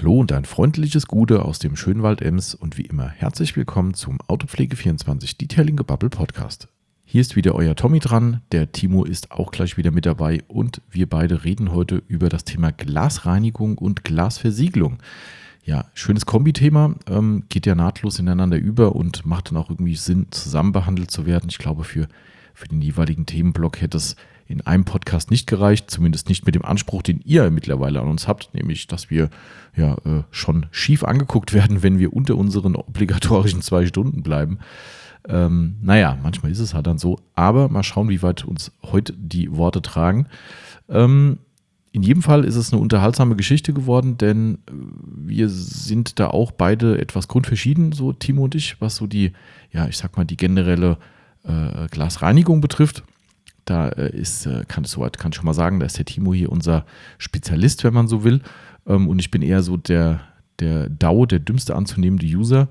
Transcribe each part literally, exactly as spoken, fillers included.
Hallo und ein freundliches Gute aus dem Schönwald Ems und wie immer herzlich willkommen zum Autopflege vierundzwanzig Detailing Gebubble Podcast. Hier ist wieder euer Tommy dran, der Timo ist auch gleich wieder mit dabei und wir beide reden heute über das Thema Glasreinigung und Glasversiegelung. Ja, schönes Kombi-Thema, ähm, geht ja nahtlos ineinander über und macht dann auch irgendwie Sinn, zusammen behandelt zu werden. Ich glaube, für, für den jeweiligen Themenblock hätte es in einem Podcast nicht gereicht, zumindest nicht mit dem Anspruch, den ihr mittlerweile an uns habt, nämlich, dass wir ja äh, schon schief angeguckt werden, wenn wir unter unseren obligatorischen zwei Stunden bleiben. Ähm, naja, manchmal ist es halt dann so, aber mal schauen, wie weit uns heute die Worte tragen. Ähm, in jedem Fall ist es eine unterhaltsame Geschichte geworden, denn wir sind da auch beide etwas grundverschieden, so Timo und ich, was so die, ja, ich sag mal, die generelle äh, Glasreinigung betrifft. Da ist, kann ich soweit kann ich schon mal sagen, da ist der Timo hier unser Spezialist, wenn man so will. Und ich bin eher so der, der D A U, der dümmste anzunehmende User.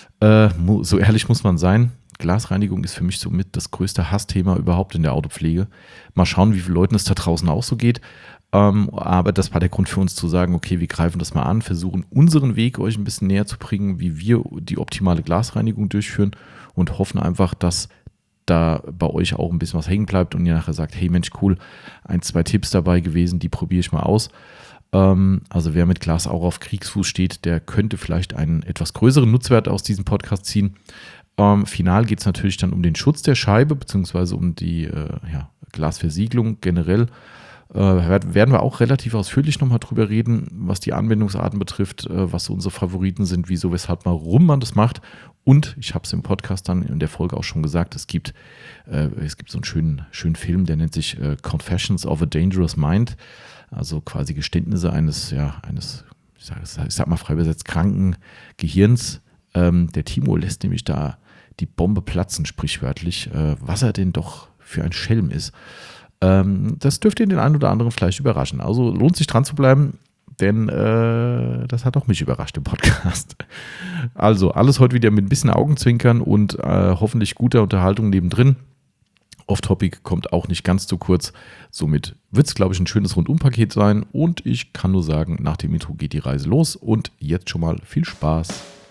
So ehrlich muss man sein. Glasreinigung ist für mich somit das größte Hassthema überhaupt in der Autopflege. Mal schauen, wie vielen Leuten es da draußen auch so geht. Aber das war der Grund für uns zu sagen, okay, wir greifen das mal an, versuchen unseren Weg euch ein bisschen näher zu bringen, wie wir die optimale Glasreinigung durchführen und hoffen einfach, dass da bei euch auch ein bisschen was hängen bleibt und ihr nachher sagt, hey Mensch, cool, ein, zwei Tipps dabei gewesen, die probiere ich mal aus. Ähm, also wer mit Glas auch auf Kriegsfuß steht, der könnte vielleicht einen etwas größeren Nutzwert aus diesem Podcast ziehen. Ähm, final geht es natürlich dann um den Schutz der Scheibe, beziehungsweise um die äh, ja, Glasversiegelung generell. Äh, werden wir auch relativ ausführlich nochmal drüber reden, was die Anwendungsarten betrifft, äh, was so unsere Favoriten sind, wieso, weshalb, warum man das macht. Und ich habe es im Podcast dann in der Folge auch schon gesagt, es gibt, äh, es gibt so einen schönen, schönen Film, der nennt sich äh, Confessions of a Dangerous Mind, also quasi Geständnisse eines, ja, eines, ich sag, ich sag mal frei übersetzt, kranken Gehirns. Ähm, der Timo lässt nämlich da die Bombe platzen, sprichwörtlich, äh, was er denn doch für ein Schelm ist. Ähm, das dürfte den einen oder anderen vielleicht überraschen. Also lohnt sich dran zu bleiben, denn äh, das hat auch mich überrascht im Podcast. Also alles heute wieder mit ein bisschen Augenzwinkern und äh, hoffentlich guter Unterhaltung nebendrin. Off-Topic kommt auch nicht ganz zu kurz. Somit wird es, glaube ich, ein schönes Rundumpaket sein. Und ich kann nur sagen, nach dem Intro geht die Reise los. Und jetzt schon mal viel Spaß.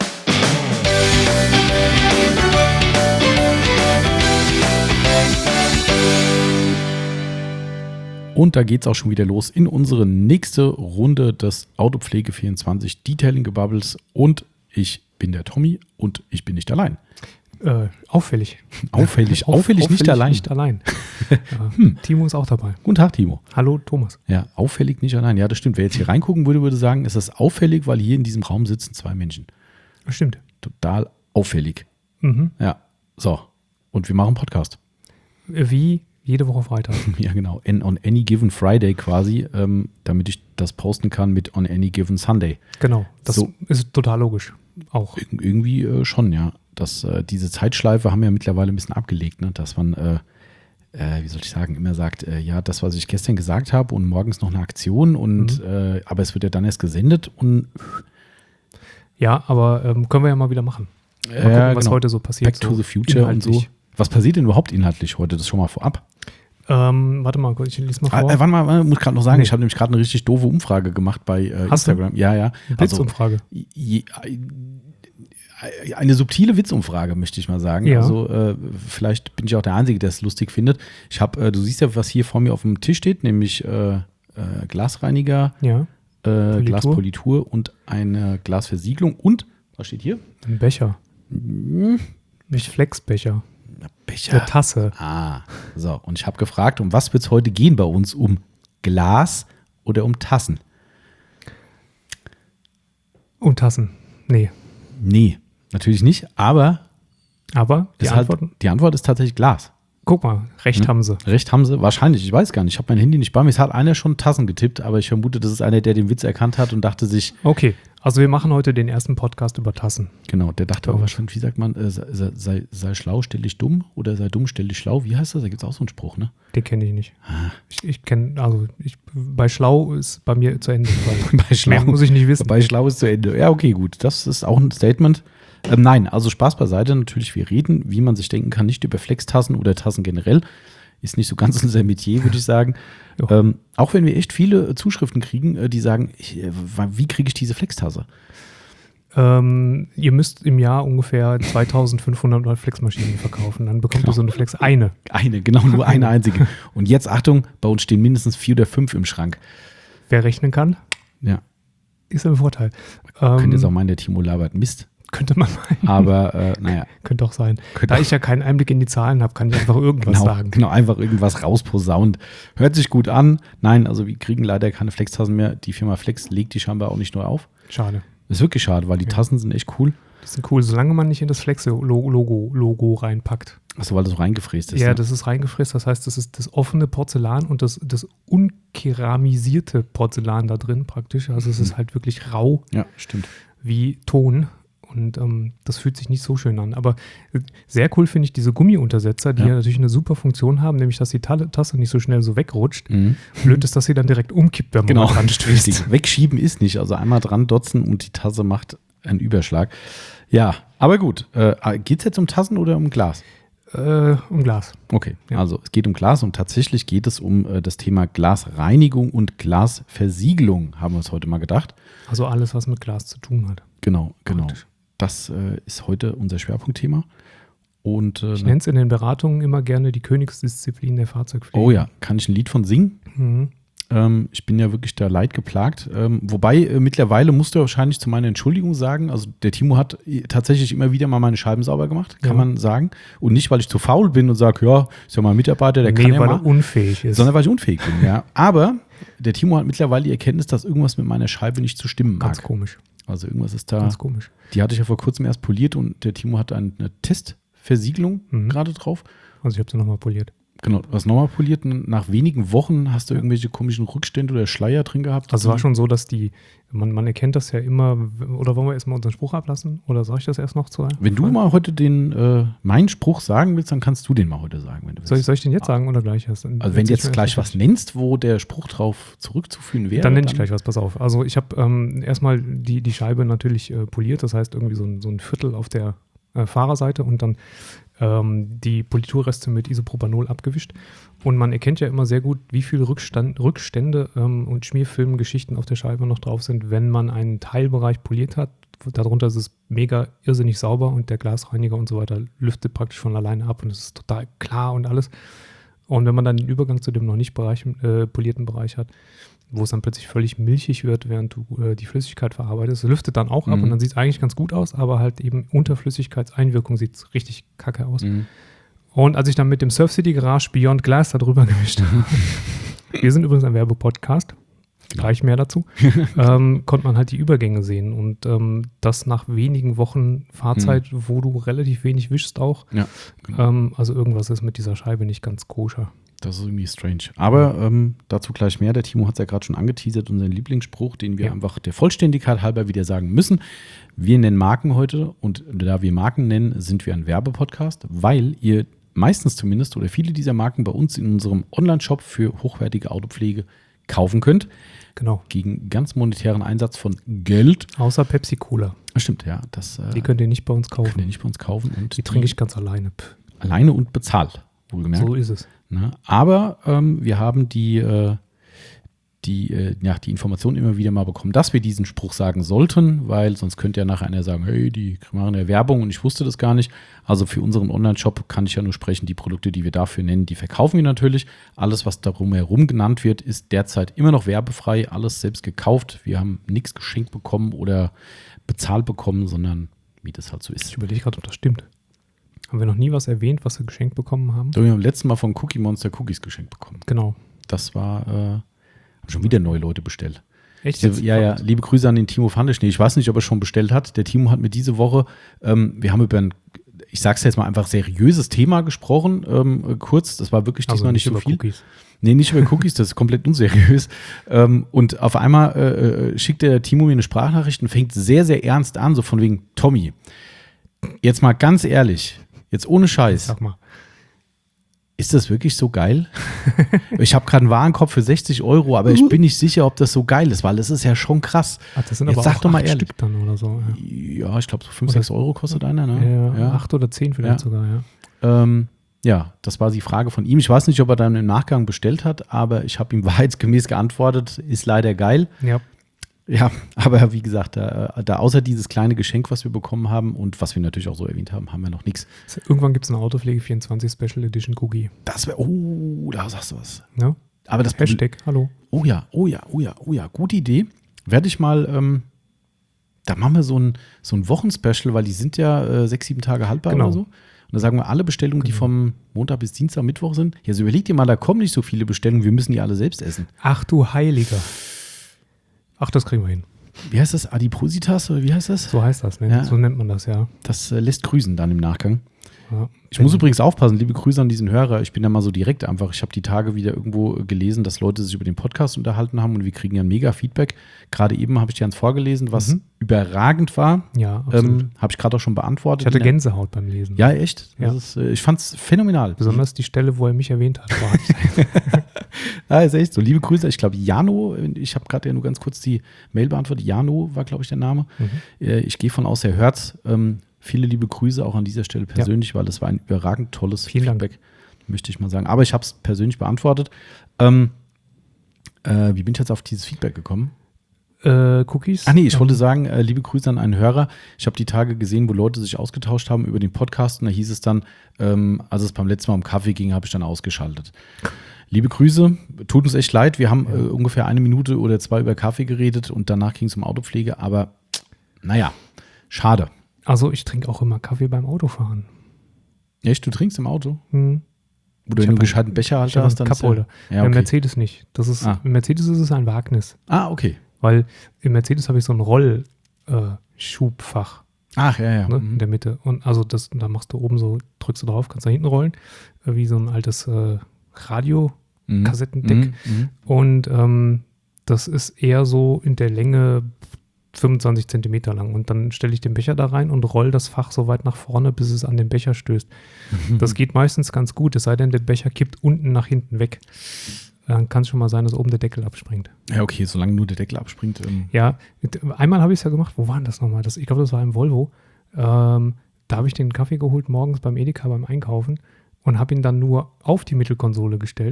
Und da geht es auch schon wieder los in unsere nächste Runde des Autopflege vierundzwanzig Detailing Gebubbles. Und ich bin der Tommy und ich bin nicht allein. Äh, auffällig. Auffällig, Auf, auffällig, auffällig nicht allein. Nicht allein. äh, hm. Timo ist auch dabei. Guten Tag, Timo. Hallo, Thomas. Ja, auffällig, nicht allein. Ja, das stimmt. Wer jetzt hier reingucken würde, würde sagen, es ist auffällig, weil hier in diesem Raum sitzen zwei Menschen. Das stimmt. Total auffällig. Mhm. Ja, so. Und wir machen Podcast. Wie jede Woche Freitag. Ja, genau. On any given Friday quasi, ähm, damit ich das posten kann mit on any given Sunday. Genau, das so. Ist total logisch. Auch. Ir- irgendwie äh, schon, ja. Das, äh, diese Zeitschleife haben wir mittlerweile ein bisschen abgelegt, ne? Dass man, äh, äh, wie soll ich sagen, immer sagt, äh, ja, das, was ich gestern gesagt habe und morgens noch eine Aktion und Mhm. äh, aber es wird ja dann erst gesendet und Ja, aber ähm, können wir ja mal wieder machen. Mal äh, gucken, was genau. heute so passiert. Back to so the Future und so. inhaltlich. Was passiert denn überhaupt inhaltlich heute? Das schon mal vorab. Ähm, warte mal, ich lese mal Ah, vor. äh, warte mal, ich muss gerade noch sagen, Nee. ich habe nämlich gerade eine richtig doofe Umfrage gemacht bei äh, Hast du? Instagram. Ja, ja. Blitzumfrage. Also, je, eine subtile Witzumfrage, möchte ich mal sagen. Ja. Also äh, vielleicht bin ich auch der Einzige, der es lustig findet. Ich habe, äh, du siehst ja, was hier vor mir auf dem Tisch steht, nämlich äh, äh, Glasreiniger, Ja, äh, Politur. Glaspolitur und eine Glasversiegelung und, was steht hier? ein Becher. Hm, Nicht Flexbecher. Eine Becher. Eine Tasse. Ah, so. Und ich habe gefragt, um was wird es heute gehen bei uns? Um Glas oder um Tassen? Und Tassen. Nee. Nee, natürlich nicht, aber Aber die ist halt, Antworten. die Antwort ist tatsächlich Glas. Guck mal, recht Hm. haben sie. Recht haben sie, wahrscheinlich, ich weiß gar nicht. Ich habe mein Handy nicht bei mir. Es hat einer schon Tassen getippt, aber ich vermute, das ist einer, der den Witz erkannt hat und dachte sich, Okay, also wir machen heute den ersten Podcast über Tassen. genau, der dachte auch Ja. wahrscheinlich, wie sagt man, äh, sei, sei, sei schlau, stell dich dumm oder sei dumm, stell dich schlau. Wie heißt das? Da gibt es auch so einen Spruch, ne? Den kenne ich nicht. Ah. Ich, ich kenne, also ich, bei Schlau ist bei mir zu Ende. Weil Bei schlau, muss ich nicht wissen. bei schlau ist zu Ende. Ja, okay, gut. Das ist auch ein Statement. Ähm, nein, also Spaß beiseite. Natürlich, wir reden, wie man sich denken kann, nicht über Flextassen oder Tassen generell. ist nicht so ganz unser Metier, würde ich sagen. Ähm, auch wenn wir echt viele Zuschriften kriegen, äh, die sagen, ich, äh, wie kriege ich diese Flextasse? Ähm, ihr müsst im Jahr ungefähr zweitausendfünfhundert Flexmaschinen verkaufen. Dann bekommt Genau. ihr so eine Flex eine. Eine, genau, nur eine einzige. Und jetzt, Achtung, bei uns stehen mindestens vier oder fünf im Schrank. Wer rechnen kann, Ja. ist ein Vorteil. Könnte Ähm, jetzt auch meinen, der Timo labert Mist. Könnte man meinen. Aber, äh, naja. Könnte auch sein. Könnte Da ich ja keinen Einblick in die Zahlen habe, kann ich einfach irgendwas Genau, sagen. genau, einfach irgendwas rausposaunt. Hört sich gut an. Nein, also wir kriegen leider keine Flextassen mehr. Die Firma Flex legt die scheinbar auch nicht neu auf. Schade. Das ist wirklich schade, weil die Ja. Tassen sind echt cool. Die sind cool, solange man nicht in das Flex-Logo Logo reinpackt. Achso, weil das so reingefräst ist. Ja, ne? das ist reingefräst. Das heißt, das ist das offene Porzellan und das, das unkeramisierte Porzellan da drin praktisch. Also es ist halt wirklich rau Ja, stimmt. wie Ton. Und ähm, das fühlt sich nicht so schön an. Aber äh, sehr cool finde ich diese Gummiuntersetzer, die Ja. ja natürlich eine super Funktion haben, nämlich dass die Ta- Tasse nicht so schnell so wegrutscht. Mhm. Blöd ist, dass sie dann direkt umkippt, wenn man Genau, mal dran stößt. richtig. Wegschieben ist nicht. Also einmal dran dotzen und die Tasse macht einen Überschlag. Ja, aber gut. Äh, geht es jetzt um Tassen oder um Glas? Äh, um Glas. Okay, Ja. also es geht um Glas und tatsächlich geht es um äh, das Thema Glasreinigung und Glasversiegelung, haben wir uns heute mal gedacht. Also alles, was mit Glas zu tun hat. Genau, genau. Praktisch. Das äh, ist heute unser Schwerpunktthema. Und äh, Ich nenne es in den Beratungen immer gerne die Königsdisziplin der Fahrzeugpflege. oh ja, kann ich ein Lied von singen? Mhm. Ähm, ich bin ja wirklich da leidgeplagt. Ähm, wobei, äh, mittlerweile musst du wahrscheinlich zu meiner Entschuldigung sagen, also der Timo hat äh, tatsächlich immer wieder mal meine Scheiben sauber gemacht, kann Ja. man sagen. Und nicht, weil ich zu faul bin und sage, ja, ist ja mal ein Mitarbeiter, der nee, kann ja weil mal. er unfähig ist. Sondern weil ich unfähig bin, ja. Aber der Timo hat mittlerweile die Erkenntnis, dass irgendwas mit meiner Scheibe nicht zu stimmen Ganz mag. komisch. Also irgendwas ist da. Ganz komisch. Die hatte ich ja vor kurzem erst poliert und der Timo hatte eine Testversiegelung Mhm. gerade drauf. Also ich habe sie nochmal poliert. Genau, du hast nochmal poliert und nach wenigen Wochen hast du irgendwelche komischen Rückstände oder Schleier drin gehabt. Also es war schon so, dass die, man, man erkennt das ja immer, oder wollen wir erstmal unseren Spruch ablassen? Oder soll ich das erst noch zu? Wenn du mal heute den, äh, meinen Spruch sagen willst, dann kannst du den mal heute sagen, wenn du willst. Soll ich, soll ich den jetzt sagen oder gleich erst? Also wenn du jetzt gleich was nennst, wo der Spruch drauf zurückzuführen wäre. Dann nenne ich gleich was, pass auf. Also ich habe ähm, erstmal die, die Scheibe natürlich äh, poliert, das heißt irgendwie so ein, so ein Viertel auf der äh, Fahrerseite und dann ähm, die Politurreste mit Isopropanol abgewischt. Und man erkennt ja immer sehr gut, wie viele Rückstand, Rückstände ähm, und Schmierfilmgeschichten auf der Scheibe noch drauf sind, wenn man einen Teilbereich poliert hat. Darunter ist es mega irrsinnig sauber und der Glasreiniger und so weiter lüftet praktisch von alleine ab und es ist total klar und alles. Und wenn man dann den Übergang zu dem noch nicht Bereich, äh, polierten Bereich hat, wo es dann plötzlich völlig milchig wird, während du äh, die Flüssigkeit verarbeitest, lüftet dann auch ab Mhm. und dann sieht es eigentlich ganz gut aus, aber halt eben unter Flüssigkeitseinwirkung sieht es richtig kacke aus. Mhm. Und als ich dann mit dem Surf City Garage Beyond Glass da drüber gemischt habe, wir sind übrigens ein Werbepodcast, gleich mehr dazu, ähm, konnte man halt die Übergänge sehen und ähm, das nach wenigen Wochen Fahrzeit, Mhm. wo du relativ wenig wischst auch. Ja, genau. Ähm, also irgendwas ist mit dieser Scheibe nicht ganz koscher. Das ist irgendwie strange. Aber ähm, dazu gleich mehr. Der Timo hat es ja gerade schon angeteasert, unseren Lieblingsspruch, den wir Ja. einfach der Vollständigkeit halber wieder sagen müssen. Wir nennen Marken heute und da wir Marken nennen, sind wir ein Werbepodcast, weil ihr meistens zumindest oder viele dieser Marken bei uns in unserem Online-Shop für hochwertige Autopflege kaufen könnt. Genau. Gegen ganz monetären Einsatz von Geld. Außer Pepsi Cola. Stimmt, ja. Das äh, Die könnt ihr nicht bei uns kaufen. könnt ihr nicht bei uns kaufen. Und Die trinke ich ganz alleine. Pff, alleine und bezahlt, wohlgemerkt. so ist es. Ne? Aber ähm, wir haben die, äh, die, äh, ja, die Information immer wieder mal bekommen, dass wir diesen Spruch sagen sollten, weil sonst könnte ja nachher einer sagen, hey, die machen ja Werbung und ich wusste das gar nicht. Also für unseren Online-Shop kann ich ja nur sprechen, die Produkte, die wir dafür nennen, die verkaufen wir natürlich. Alles, was darum herum genannt wird, ist derzeit immer noch werbefrei, alles selbst gekauft. Wir haben nichts geschenkt bekommen oder bezahlt bekommen, sondern wie das halt so ist. Ich überlege gerade, ob das stimmt. Haben wir noch nie was erwähnt, was wir geschenkt bekommen haben? So, wir haben letztes Mal von Cookie Monster Cookies geschenkt bekommen. Genau. Das war, äh, haben schon wieder neue Leute bestellt. Echt? Ja, ja, ja, liebe Grüße an den Timo Fandeschnee. Ich weiß nicht, ob er schon bestellt hat. Der Timo hat mir diese Woche, ähm, wir haben über ein, ich sag's jetzt mal einfach, seriöses Thema gesprochen, ähm, kurz. Das war wirklich diesmal Also nicht so über viel. Cookies. Nee, nicht über Cookies, das ist komplett unseriös. Ähm, und auf einmal äh, schickt der Timo mir eine Sprachnachricht und fängt sehr, sehr ernst an, so von wegen, Tommy, jetzt mal ganz ehrlich, jetzt ohne Scheiß, Sag mal. ist das wirklich so geil? Ich habe gerade einen Warenkorb für sechzig Euro, aber ich bin nicht sicher, ob das so geil ist, weil das ist ja schon krass. Ach, das sind Jetzt aber sag auch doch mal acht ehrlich. Stück dann oder so. Ja, Ja, ich glaube so fünf, sechs Euro kostet einer, ne? ja, acht oder zehn vielleicht Ja. sogar, ja. Ähm, ja, das war die Frage von ihm. Ich weiß nicht, ob er dann im Nachgang bestellt hat, aber ich habe ihm wahrheitsgemäß geantwortet, ist leider geil. Ja. Ja, aber wie gesagt, da, da außer dieses kleine Geschenk, was wir bekommen haben und was wir natürlich auch so erwähnt haben, haben wir noch nichts. Irgendwann gibt es eine Autopflege vierundzwanzig Special Edition Cookie. Das wäre, oh, da sagst du was. Ja. Aber das Hashtag, hallo. Oh ja, oh ja, oh ja, oh ja, gute Idee. Werde ich mal, ähm, da machen wir so ein, so ein Wochenspecial, weil die sind ja äh, sechs, sieben Tage haltbar Genau. oder so. Und da sagen wir alle Bestellungen, die Genau. vom Montag bis Dienstag, Mittwoch sind. Ja, so überleg dir mal, da kommen nicht so viele Bestellungen, wir müssen die alle selbst essen. Ach du Heiliger. Ach, das kriegen wir hin. Wie heißt das? Adipositas oder wie heißt das? So heißt das, ne? Ja. So nennt man das, ja. Das äh, lässt grüßen dann im Nachgang. ja. Ich muss übrigens aufpassen, liebe Grüße an diesen Hörer. Ich bin da mal so direkt einfach. Ich habe die Tage wieder irgendwo gelesen, dass Leute sich über den Podcast unterhalten haben und wir kriegen ja ein mega Feedback. Gerade eben habe ich dir eins vorgelesen, was Mhm. überragend war. Ja, absolut. Ähm, habe ich gerade auch schon beantwortet. Ich hatte In der- Gänsehaut beim Lesen. Ja, echt? Ja. Das ist, äh, ich fand es phänomenal. Besonders die Stelle, wo er mich erwähnt hat. War Ja, ist echt so. Liebe Grüße. Ich glaube, Jano, ich habe gerade ja nur ganz kurz die Mail beantwortet. Jano war, glaube ich, der Name. Mhm. Äh, Ich gehe von aus, er hört's. Ähm, viele liebe Grüße auch an dieser Stelle persönlich, weil das war ein überragend tolles Vielen Dank. Feedback, möchte ich mal sagen. Aber ich habe es persönlich beantwortet. Ähm, äh, wie bin ich jetzt auf dieses Feedback gekommen? äh, Cookies. Ach nee, ich Ähm, wollte sagen, äh, liebe Grüße an einen Hörer. Ich habe die Tage gesehen, wo Leute sich ausgetauscht haben über den Podcast und da hieß es dann, ähm, als es beim letzten Mal um Kaffee ging, habe ich dann ausgeschaltet. Liebe Grüße, tut uns echt leid. Wir haben Ja. äh, ungefähr eine Minute oder zwei über Kaffee geredet und danach ging es um Autopflege, aber naja, schade. Also ich trinke auch immer Kaffee beim Autofahren. Echt, du trinkst im Auto? Hm. Oder wenn Ich du hab einen gescheiten Becherhalter Ich habe hast, einen dann ist Cupholder. ja, ja, Beim okay. Mercedes nicht. Das ist, Ah. Im Mercedes ist es ein Wagnis. Ah, okay. Weil im Mercedes habe ich so ein Rollschubfach Ach, ja, ja. ne, Mhm. in der Mitte. Und also das, da machst du oben so, drückst du drauf, kannst da hinten rollen, äh, wie so ein altes äh, Radio. Mhm. Kassettendeck. Mhm. Mhm. Und ähm, das ist eher so in der Länge fünfundzwanzig Zentimeter lang. Und dann stelle ich den Becher da rein und roll das Fach so weit nach vorne, bis es an den Becher stößt. Das geht meistens ganz gut, es sei denn, der Becher kippt unten nach hinten weg. Dann kann es schon mal sein, dass oben der Deckel abspringt. Ja, okay, solange nur der Deckel abspringt. Ähm. Ja, mit- einmal habe ich es ja gemacht. Wo war denn das nochmal? Das, ich glaube, das war im Volvo. Ähm, da habe ich den Kaffee geholt morgens beim Edeka beim Einkaufen und habe ihn dann nur auf die Mittelkonsole gestellt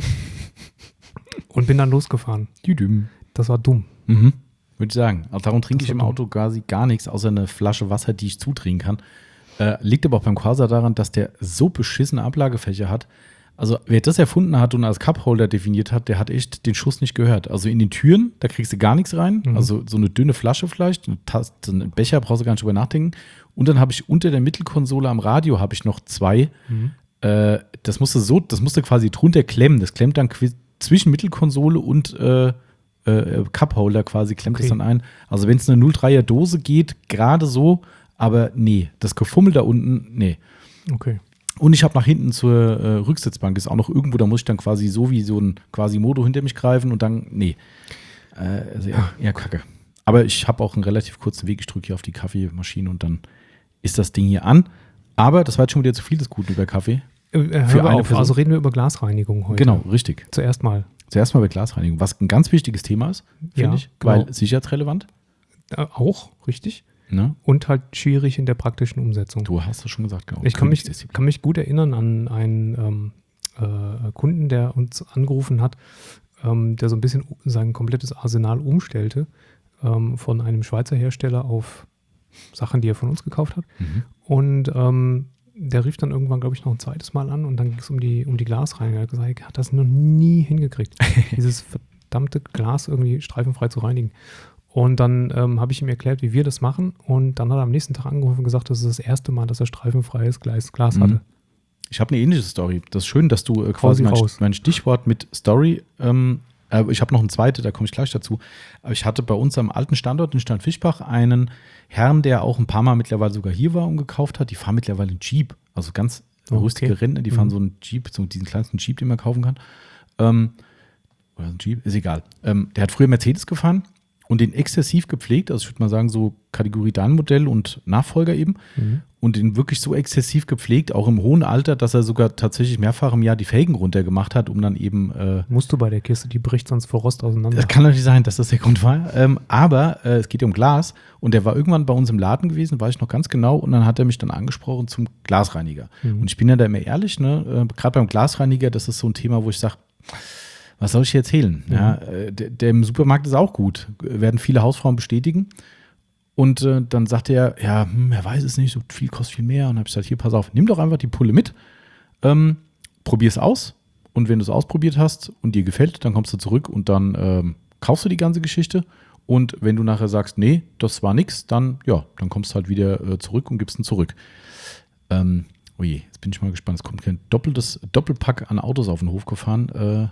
und bin dann losgefahren. Düdüm. Das war dumm. Mhm. Würde ich sagen. Also darum trinke Das ich im war Auto quasi gar nichts, außer eine Flasche Wasser, die ich zutrinken kann. Äh, liegt aber auch beim Corsa daran, dass der so beschissene Ablagefächer hat. Also wer das erfunden hat und als Cupholder definiert hat, der hat echt den Schuss nicht gehört. Also in den Türen, da kriegst du gar nichts rein. Mhm. Also so eine dünne Flasche vielleicht, eine Tasse, einen Becher, brauchst du gar nicht drüber nachdenken. Und dann habe ich unter der Mittelkonsole am Radio habe ich noch zwei. Mhm. Äh, das musste so, das musste quasi drunter klemmen. Das klemmt dann qui- zwischen Mittelkonsole und äh, äh, Cupholder quasi, klemmt Okay. es dann ein. Also wenn es eine null Komma dreier Dose geht, gerade so, aber nee, das Gefummel da unten, nee. Okay. Und ich habe nach hinten zur äh, Rücksitzbank, ist auch noch irgendwo, da muss ich dann quasi so wie so ein Quasimodo hinter mich greifen und dann, nee. Äh, also eher, eher kacke. Aber ich habe auch einen relativ kurzen Weg, ich drücke hier auf die Kaffeemaschine und dann ist das Ding hier an. Aber das war jetzt schon wieder zu viel des Guten über Kaffee. Äh, äh, Für hör eine auf. Person. Also reden wir über Glasreinigung heute. Genau, richtig. Zuerst mal. Zuerst mal bei Glasreinigung, was ein ganz wichtiges Thema ist, finde Ja, ich, genau. weil sicherheitsrelevant. Äh, auch, richtig. Ne? Und halt schwierig in der praktischen Umsetzung. Du hast es schon gesagt, genau. Ich kann mich, Königsdisziplin. kann mich gut erinnern an einen ähm, äh, Kunden, der uns angerufen hat, ähm, der so ein bisschen sein komplettes Arsenal umstellte, ähm, von einem Schweizer Hersteller auf Sachen, die er von uns gekauft hat. Mhm. Und ähm, der rief dann irgendwann, glaube ich, noch ein zweites Mal an und dann ging es um die, um die Glasreinigung. Er hat gesagt, er hat das noch nie hingekriegt, dieses verdammte Glas irgendwie streifenfrei zu reinigen. Und dann ähm, habe ich ihm erklärt, wie wir das machen. Und dann hat er am nächsten Tag angerufen und gesagt, das ist das erste Mal, dass er streifenfreies Glas, Glas Mhm. hatte. Ich habe eine ähnliche Story. Das ist schön, dass du äh, quasi sie mein, raus. mein Stichwort mit Story, ähm, äh, ich habe noch ein zweites, da komme ich gleich dazu. Aber ich hatte bei uns am alten Standort in Steinfischbach einen Herrn, der auch ein paar Mal mittlerweile sogar hier war und gekauft hat. Die fahren mittlerweile einen Jeep, also ganz Oh, rüstige okay. Rentner, die fahren Mhm. so einen Jeep, so diesen kleinsten Jeep, den man kaufen kann. Ähm, oder ein Jeep, ist egal. Ähm, der hat früher Mercedes gefahren und den exzessiv gepflegt, also ich würde mal sagen, so Kategorie Dyn-Modell und Nachfolger eben, mhm. und den wirklich so exzessiv gepflegt, auch im hohen Alter, dass er sogar tatsächlich mehrfach im Jahr die Felgen runtergemacht hat, um dann eben äh, musst du bei der Kiste, die bricht sonst vor Rost auseinander. Das kann natürlich sein, dass das der Grund war, ähm, aber äh, es geht ja um Glas und der war irgendwann bei uns im Laden gewesen, weiß ich noch ganz genau, und dann hat er mich dann angesprochen zum Glasreiniger. Mhm. Und ich bin ja da immer ehrlich, ne, äh, gerade beim Glasreiniger, das ist so ein Thema, wo ich sage, was soll ich hier erzählen? Mhm. Ja, der, der im Supermarkt ist auch gut, werden viele Hausfrauen bestätigen. Und äh, dann sagte er, ja, hm, er weiß es nicht, so viel kostet viel mehr. Und dann habe ich gesagt, hier, pass auf, nimm doch einfach die Pulle mit, ähm, probier es aus. Und wenn du es ausprobiert hast und dir gefällt, dann kommst du zurück und dann ähm, kaufst du die ganze Geschichte. Und wenn du nachher sagst, nee, das war nix, dann, ja, dann kommst du halt wieder äh, zurück und gibst ihn zurück. Ähm, oh je, jetzt bin ich mal gespannt. Es kommt kein doppeltes Doppelpack an Autos auf den Hof gefahren. Äh,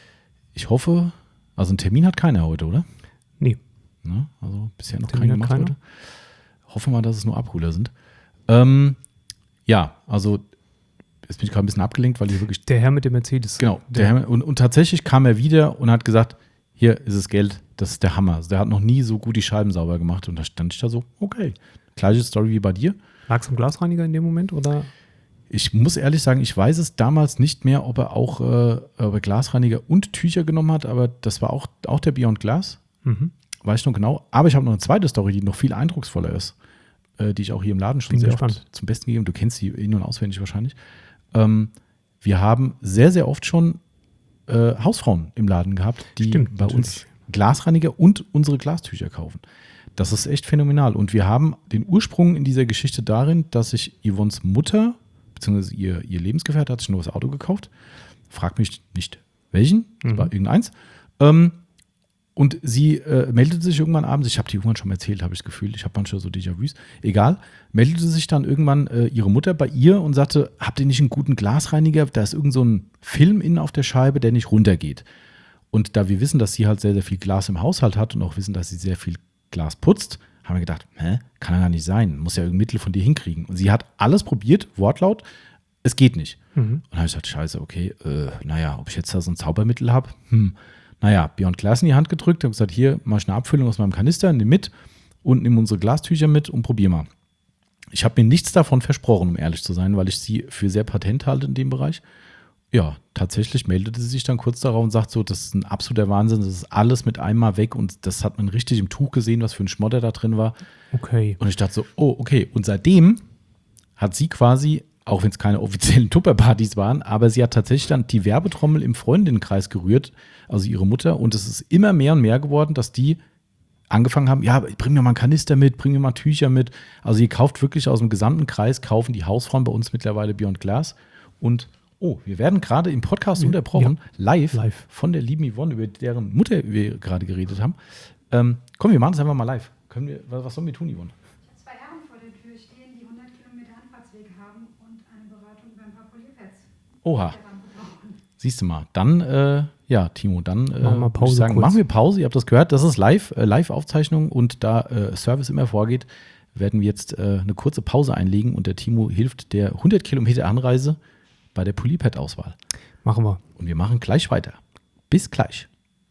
Ich hoffe, also einen Termin hat keiner heute, oder? Nee. Na, also bisher noch Termin keinen gemacht keiner. heute. Hoffen wir, dass es nur Abholer sind. Ähm, ja, also jetzt bin ich gerade ein bisschen abgelenkt, weil hier wirklich... Der Herr mit dem Mercedes. Genau. Der Herr, und, und tatsächlich kam er wieder und hat gesagt, hier ist das Geld, das ist der Hammer. Also der hat noch nie so gut die Scheiben sauber gemacht. Und da stand ich da so, okay. Gleiche Story wie bei dir. Lag es am Glasreiniger in dem Moment, oder... Ich muss ehrlich sagen, ich weiß es damals nicht mehr, ob er auch äh, ob er Glasreiniger und Tücher genommen hat, aber das war auch, auch der Beyond Glass. Mhm. Weiß ich noch genau. Aber ich habe noch eine zweite Story, die noch viel eindrucksvoller ist, äh, die ich auch hier im Laden schon Bin sehr gespannt. oft zum Besten gegeben. Du kennst sie in- und auswendig wahrscheinlich. Ähm, wir haben sehr, sehr oft schon äh, Hausfrauen im Laden gehabt, die Stimmt, bei natürlich. uns Glasreiniger und unsere Glastücher kaufen. Das ist echt phänomenal. Und wir haben den Ursprung in dieser Geschichte darin, dass sich Yvonnes Mutter beziehungsweise ihr, ihr Lebensgefährte hat sich ein neues Auto gekauft. Frag mich nicht welchen, es Mhm. war irgendeins. Ähm, und sie äh, meldete sich irgendwann abends, ich habe die irgendwann schon mal erzählt, habe ich das Gefühl, ich habe manchmal so Déjà-vus, egal, meldete sich dann irgendwann äh, ihre Mutter bei ihr und sagte, habt ihr nicht einen guten Glasreiniger? Da ist irgend so ein Film innen auf der Scheibe, der nicht runtergeht. Und da wir wissen, dass sie halt sehr, sehr viel Glas im Haushalt hat und auch wissen, dass sie sehr viel Glas putzt, haben wir gedacht, hä, kann ja gar nicht sein, muss ja irgendein Mittel von dir hinkriegen. Und sie hat alles probiert, Wortlaut, es geht nicht. Mhm. Und dann habe ich gesagt, scheiße, okay, äh, naja, ob ich jetzt da so ein Zaubermittel habe, hm, naja, Beyond Glass in die Hand gedrückt, habe gesagt, hier, mach ich eine Abfüllung aus meinem Kanister, nimm mit und nimm unsere Glastücher mit und probier mal. Ich habe mir nichts davon versprochen, um ehrlich zu sein, weil ich sie für sehr patent halte in dem Bereich. Ja, tatsächlich meldete sie sich dann kurz darauf und sagt so, das ist ein absoluter Wahnsinn, das ist alles mit einmal weg und das hat man richtig im Tuch gesehen, was für ein Schmotter da drin war. Okay. Und ich dachte so, oh, okay. Und seitdem hat sie quasi, auch wenn es keine offiziellen Tupperpartys waren, aber sie hat tatsächlich dann die Werbetrommel im Freundinnenkreis gerührt, also ihre Mutter, und es ist immer mehr und mehr geworden, dass die angefangen haben, ja, bring mir mal einen Kanister mit, bring mir mal Tücher mit. Also ihr kauft wirklich aus dem gesamten Kreis, kaufen die Hausfrauen bei uns mittlerweile Beyond Glass. Und oh, wir werden gerade im Podcast unterbrochen, ja. live, live von der lieben Yvonne, über deren Mutter wir gerade geredet haben. Ähm, komm, wir machen das einfach mal live. Können wir, was sollen wir tun, Yvonne? Ich habe zwei Herren vor der Tür stehen, die hundert Kilometer Anfahrtsweg haben und eine Beratung beim paar Polierpads. Oha. Siehst du mal. Dann, äh, ja, Timo, dann äh, machen wir Pause würde ich sagen, kurz. machen wir Pause. Ihr habt das gehört, das ist live, äh, Live-Aufzeichnung und da äh, Service immer vorgeht, werden wir jetzt äh, eine kurze Pause einlegen und der Timo hilft der hundert Kilometer Anreise bei der Polypad-Auswahl. Machen wir. Und wir machen gleich weiter. Bis gleich.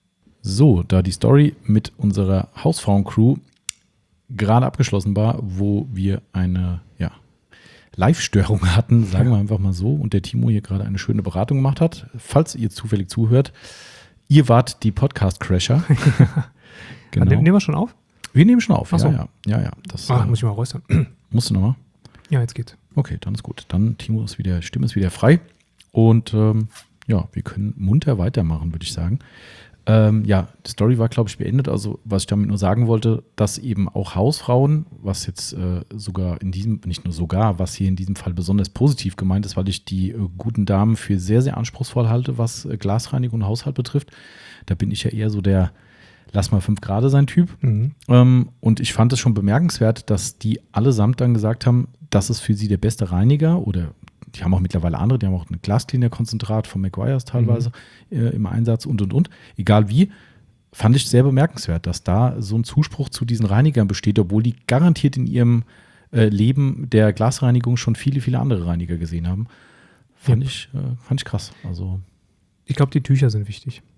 So, da die Story mit unserer Hausfrauen-Crew gerade abgeschlossen war, wo wir eine, ja, Live-Störung hatten, sagen wir einfach mal so, und der Timo hier gerade eine schöne Beratung gemacht hat. Falls ihr zufällig zuhört, ihr wart die Podcast-Crasher. Genau. Nehmen wir schon auf? Wir nehmen schon auf, Ach so. ja, ja, ja, ja. Das, Ach, äh, muss ich mal räuspern. musst du nochmal? Ja, jetzt geht's. Okay, dann ist gut. Dann, Timo, ist wieder, Stimme ist wieder frei. Und ähm, ja, wir können munter weitermachen, würde ich sagen. Ähm, ja, die Story war, glaube ich, beendet. Also, was ich damit nur sagen wollte, dass eben auch Hausfrauen, was jetzt äh, sogar in diesem, nicht nur sogar, was hier in diesem Fall besonders positiv gemeint ist, weil ich die äh, guten Damen für sehr, sehr anspruchsvoll halte, was äh, Glasreinigung und Haushalt betrifft. Da bin ich ja eher so der Lass mal fünf Grad sein Typ. Mhm. Ähm, und ich fand es schon bemerkenswert, dass die allesamt dann gesagt haben, das ist für sie der beste Reiniger oder die haben auch mittlerweile andere, die haben auch ein Glascleaner-Konzentrat von Meguiar's teilweise mhm. äh, im Einsatz und, und, und. Egal wie, fand ich sehr bemerkenswert, dass da so ein Zuspruch zu diesen Reinigern besteht, obwohl die garantiert in ihrem äh, Leben der Glasreinigung schon viele, viele andere Reiniger gesehen haben. Fand, ja. ich, äh, fand ich krass. Also Ich glaube, die Tücher sind wichtig.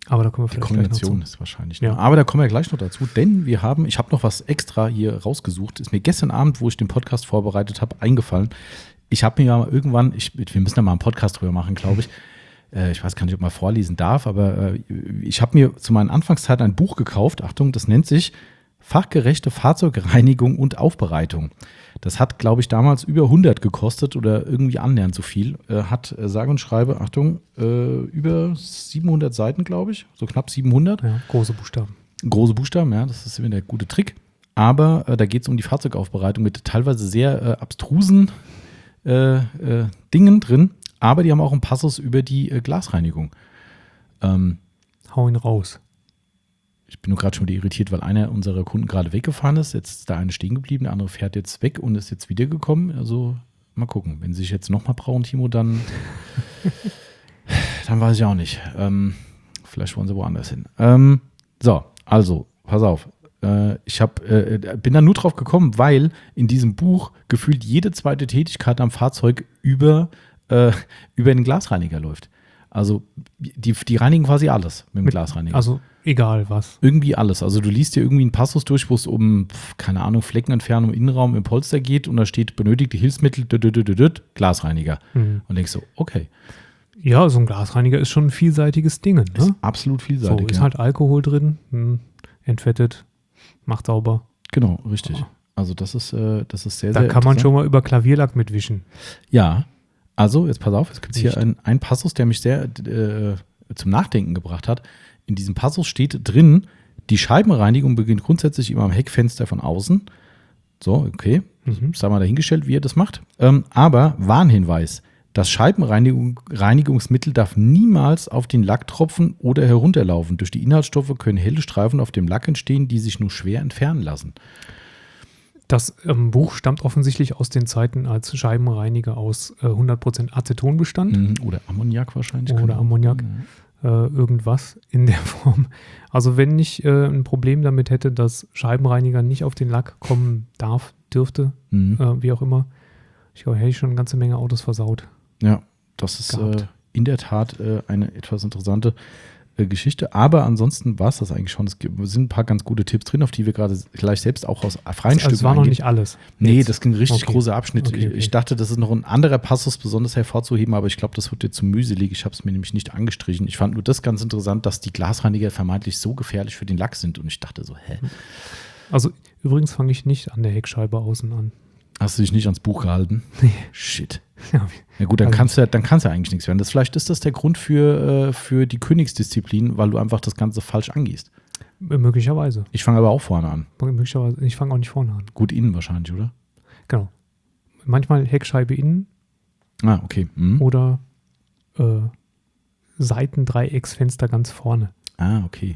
Aber da kommen wir Die vielleicht Kombination gleich noch zu. ist wahrscheinlich. Ja. Ne? Aber da kommen wir gleich noch dazu, denn wir haben, ich habe noch was extra hier rausgesucht. Ist mir gestern Abend, wo ich den Podcast vorbereitet habe, eingefallen. Ich habe mir ja mal irgendwann, ich, wir müssen da mal einen Podcast drüber machen, glaube ich. Äh, ich weiß gar nicht, ob man vorlesen darf, aber äh, ich habe mir zu meinen Anfangszeiten ein Buch gekauft. Achtung, das nennt sich Fachgerechte Fahrzeugreinigung und Aufbereitung. Das hat, glaube ich, damals über hundert gekostet oder irgendwie annähernd so viel. Äh, hat, äh, sage und schreibe, Achtung, äh, über siebenhundert Seiten, glaube ich, so knapp siebenhundert. Ja, große Buchstaben. Große Buchstaben, ja, das ist immer der gute Trick. Aber äh, da geht es um die Fahrzeugaufbereitung mit teilweise sehr äh, abstrusen äh, äh, Dingen drin. Aber die haben auch einen Passus über die äh, Glasreinigung. Ähm, Hau ihn raus. Ich bin nur gerade schon wieder irritiert, weil einer unserer Kunden gerade weggefahren ist. Jetzt ist der eine stehen geblieben, der andere fährt jetzt weg und ist jetzt wiedergekommen. Also mal gucken. Wenn sie sich jetzt nochmal brauchen, Timo, dann, dann weiß ich auch nicht. Ähm, vielleicht wollen sie woanders hin. Ähm, so, also, pass auf. Äh, ich hab, äh, bin da nur drauf gekommen, weil in diesem Buch gefühlt jede zweite Tätigkeit am Fahrzeug über, äh, über den Glasreiniger läuft. Also die, die reinigen quasi alles mit dem Mit- Glasreiniger. Also egal was. Irgendwie alles. Also du liest dir irgendwie einen Passus durch, wo es um, pf, keine Ahnung, Fleckenentfernung im Innenraum im Polster geht und da steht benötigte Hilfsmittel, dü- dü- dü- dü- dü, Glasreiniger. Mhm. Und denkst so, okay, Ja, so ein Glasreiniger ist schon ein vielseitiges Ding. ist Ne? absolut So, vielseitig. ist ja. halt Alkohol drin, hm, entfettet, macht sauber. Genau, richtig. Ja. Also das ist, äh, das ist sehr, Da sehr kann man interessant. schon mal über Klavierlack mitwischen. Ja, also jetzt pass auf, jetzt gibt es hier Nicht. einen, einen Passus, der mich sehr äh, zum Nachdenken gebracht hat. In diesem Passus steht drin, die Scheibenreinigung beginnt grundsätzlich immer am Heckfenster von außen. So, okay, Mhm. sei mal dahingestellt, wie ihr das macht. Ähm, aber Warnhinweis, das Scheibenreinigungsmittel darf niemals auf den Lack tropfen oder herunterlaufen. Durch die Inhaltsstoffe können helle Streifen auf dem Lack entstehen, die sich nur schwer entfernen lassen. Das ähm, Buch stammt offensichtlich aus den Zeiten, als Scheibenreiniger aus äh, hundert Prozent Aceton bestand. Mhm. Oder Ammoniak wahrscheinlich. Oder keine Ahnung. Ammoniak. Äh, irgendwas in der Form. Also wenn ich äh, ein Problem damit hätte, dass Scheibenreiniger nicht auf den Lack kommen darf, dürfte, Mhm. äh, wie auch immer, ich glaube, hätte ich schon eine ganze Menge Autos versaut. Ja, das ist Gehabt. äh, in der Tat äh, eine etwas interessante äh, Geschichte. Aber ansonsten war es das eigentlich schon. Es gibt- sind ein paar ganz gute Tipps drin, auf die wir gerade gleich selbst auch aus freien Also, Stücken es war noch eingehen. nicht alles. Nee, Jetzt. das ging ein richtig Okay. großer Abschnitt. Okay, okay. Ich, ich dachte, das ist noch ein anderer Passus besonders hervorzuheben, aber ich glaube, das wird dir zu mühselig. Ich habe es mir nämlich nicht angestrichen. Ich fand nur das ganz interessant, dass die Glasreiniger vermeintlich so gefährlich für den Lack sind. Und ich dachte so, hä? Also übrigens fange ich nicht an der Heckscheibe außen an. Hast du dich nicht ans Buch gehalten? Nee. Shit. Ja, Ja gut, dann Also- kannst du ja, dann kannst du ja eigentlich nichts werden. Das, vielleicht ist das der Grund für, äh, für die Königsdisziplin, weil du einfach das Ganze falsch angehst. möglicherweise. Ich fange aber auch vorne an. möglicherweise. Ich fange auch nicht vorne an. Gut innen wahrscheinlich, oder? Genau. Manchmal Heckscheibe innen Ah, okay. Mhm. oder äh, Seitendreiecksfenster ganz vorne. Ah, okay.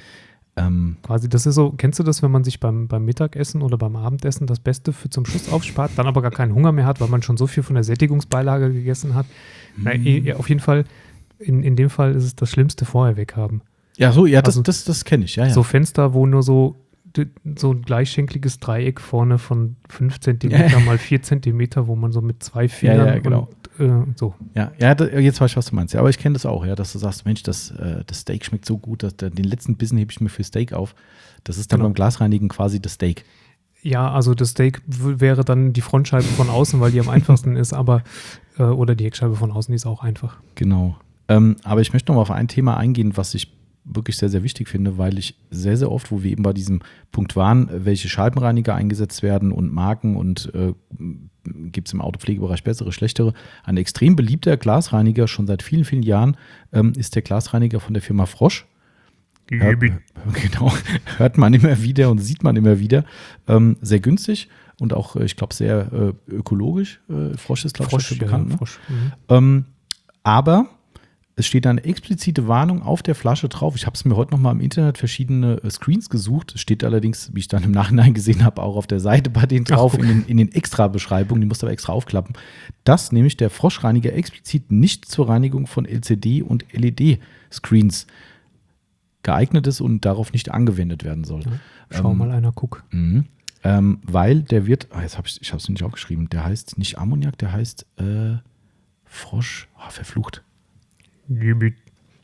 Ähm, Quasi, das ist so, kennst du das, wenn man sich beim, beim Mittagessen oder beim Abendessen das Beste für zum Schluss aufspart, dann aber gar keinen Hunger mehr hat, weil man schon so viel von der Sättigungsbeilage gegessen hat? Na, eh, auf jeden Fall, in, in dem Fall ist es das Schlimmste vorher weghaben. ja, so, ja, das, Also- das, das kenne ich, ja, ja. So Fenster, wo nur so, d- so ein gleichschenkliges Dreieck vorne von fünf Zentimeter Ja. mal vier Zentimeter, wo man so mit zwei Fingern ja, genau. und äh, so. Ja, ja, da, jetzt weiß ich, was du meinst. Ja, aber ich kenne das auch, ja, dass du sagst, Mensch, das, äh, das Steak schmeckt so gut, dass der, den letzten Bissen hebe ich mir für Steak auf. Das ist dann Genau. beim Glasreinigen quasi das Steak. Ja, also das Steak w- wäre dann die Frontscheibe von außen, weil die am einfachsten ist, aber äh, oder die Heckscheibe von außen, die ist auch einfach. Genau. Ähm, aber ich möchte noch mal auf ein Thema eingehen, was ich wirklich sehr, sehr wichtig finde, weil ich sehr, sehr oft, wo wir eben bei diesem Punkt waren, welche Scheibenreiniger eingesetzt werden und Marken und äh, gibt es im Autopflegebereich bessere, schlechtere. Ein extrem beliebter Glasreiniger, schon seit vielen, vielen Jahren, ähm, ist der Glasreiniger von der Firma Frosch. Hört, genau, hört man immer wieder und sieht man immer wieder. Ähm, sehr günstig und auch, äh, ich glaube, sehr äh, ökologisch. Äh, Frosch ist, glaube ich, Frosch, dafür ja, bekannt. Ne? Frosch. Mhm. Ähm, aber es steht eine explizite Warnung auf der Flasche drauf. Ich habe es mir heute noch mal im Internet verschiedene äh, Screens gesucht. Es steht allerdings, wie ich dann im Nachhinein gesehen habe, auch auf der Seite bei denen Ach, drauf, guck. in den, in den Extra-Beschreibungen. Die musst du aber extra aufklappen. Dass nämlich der Froschreiniger explizit nicht zur Reinigung von L C D- und L E D-Screens geeignet ist und darauf nicht angewendet werden soll. Schau Ähm, mal einer, guck. Mhm. Ähm, weil der wird, ah, jetzt habe ich, ich habe es nicht aufgeschrieben, der heißt nicht Ammoniak, der heißt äh, Frosch, ah, verflucht.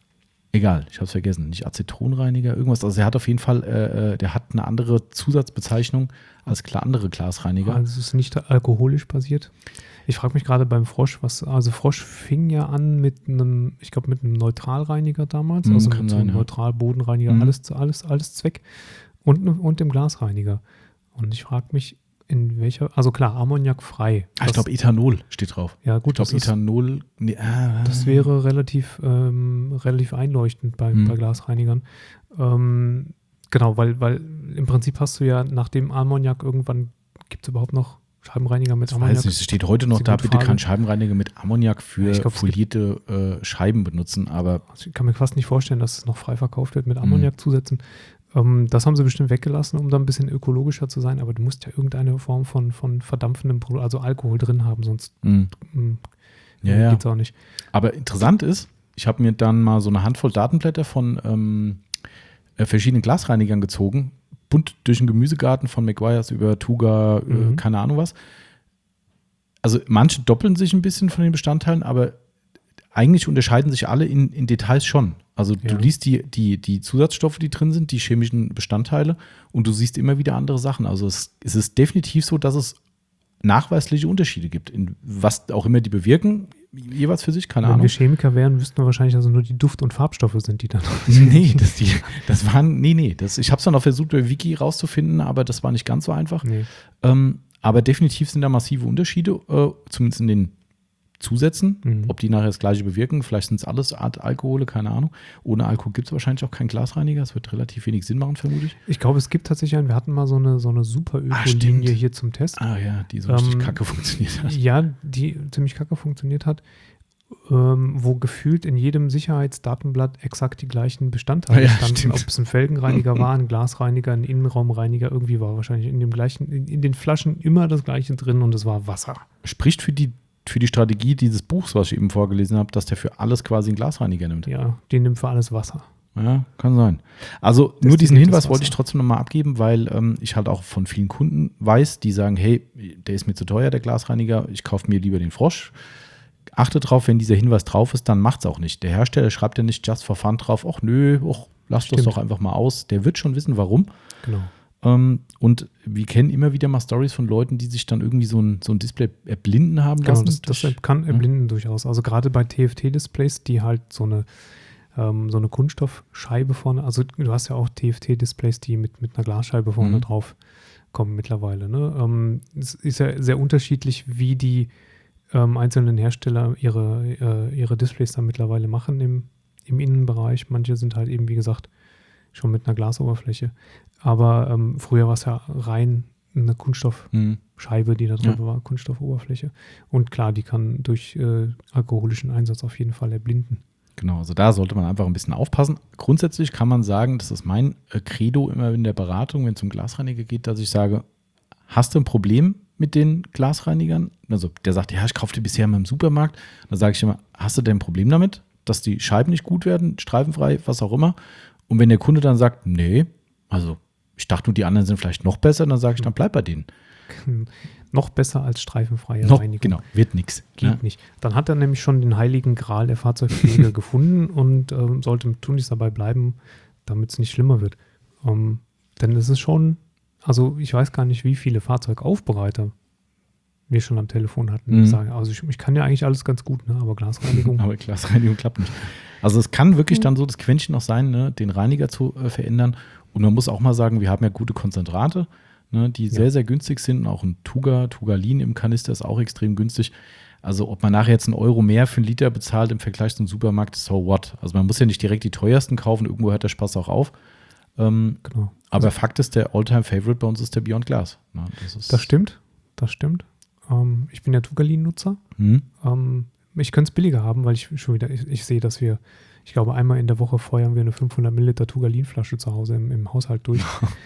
egal, ich habe es vergessen, nicht Acetonreiniger, irgendwas. Also er hat auf jeden Fall, äh, der hat eine andere Zusatzbezeichnung als klar andere Glasreiniger. Also es ist nicht alkoholisch basiert. Ich frage mich gerade beim Frosch, was, also Frosch fing ja an mit einem, ich glaube mit einem Neutralreiniger damals, Mhm, also kann mit so sein, einem ja. Neutralbodenreiniger, Mhm. alles, alles, alles Zweck und, und dem Glasreiniger. Und ich frage mich, in welcher, also klar, ammoniakfrei. Ah, ich Das- glaube Ethanol steht drauf. ja Ich gut, glaube das, ist, Ethanol, nee, ah, das wäre relativ, ähm, relativ einleuchtend bei, Mhm. bei Glasreinigern. Ähm, genau, weil, weil im Prinzip hast du ja nach dem Ammoniak irgendwann, gibt es überhaupt noch Scheibenreiniger mit ich Ammoniak? weiß nicht, es steht heute noch Ist die da, gute bitte Frage. kein Scheibenreiniger mit Ammoniak für Ich glaub, es gibt- folierte äh, Scheiben benutzen, aber Also ich kann mir fast nicht vorstellen, dass es noch frei verkauft wird mit Mhm. Ammoniakzusätzen. Ähm, das haben sie bestimmt weggelassen, um da ein bisschen ökologischer zu sein, aber du musst ja irgendeine Form von, von verdampfendem Produkt, also Alkohol drin haben, sonst mh. mh, Ja, nee, ja. geht's auch nicht. Aber interessant ist, ich habe mir dann mal so eine Handvoll Datenblätter von ähm, äh, verschiedenen Glasreinigern gezogen, bunt durch den Gemüsegarten von McGuire's über Tuga, äh, Mhm. keine Ahnung was. Also manche doppeln sich ein bisschen von den Bestandteilen, aber eigentlich unterscheiden sich alle in, in Details schon. Also du Ja. liest die, die, die Zusatzstoffe, die drin sind, die chemischen Bestandteile und du siehst immer wieder andere Sachen. Also es, es ist definitiv so, dass es nachweisliche Unterschiede gibt, in was auch immer die bewirken, jeweils für sich, keine Wenn Ahnung. wir Chemiker wären, wüssten wir wahrscheinlich, dass es nur die Duft- und Farbstoffe sind, die dann. Nee, das, die, das waren, nee, nee. Das, ich habe es dann auch versucht, bei Wiki rauszufinden, aber das war nicht ganz so einfach. Nee. Ähm, aber definitiv sind da massive Unterschiede, äh, zumindest in den Zusätzen. Mhm. Ob die nachher das Gleiche bewirken, vielleicht sind es alles Art Alkohole, keine Ahnung. Ohne Alkohol gibt es wahrscheinlich auch keinen Glasreiniger. Es wird relativ wenig Sinn machen, vermute ich. Ich glaube, es gibt tatsächlich einen, wir hatten mal so eine, so eine super Ah, Öko-Linie stimmt. hier zum Test. Ah ja, die so richtig Ähm, kacke funktioniert hat. Ja, die ziemlich kacke funktioniert hat, ähm, wo gefühlt in jedem Sicherheitsdatenblatt exakt die gleichen Bestandteile Ja, standen. stimmt. Ob es ein Felgenreiniger war, ein Glasreiniger, ein Innenraumreiniger, irgendwie war wahrscheinlich in dem gleichen, in, in den Flaschen immer das gleiche drin und es war Wasser. Spricht für die, für die Strategie dieses Buchs, was ich eben vorgelesen habe, dass der für alles quasi einen Glasreiniger nimmt. Ja, die nimmt für alles Wasser. Ja, kann sein. Also nur diesen Destilliertes Hinweis wollte ich Wasser. trotzdem nochmal abgeben, weil ähm, ich halt auch von vielen Kunden weiß, die sagen, hey, der ist mir zu teuer, der Glasreiniger, ich kaufe mir lieber den Frosch. Achte drauf, wenn dieser Hinweis drauf ist, dann macht's auch nicht. Der Hersteller schreibt ja nicht just for fun drauf, ach nö, ach, lass das Stimmt. doch einfach mal aus. Der wird schon wissen, warum. Genau. Ähm, und wir kennen immer wieder mal Stories von Leuten, die sich dann irgendwie so ein, so ein Display erblinden haben Genau, lassen. das, das durch- kann ja. erblinden durchaus. Also gerade bei T F T-Displays, die halt so eine, ähm, so eine Kunststoffscheibe vorne, also du hast ja auch T F T-Displays, die mit, mit einer Glasscheibe vorne Mhm. drauf kommen mittlerweile. Ne? Ähm, es ist ja sehr unterschiedlich, wie die ähm, einzelnen Hersteller ihre, äh, ihre Displays dann mittlerweile machen im, im Innenbereich. Manche sind halt eben, wie gesagt, schon mit einer Glasoberfläche. Aber ähm, früher war es ja rein eine Kunststoff- Mhm. Scheibe, die da drüber Ja. war, Kunststoffoberfläche. Und klar, die kann durch äh, alkoholischen Einsatz auf jeden Fall erblinden. Genau, also da sollte man einfach ein bisschen aufpassen. Grundsätzlich kann man sagen, das ist mein äh, Credo immer in der Beratung, wenn es um Glasreiniger geht, dass ich sage, hast du ein Problem mit den Glasreinigern? Also der sagt, ja, ich kaufte bisher immer im Supermarkt. Dann sage ich immer, hast du denn ein Problem damit, dass die Scheiben nicht gut werden, streifenfrei, was auch immer? Und wenn der Kunde dann sagt, nee, also ich dachte nur, die anderen sind vielleicht noch besser, dann sage ich, dann bleib bei denen. Noch besser als streifenfreie Noch, Reinigung. genau, wird nichts. Geht nicht. Dann hat er nämlich schon den heiligen Gral der Fahrzeugpflege gefunden und ähm, sollte tunlichst dabei bleiben, damit es nicht schlimmer wird. Ähm, denn es ist schon, also ich weiß gar nicht, wie viele Fahrzeugaufbereiter wir schon am Telefon hatten. Mhm. Die sagen, also ich, ich kann ja eigentlich alles ganz gut, ne? aber Glasreinigung. Aber Glasreinigung klappt nicht. Also es kann wirklich dann so das Quäntchen noch sein, ne, den Reiniger zu äh, verändern. Und man muss auch mal sagen, wir haben ja gute Konzentrate, ne, die Ja. sehr, sehr günstig sind. Auch ein Tuga, Tugalin im Kanister ist auch extrem günstig. Also ob man nachher jetzt einen Euro mehr für einen Liter bezahlt im Vergleich zum Supermarkt, so what? Also man muss ja nicht direkt die teuersten kaufen, irgendwo hört der Spaß auch auf. Ähm, Genau. aber Fakt ist, der All-Time-Favorite bei uns ist der Beyond Glass. Ne, das ist, Das stimmt, das stimmt. Ähm, ich bin ja Tugalin-Nutzer. Hm? Ähm, ich könnte es billiger haben, weil ich schon wieder, ich, ich sehe, dass wir, ich glaube, einmal in der Woche feuern wir eine fünfhundert Milliliter Tugalin-Flasche zu Hause im, im Haushalt durch.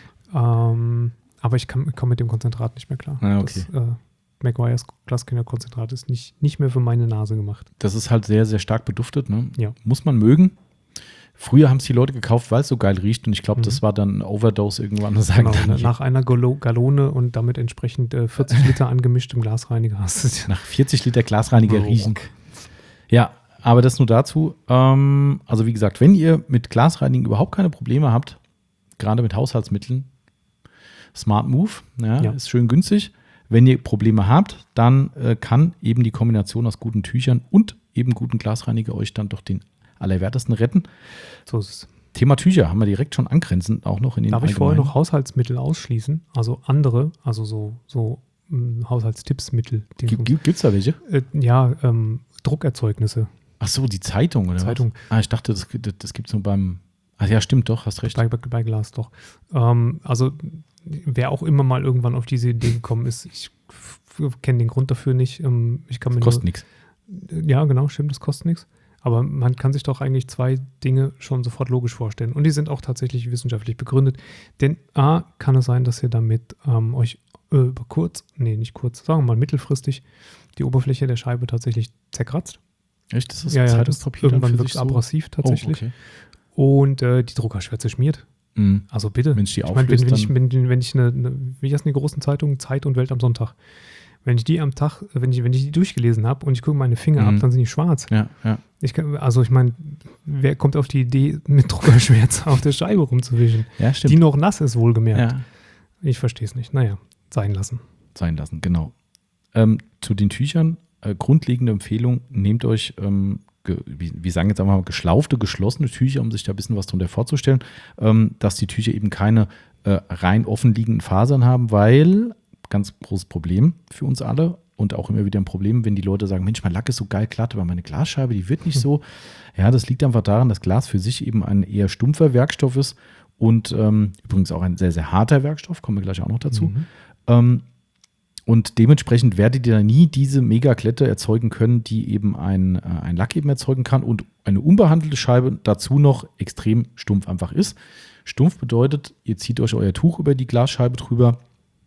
ähm, aber ich komme mit dem Konzentrat nicht mehr klar. Ah, okay. Das, äh, McGuire's Glaskiner-Konzentrat ist nicht, nicht mehr für meine Nase gemacht. Das ist halt sehr, sehr stark beduftet. Ne? Ja. Muss man mögen. Früher haben es die Leute gekauft, weil es so geil riecht. Und ich glaube, Mhm. das war dann eine Overdose irgendwann. Das sagen Genau, dann nach einer Galo- Gallone und damit entsprechend äh, vierzig Liter angemischtem Glasreiniger hast du es ja. nach vierzig Liter Glasreiniger Rock. riechen. Ja, aber das nur dazu. Ähm, also wie gesagt, wenn ihr mit Glasreinigen überhaupt keine Probleme habt, gerade mit Haushaltsmitteln, Smart Move, ja, Ja. ist schön günstig. Wenn ihr Probleme habt, dann äh, kann eben die Kombination aus guten Tüchern und eben guten Glasreiniger euch dann doch den Allerwertesten retten. So ist es. Thema Tücher haben wir direkt schon angrenzend auch noch in den Darf ich vorher allgemeinen- noch Haushaltsmittel ausschließen? Also andere, also so, so mh, Haushaltstippsmittel. die- Gibt es da welche? Äh, ja, ähm, Druckerzeugnisse. Ach so, die Zeitung oder Zeitung. was? Ah, ich dachte, das, das, das gibt es nur beim. Ach ja, stimmt doch, hast recht. Bei, bei, bei Glas doch. Ähm, also wer auch immer mal irgendwann auf diese Idee gekommen ist, ich kenne den Grund dafür nicht. Ähm, ich kann mir Das kostet nur, nichts. Ja, genau, stimmt, das kostet nichts. Aber man kann sich doch eigentlich zwei Dinge schon sofort logisch vorstellen. Und die sind auch tatsächlich wissenschaftlich begründet. Denn A, kann es sein, dass ihr damit ähm, euch äh, über kurz, nee, nicht kurz, sagen wir mal mittelfristig, die Oberfläche der Scheibe tatsächlich zerkratzt. Echt? Das ist ja, ja, das Zeitungspapier dann irgendwann für wird sich es so? abrasiv tatsächlich. Oh, okay. Und äh, die Druckerschwärze schmiert. Mhm. Also bitte. Wenn ich die Ich meine, wenn, auflöst, wenn, ich, dann- wenn, wenn ich eine, eine, wie heißt die großen Zeitungen, Zeit und Welt am Sonntag, wenn ich die am Tag, wenn ich, wenn ich die durchgelesen habe und ich gucke meine Finger Mhm. ab, dann sind die schwarz. Ja, ja. Ich kann, also ich meine, wer kommt auf die Idee, mit Druckerschwärze auf der Scheibe rumzuwischen? Ja, stimmt. Die noch nass ist, wohlgemerkt. ja. Ich verstehe es nicht. Naja, sein lassen. Sein lassen, genau. Ähm, zu den Tüchern, äh, grundlegende Empfehlung, nehmt euch, ähm, ge, wie, wir sagen jetzt einfach mal, geschlaufte, geschlossene Tücher, um sich da ein bisschen was drunter vorzustellen, ähm, dass die Tücher eben keine äh, rein offen liegenden Fasern haben, weil, ganz großes Problem für uns alle und auch immer wieder ein Problem, wenn die Leute sagen, Mensch, mein Lack ist so geil glatt, aber meine Glasscheibe, die wird nicht so. Ja, das liegt einfach daran, dass Glas für sich eben ein eher stumpfer Werkstoff ist und ähm, übrigens auch ein sehr, sehr harter Werkstoff, kommen wir gleich auch noch dazu. Mhm. Ähm, und dementsprechend werdet ihr da nie diese Megaglätte erzeugen können, die eben ein, äh, ein Lack eben erzeugen kann und eine unbehandelte Scheibe dazu noch extrem stumpf einfach ist. Stumpf bedeutet, ihr zieht euch euer Tuch über die Glasscheibe drüber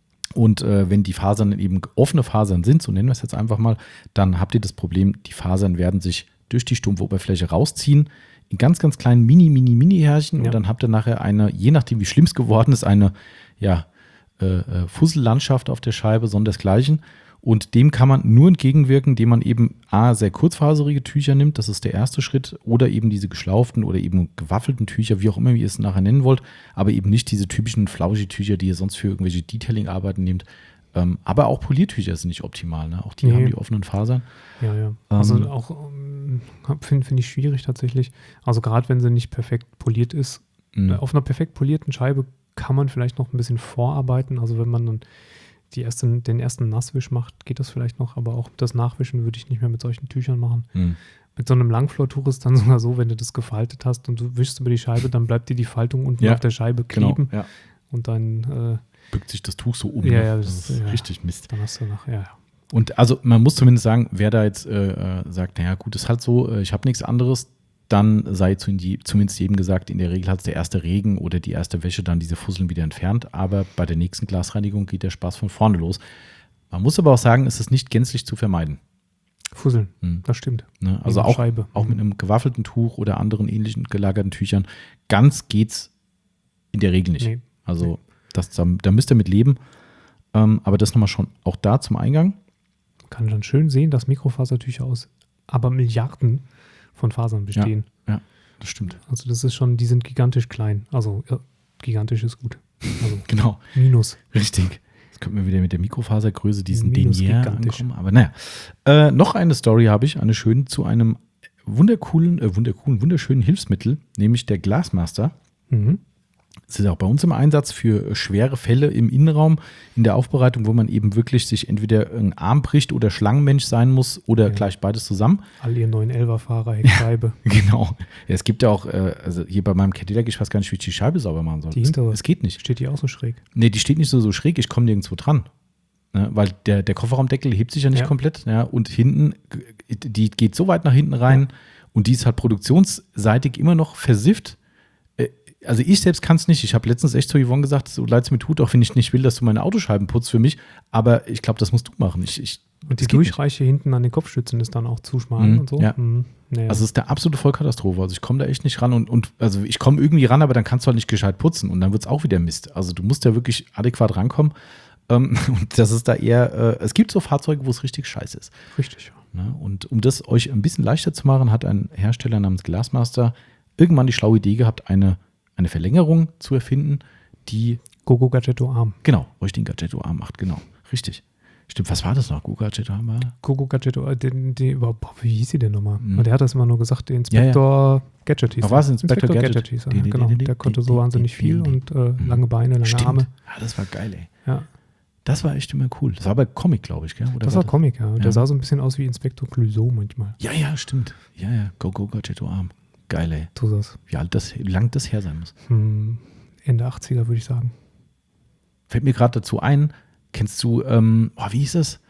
und äh, wenn die Fasern eben offene Fasern sind, so nennen wir es jetzt einfach mal, dann habt ihr das Problem, die Fasern werden sich durch die stumpfe Oberfläche rausziehen, in ganz, ganz kleinen Mini, Mini, Mini-Härchen Ja. und dann habt ihr nachher eine, je nachdem wie schlimm es geworden ist, eine, ja, äh, äh, Fussellandschaft auf der Scheibe, sondersgleichen. Und dem kann man nur entgegenwirken, indem man eben A, sehr kurzfaserige Tücher nimmt, das ist der erste Schritt, oder eben diese geschlauften oder eben gewaffelten Tücher, wie auch immer ihr es nachher nennen wollt, aber eben nicht diese typischen Flauschig-Tücher, die ihr sonst für irgendwelche Detailing-Arbeiten nehmt. Ähm, aber auch Poliertücher sind nicht optimal, ne? Auch die Nee. haben die offenen Fasern. Ja, ja. Also Ähm, auch ähm, finde find ich schwierig tatsächlich. Also gerade wenn sie nicht perfekt poliert ist. Mhm. Auf einer perfekt polierten Scheibe kann man vielleicht noch ein bisschen vorarbeiten. Also wenn man dann die ersten, den ersten Nasswisch macht, geht das vielleicht noch. Aber auch das Nachwischen würde ich nicht mehr mit solchen Tüchern machen. Mhm. Mit so einem Langflortuch ist dann sogar so, wenn du das gefaltet hast und du wischst über die Scheibe, dann bleibt dir die Faltung unten Ja, auf der Scheibe kleben. Genau, ja. Und dann, äh, Bückt sich das Tuch so um. Ja, ne? ja, das, das- ist ja. richtig Mist. dann hast du nach, ja, ja. Und also man muss zumindest sagen, wer da jetzt äh, äh, sagt, naja gut, ist halt so, äh, ich habe nichts anderes, dann sei zu die, zumindest jedem gesagt, in der Regel hat der erste Regen oder die erste Wäsche dann diese Fusseln wieder entfernt, aber bei der nächsten Glasreinigung geht der Spaß von vorne los. Man muss aber auch sagen, es ist nicht gänzlich zu vermeiden. Fusseln, Hm. das stimmt. Ne? Also Wegen auch, Scheibe. auch mit einem gewaffelten Tuch oder anderen ähnlichen gelagerten Tüchern, ganz geht's in der Regel nicht. Nee. Also Nee. das, da, da müsst ihr mit leben. Ähm, aber das nochmal schon auch da zum Eingang. Man kann dann schön sehen, dass Mikrofasertücher aus aber Milliarden von Fasern bestehen. Ja, das stimmt. Also das ist schon, die sind gigantisch klein. Also ja, gigantisch ist gut. Also Genau. Minus. Richtig. Jetzt könnten wir wieder mit der Mikrofasergröße diesen Minus Denier gigantisch. ankommen. Aber naja. Äh, noch eine Story habe ich, eine schöne zu einem wundercoolen, äh, wundercoolen, wunderschönen Hilfsmittel, nämlich der Glassmaster. Mhm. Das ist auch bei uns im Einsatz für schwere Fälle im Innenraum, in der Aufbereitung, wo man eben wirklich sich entweder ein Arm bricht oder Schlangenmensch sein muss oder Ja. gleich beides zusammen. All ihr neuen Elfer-Fahrer, Heckscheibe. Genau. Ja, es gibt ja auch, äh, also hier bei meinem Cadillac, ich weiß gar nicht, wie ich die Scheibe sauber machen soll. Die hintere. Es, es geht nicht. Steht die auch so schräg? Nee, die steht nicht so, so schräg, ich komme nirgendwo dran. Ne, weil der, der Kofferraumdeckel hebt sich ja nicht Ja. komplett. Ja, und hinten, die geht so weit nach hinten rein und die ist halt produktionsseitig immer noch versifft. Äh, Also ich selbst kann es nicht. Ich habe letztens echt zu Yvonne gesagt, so leid es mir tut, auch wenn ich nicht will, dass du meine Autoscheiben putzt für mich. Aber ich glaube, das musst du machen. Ich, ich, Und die das geht nicht. Durchreiche hinten an den Kopfstützen ist dann auch zu schmal Mhm, und so. ja. Mhm. Naja. Also es ist eine absolute Vollkatastrophe. Also ich komme da echt nicht ran und, und also ich komme irgendwie ran, aber dann kannst du halt nicht gescheit putzen und dann wird es auch wieder Mist. Also du musst ja wirklich adäquat rankommen. Ähm, und das ist da eher, äh, es gibt so Fahrzeuge, wo es richtig scheiße ist. Richtig. Ne? Und um das euch ein bisschen leichter zu machen, hat ein Hersteller namens Glassmaster irgendwann die schlaue Idee gehabt, eine, eine Verlängerung zu erfinden, die Gogo Gadgetto Arm. genau, euch den Gadgetto-Arm macht, genau, richtig. Stimmt, was war das noch? Gogo Gadgetto-Arm war? Gogo Gadgetto, äh, den, den, boah, wie hieß sie denn nochmal? Mhm. Der hat das immer nur gesagt, der Inspektor Gadget hieß Ach, der. was? Inspektor Gadget? hieß er, Die, die, genau. die, die, Der konnte so die, wahnsinnig die, viel die, und äh, lange Beine, lange Stimmt. Arme. Ja, das war geil, ey. Ja. Das war echt immer cool. Das war bei Comic, glaube ich, gell? Oder Das war Comic, ja. Ja. Der sah so ein bisschen aus wie Inspektor Clouseau manchmal. Ja, ja, stimmt. Ja, ja, Gogo Gadgetto-Arm. Geil, ey. So das. Wie alt das, wie lang das her sein muss. Hm, Ende achtziger, würde ich sagen. Fällt mir gerade dazu ein, kennst du, ähm, oh, wie hieß das?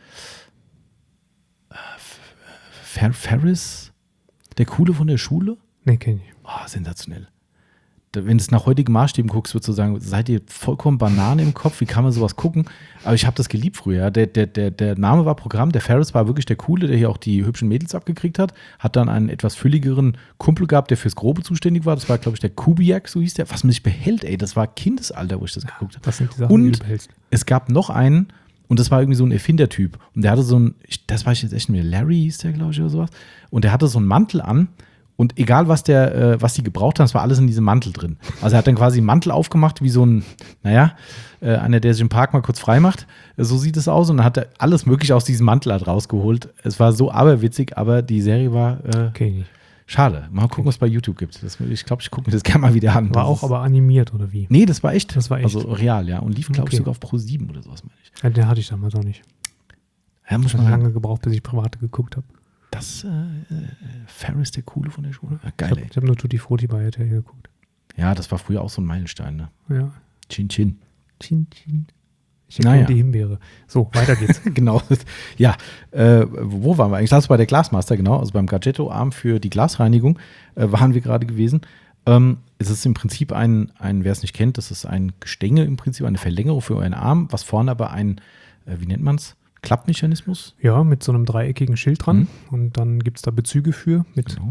Fer Ferris? Der Coole von der Schule? Nee, kenn ich. Oh, sensationell. Da, wenn du es nach heutigen Maßstäben guckst, würdest du sagen, seid ihr vollkommen Banane im Kopf? Wie kann man sowas gucken? Aber ich habe das geliebt früher. Der, der, der, der Name war Programm. Der Ferris war wirklich der Coole, der hier auch die hübschen Mädels abgekriegt hat. Hat dann einen etwas fülligeren Kumpel gehabt, der fürs Grobe zuständig war. Das war, glaube ich, der Kubiak, so hieß der. Was man sich behält, ey. Das war Kindesalter, wo ich das geguckt habe. Das sind die Sachen, Und die du behältst. es gab noch einen, und das war irgendwie so ein Erfindertyp. Und der hatte so ein, ich, das weiß ich jetzt echt nicht mehr, Larry hieß der, glaube ich, oder sowas. Und der hatte so einen Mantel an. Und egal, was der, äh, was die gebraucht haben, es war alles in diesem Mantel drin. Also er hat dann quasi einen Mantel aufgemacht, wie so ein, naja, äh, einer, der sich im Park mal kurz frei macht. So sieht es aus. Und dann hat er alles Mögliche aus diesem Mantel halt rausgeholt. Es war so aberwitzig, aber die Serie war äh, Kenn ich nicht. schade. Mal gucken, was es bei YouTube gibt. Das, ich glaube, ich gucke mir das gerne mal wieder an. War Das auch ist, aber animiert, oder wie? Nee, das war echt. Das war echt. Also real, ja. Und lief, glaube ich, Okay. sogar auf Pro sieben oder sowas, meine ich. Ja, den hatte ich damals auch nicht. Ja, muss Ich habe man sagen. lange gebraucht, bis ich private geguckt habe. Das äh, äh, Ferris, der Coole von der Schule. Ja, Ich geil, habe ey. hab nur Tutti Frutti bei R T L geguckt. Ja, das war früher auch so ein Meilenstein, ne? Ja. Chin Chin. Chin, chin. Ich Naja. erkenne die Himbeere. So, weiter geht's. Genau. Ja, äh, wo waren wir eigentlich? Das war bei der Glassmaster, genau. Also beim Gadgetto-Arm für die Glasreinigung äh, waren wir gerade gewesen. Ähm, es ist im Prinzip ein, ein wer es nicht kennt, das ist ein Gestänge im Prinzip, eine Verlängerung für euren Arm, was vorne aber ein, äh, wie nennt man es? Klappmechanismus. Ja, mit so einem dreieckigen Schild dran. Mhm. Und dann gibt es da Bezüge für, mit Genau.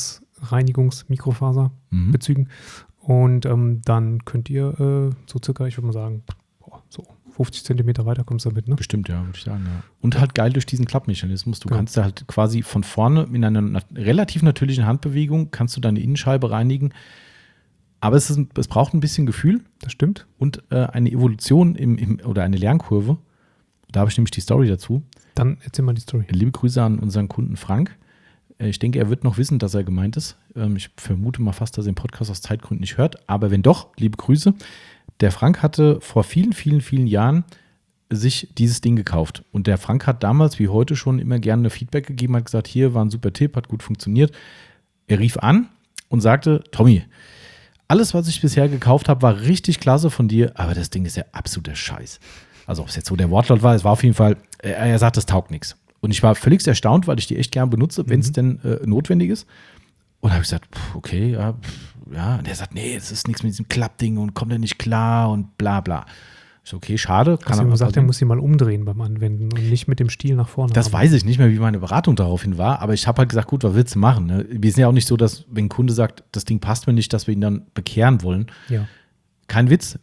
Glasreinigungs-Mikrofaserbezügen. Mhm. Und ähm, dann könnt ihr äh, so circa, ich würde mal sagen, boah, so fünfzig Zentimeter weiter kommst du damit, ne? Bestimmt, ja, würde ich sagen, ja. Und halt geil durch diesen Klappmechanismus. Du Ja. kannst da halt quasi von vorne in einer nat- relativ natürlichen Handbewegung kannst du deine Innenscheibe reinigen. Aber es, ist, ein- es braucht ein bisschen Gefühl Das stimmt. und äh, eine Evolution im, im, oder eine Lernkurve. Da habe ich nämlich die Story dazu. Dann erzähl mal die Story. Liebe Grüße an unseren Kunden Frank. Äh, Ich denke, er wird noch wissen, dass er gemeint ist. Ähm, Ich vermute mal fast, dass er den Podcast aus Zeitgründen nicht hört. Aber wenn doch, liebe Grüße. Der Frank hatte vor vielen, vielen, vielen Jahren sich dieses Ding gekauft. Und der Frank hat damals, wie heute schon, immer gerne Feedback gegeben, hat gesagt, hier war ein super Tipp, hat gut funktioniert. Er rief an und sagte, Tommy, alles, was ich bisher gekauft habe, war richtig klasse von dir, aber das Ding ist ja absoluter Scheiß. Also ob es jetzt so der Wortlaut war, es war auf jeden Fall, er, er sagt, das taugt nichts. Und ich war völlig erstaunt, weil ich die echt gern benutze, wenn es Mhm. denn äh, notwendig ist. Und habe ich gesagt, pff, okay, ja, pff, ja. Und er sagt, nee, es ist nichts mit diesem Klappding und kommt ja nicht klar und bla bla. Ich so, okay, schade. Hast du ihm gesagt, er muss sie mal umdrehen beim Anwenden und nicht mit dem Stiel nach vorne. Das arbeiten. weiß ich nicht mehr, wie meine Beratung daraufhin war, aber ich habe halt gesagt, gut, was willst du machen? Ne? Wir sind ja auch nicht so, dass, wenn ein Kunde sagt, das Ding passt mir nicht, dass wir ihn dann bekehren wollen. Ja. Kein Witz.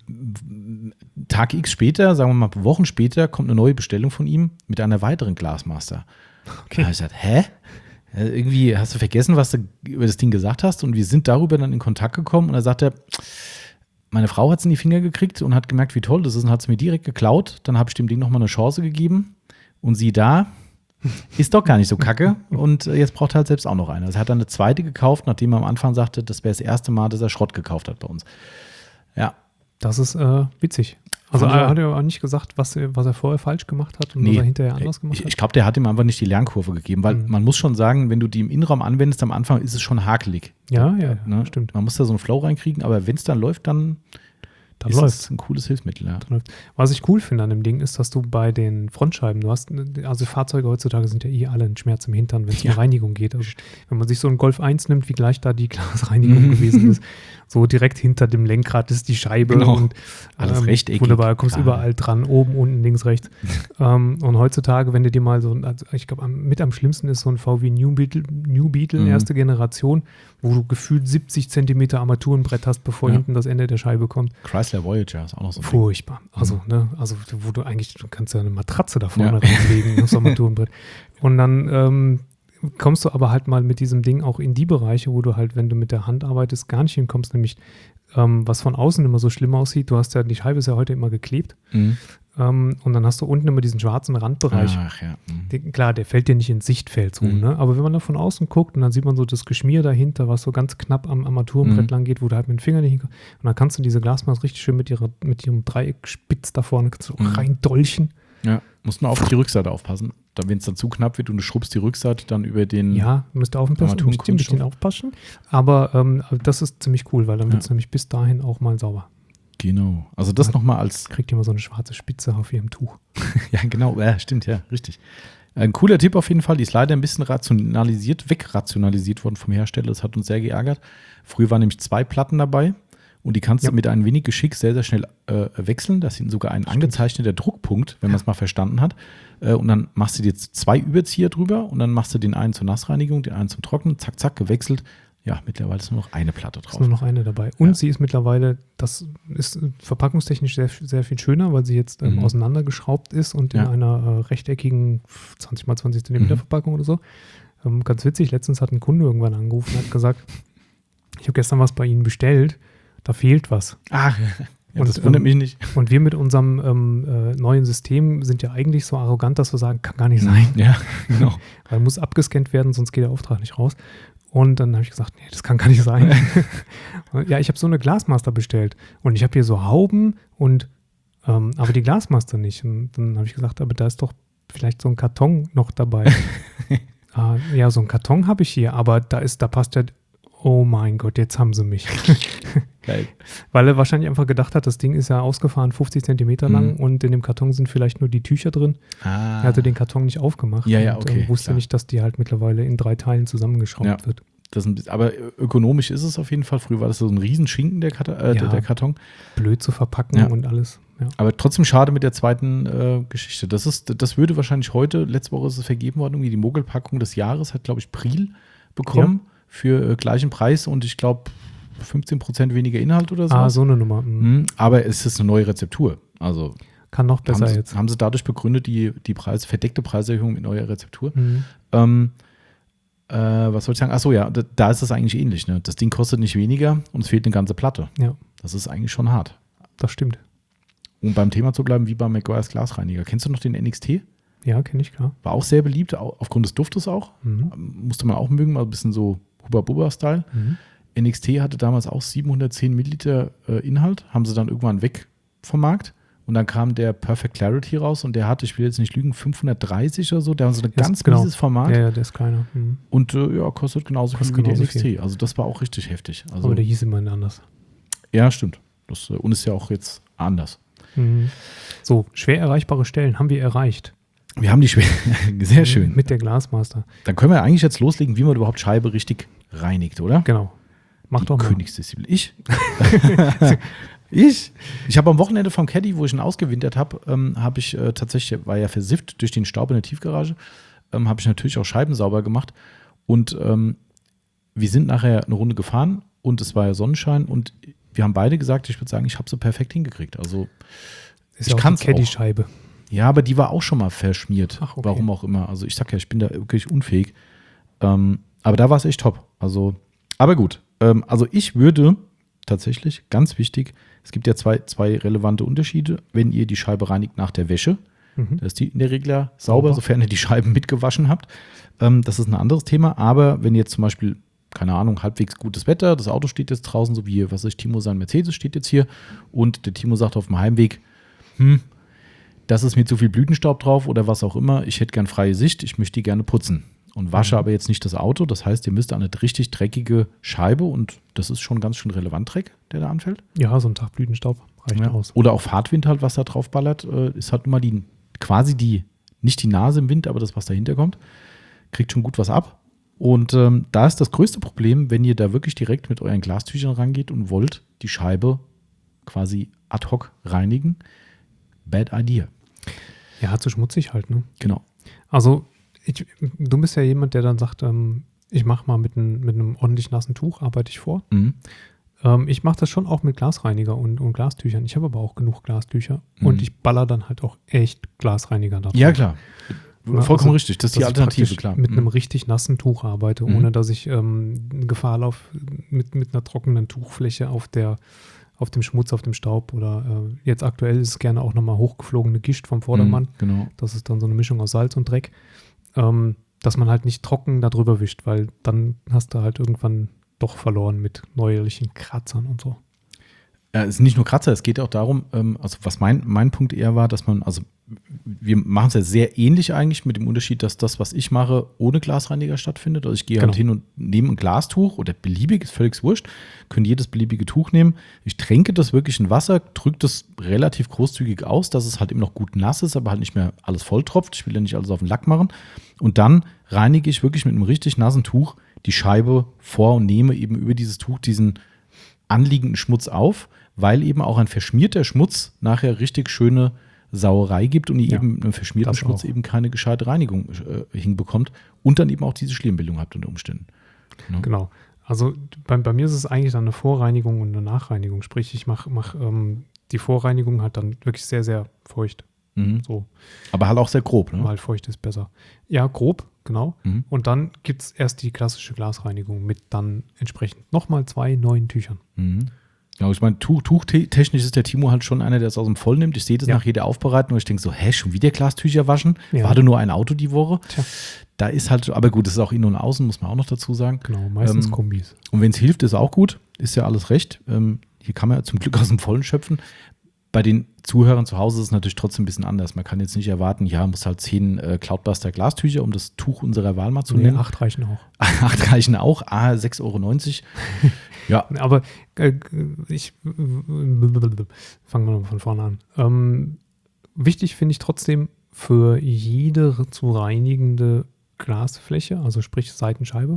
Tag X später, sagen wir mal Wochen später, kommt eine neue Bestellung von ihm mit einer weiteren Glassmaster. Okay. Da habe ich gesagt, hä? Äh, Irgendwie hast du vergessen, was du über das Ding gesagt hast, und wir sind darüber dann in Kontakt gekommen und er sagte, meine Frau hat es in die Finger gekriegt und hat gemerkt, wie toll das ist, und hat es mir direkt geklaut. Dann habe ich dem Ding nochmal eine Chance gegeben und sie da ist doch gar nicht so kacke, und äh, jetzt braucht er halt selbst auch noch eine. Also er hat dann eine zweite gekauft, nachdem er am Anfang sagte, das wäre das erste Mal, dass er Schrott gekauft hat bei uns. Ja. Das ist äh, witzig. Also Fand ich er auch. hat ja auch nicht gesagt, was, er- was er vorher falsch gemacht hat und Nee, was er hinterher anders gemacht ich, hat. ich glaube, der hat ihm einfach nicht die Lernkurve gegeben, weil Mhm. man muss schon sagen, wenn du die im Innenraum anwendest, am Anfang ist es schon hakelig. Ja, ja, ja, Ne? stimmt. Man muss da so einen Flow reinkriegen, aber wenn es dann läuft, dann, Dann ist läuft es ein cooles Hilfsmittel. Ja. Was ich cool finde an dem Ding ist, dass du bei den Frontscheiben, du hast, also Fahrzeuge heutzutage sind ja eh alle ein Schmerz im Hintern, wenn es Ja. um Reinigung geht. Also wenn man sich so einen Golf eins nimmt, wie gleich da die Glasreinigung Mhm. gewesen ist, so direkt hinter dem Lenkrad ist die Scheibe Genau. und Alles rechteckig. wunderbar, kommst Klar. überall dran, oben, unten, links, rechts. ähm, und heutzutage, wenn du dir mal so, ein- also ich glaube, mit am schlimmsten ist so ein V W New Beetle, New Beetle Mhm. erste Generation, wo du gefühlt siebzig Zentimeter Armaturenbrett hast, bevor Ja. hinten das Ende der Scheibe kommt. Chrysler Chrysler Voyager ist auch noch so ein Ding. Furchtbar. Also, ne, also wo du eigentlich, du kannst ja eine Matratze da vorne Ja. reinlegen, aufs Armaturenbrett. Und dann ähm, kommst du aber halt mal mit diesem Ding auch in die Bereiche, wo du halt, wenn du mit der Hand arbeitest, gar nicht hinkommst, nämlich ähm, was von außen immer so schlimm aussieht. Du hast ja, die Scheibe ist ja heute immer geklebt. Mhm. Ähm, und dann hast du unten immer diesen schwarzen Randbereich. Ach ja. Mhm. Den, klar, der fällt dir nicht ins Sichtfeld so, Mhm. ne? Aber wenn man da von außen guckt und dann sieht man so das Geschmier dahinter, was so ganz knapp am Armaturenbrett Mhm. lang geht, wo du halt mit dem Finger nicht hinkommst. Und dann kannst du diese Glasmaß richtig schön mit, ihrer, mit ihrem Dreieckspitz da vorne kannst du auch Mhm. reindolchen. Ja, musst nur auf die Rückseite aufpassen. Da, wenn es dann zu knapp wird und du schrubbst die Rückseite dann über den. Ja, müsst ihr aufpassen, Armaturen- müsst ihr ein bisschen aufpassen. Aber ähm, das ist ziemlich cool, weil dann Ja. wird es nämlich bis dahin auch mal sauber. Genau. Also das Ja. nochmal als. Kriegt ihr mal so eine schwarze Spitze auf ihrem Tuch. Ja, genau. Ja, stimmt, ja, richtig. Ein cooler Tipp auf jeden Fall. Die ist leider ein bisschen rationalisiert, wegrationalisiert worden vom Hersteller. Das hat uns sehr geärgert. Früher waren nämlich zwei Platten dabei und die kannst Ja. du mit ein wenig Geschick sehr, sehr schnell äh, wechseln. Das sind sogar ein angezeichneter Druckpunkt, wenn man es mal verstanden hat. Äh, und dann machst du dir jetzt zwei Überzieher drüber und dann machst du den einen zur Nassreinigung, den einen zum Trocknen, zack, zack, gewechselt. Ja, mittlerweile ist nur noch eine Platte Ist drauf. nur noch eine dabei. Und Ja. sie ist mittlerweile, das ist verpackungstechnisch sehr, sehr viel schöner, weil sie jetzt ähm, Mhm. auseinandergeschraubt ist und Ja. in einer äh, rechteckigen zwanzig mal zwanzig Zentimeter Mhm. Verpackung oder so. Ähm, ganz witzig, letztens hat ein Kunde irgendwann angerufen und hat gesagt, ich habe gestern was bei Ihnen bestellt, da fehlt was. Ach, ja, Und, das wundert ähm, mich nicht. Und wir mit unserem ähm, äh, neuen System sind ja eigentlich so arrogant, dass wir sagen, kann gar nicht sein. Ja, genau. Weil muss abgescannt werden, sonst geht der Auftrag nicht raus. Und dann habe ich gesagt, nee, das kann gar nicht sein. Ja, ich habe so eine Glasmaster bestellt und ich habe hier so Hauben und ähm, aber die Glasmaster nicht. Und dann habe ich gesagt, aber da ist doch vielleicht so ein Karton noch dabei. ah, ja, so ein Karton habe ich hier, aber da ist, da passt ja, oh mein Gott, jetzt haben sie mich. Geil. Weil er wahrscheinlich einfach gedacht hat, das Ding ist ja ausgefahren fünfzig Zentimeter lang Mhm. und in dem Karton sind vielleicht nur die Tücher drin. Ah. Er hatte den Karton nicht aufgemacht Ja, ja, und okay, äh, wusste klar. nicht, dass die halt mittlerweile in drei Teilen zusammengeschraubt Ja. wird. Das ist ein bisschen, aber ökonomisch ist es auf jeden Fall. Früher war das so ein Riesenschinken, der, Karton, äh, der, Ja. der Karton. Blöd zu verpacken Ja. und alles. Ja. Aber trotzdem schade mit der zweiten äh, Geschichte. Das, ist, das würde wahrscheinlich heute, letzte Woche ist es vergeben worden, irgendwie die Mogelpackung des Jahres hat, glaube ich, Priel bekommen für äh, gleichen Preis und ich glaube fünfzehn Prozent weniger Inhalt oder so. Ah, so eine Nummer. Mhm. Mhm, aber es ist eine neue Rezeptur. Also Kann noch besser haben sie, jetzt. haben sie dadurch begründet, die, die Preis, verdeckte Preiserhöhung mit neuer Rezeptur. Mhm. Ähm, äh, was soll ich sagen? Achso, ja, da, da ist das eigentlich ähnlich. Ne? Das Ding kostet nicht weniger und es fehlt eine ganze Platte. Ja, Das ist eigentlich schon hart. das stimmt. Um beim Thema zu bleiben, wie beim Meguiar's Glasreiniger. Kennst du noch den N X T? Ja, kenne ich, klar. War auch sehr beliebt, au- aufgrund des Duftes auch. Mhm. Ähm, Musste man auch mögen, mal ein bisschen so Hubba-Bubba-Style. Mhm. N X T hatte damals auch siebenhundertzehn Milliliter äh, Inhalt, haben sie dann irgendwann weg vom Markt. Und dann kam der Perfect Clarity raus und der hatte, ich will jetzt nicht lügen, fünfhundertdreißig oder so. Der war so ein Ja, ganz genau. mieses Format. Ja, ja, der ist kleiner. Mhm. Und äh, ja, kostet genauso Kostet viel wie der genauso N X T. Also das war auch richtig heftig. Also, Aber der hieß immerhin anders. ja, stimmt. Das, äh, und ist ja auch jetzt anders. Mhm. So, schwer erreichbare Stellen haben wir erreicht. Wir haben die Schwer sehr schön. Mit der Glasmaster. Dann können wir eigentlich jetzt loslegen, wie man überhaupt Scheibe richtig reinigt, oder? Genau. Mach Die doch mal. Königsdisziplin. Ich? ich? Ich habe am Wochenende vom Caddy, wo ich ihn ausgewintert habe, ähm, habe ich äh, tatsächlich, war ja versifft durch den Staub in der Tiefgarage, ähm, habe ich natürlich auch Scheiben sauber gemacht. Und ähm, wir sind nachher eine Runde gefahren und es war ja Sonnenschein und wir haben beide gesagt, ich würde sagen, ich habe sie perfekt hingekriegt. Also Ist ich ja auch kann's die Caddy-Scheibe. ja, aber die war auch schon mal verschmiert. Ach, okay. Warum auch immer. Also ich sag ja, ich bin da wirklich unfähig. Ähm, aber da war es echt top. Also, aber gut. Ähm, also ich würde tatsächlich, ganz wichtig, es gibt ja zwei, zwei relevante Unterschiede. Wenn ihr die Scheibe reinigt nach der Wäsche, Mhm. da ist die in der Regel ja sauber, Sauber. sofern ihr die Scheiben mitgewaschen habt. Ähm, das ist ein anderes Thema. Aber wenn ihr jetzt zum Beispiel, keine Ahnung, halbwegs gutes Wetter, das Auto steht jetzt draußen, so wie, was weiß ich, Timo sein Mercedes steht jetzt hier und der Timo sagt auf dem Heimweg, hm, das ist mir zu viel Blütenstaub drauf oder was auch immer, ich hätte gern freie Sicht, ich möchte die gerne putzen und wasche Mhm. aber jetzt nicht das Auto. Das heißt, ihr müsst an eine richtig dreckige Scheibe und das ist schon ganz schön relevant Dreck, der da anfällt. Ja, so ein Tag Blütenstaub reicht Ja. aus. Oder auch Fahrtwind halt, was da drauf ballert, äh, ist halt immer die, quasi die, nicht die Nase im Wind, aber das, was dahinter kommt, kriegt schon gut was ab. Und ähm, da ist das größte Problem, wenn ihr da wirklich direkt mit euren Glastüchern rangeht und wollt die Scheibe quasi ad hoc reinigen. Bad idea. Ja, zu schmutzig halt, ne? Genau. Also, ich, du bist ja jemand, der dann sagt, ähm, ich mache mal mit, ein, mit einem ordentlich nassen Tuch, arbeite ich vor. Mhm. Ähm, ich mache das schon auch mit Glasreiniger und, und Glastüchern. Ich habe aber auch genug Glastücher Mhm. und ich baller dann halt auch echt Glasreiniger drauf. Ja, klar. Ja, Vollkommen also, richtig. Das ist die dass ich Alternative, praktisch klar. mit einem Mhm. richtig nassen Tuch arbeite, Mhm. ohne dass ich ähm, Gefahr laufe mit, mit einer trockenen Tuchfläche auf der auf dem Schmutz, auf dem Staub oder äh, jetzt aktuell ist es gerne auch nochmal hochgeflogene Gischt vom Vordermann. Mhm, genau. Das ist dann so eine Mischung aus Salz und Dreck, ähm, dass man halt nicht trocken da drüber wischt, weil dann hast du halt irgendwann doch verloren mit neuerlichen Kratzern und so. Ja, es ist nicht nur Kratzer, es geht auch darum, ähm, also was mein, mein Punkt eher war, dass man, also wir machen es ja sehr ähnlich eigentlich mit dem Unterschied, dass das, was ich mache, ohne Glasreiniger stattfindet. Also ich gehe halt Genau. hin und nehme ein Glastuch oder beliebig, ist völlig wurscht, können jedes beliebige Tuch nehmen. Ich tränke das wirklich in Wasser, drücke das relativ großzügig aus, dass es halt eben noch gut nass ist, aber halt nicht mehr alles volltropft. Ich will ja nicht alles auf den Lack machen. Und dann reinige ich wirklich mit einem richtig nassen Tuch die Scheibe vor und nehme eben über dieses Tuch diesen anliegenden Schmutz auf, weil eben auch ein verschmierter Schmutz nachher richtig schöne Sauerei gibt und ihr Ja, eben einen verschmierten das Schmutz auch. eben keine gescheite Reinigung äh, hinbekommt und dann eben auch diese Schlimmbildung habt unter Umständen. Ja. Genau. Also bei, bei mir ist es eigentlich dann eine Vorreinigung und eine Nachreinigung. Sprich, ich mache mach, ähm, die Vorreinigung halt dann wirklich sehr, sehr feucht. Mhm. So, Aber halt auch sehr grob, ne? weil feucht ist besser. Ja, grob, genau. Mhm. Und dann gibt es erst die klassische Glasreinigung mit dann entsprechend nochmal zwei neuen Tüchern. Mhm. Ja, ich meine, Tuch, tuchtechnisch ist der Timo halt schon einer, der es aus dem Vollen nimmt. Ich sehe das Ja. nach jeder Aufbereitung und ich denke so, hä, schon wieder Glastücher waschen? Ja. Warte nur ein Auto die Woche? Tja. Da ist halt, aber gut, das ist auch innen und außen, muss man auch noch dazu sagen. Genau, meistens Ähm, Kombis. Und wenn es hilft, ist auch gut. Ist ja alles recht. Ähm, hier kann man ja zum Glück aus dem Vollen schöpfen. Bei den Zuhörern zu Hause ist es natürlich trotzdem ein bisschen anders. Man kann jetzt nicht erwarten, ja, muss halt zehn äh, Cloudbuster Glastücher, um das Tuch unserer Wahl mal zu Nee, nennen. acht reichen auch. Acht reichen auch. Ah, sechs Euro neunzig. Ja, Aber äh, ich fangen wir noch von vorne an. Ähm, wichtig finde ich trotzdem für jede zu reinigende Glasfläche, also sprich Seitenscheibe,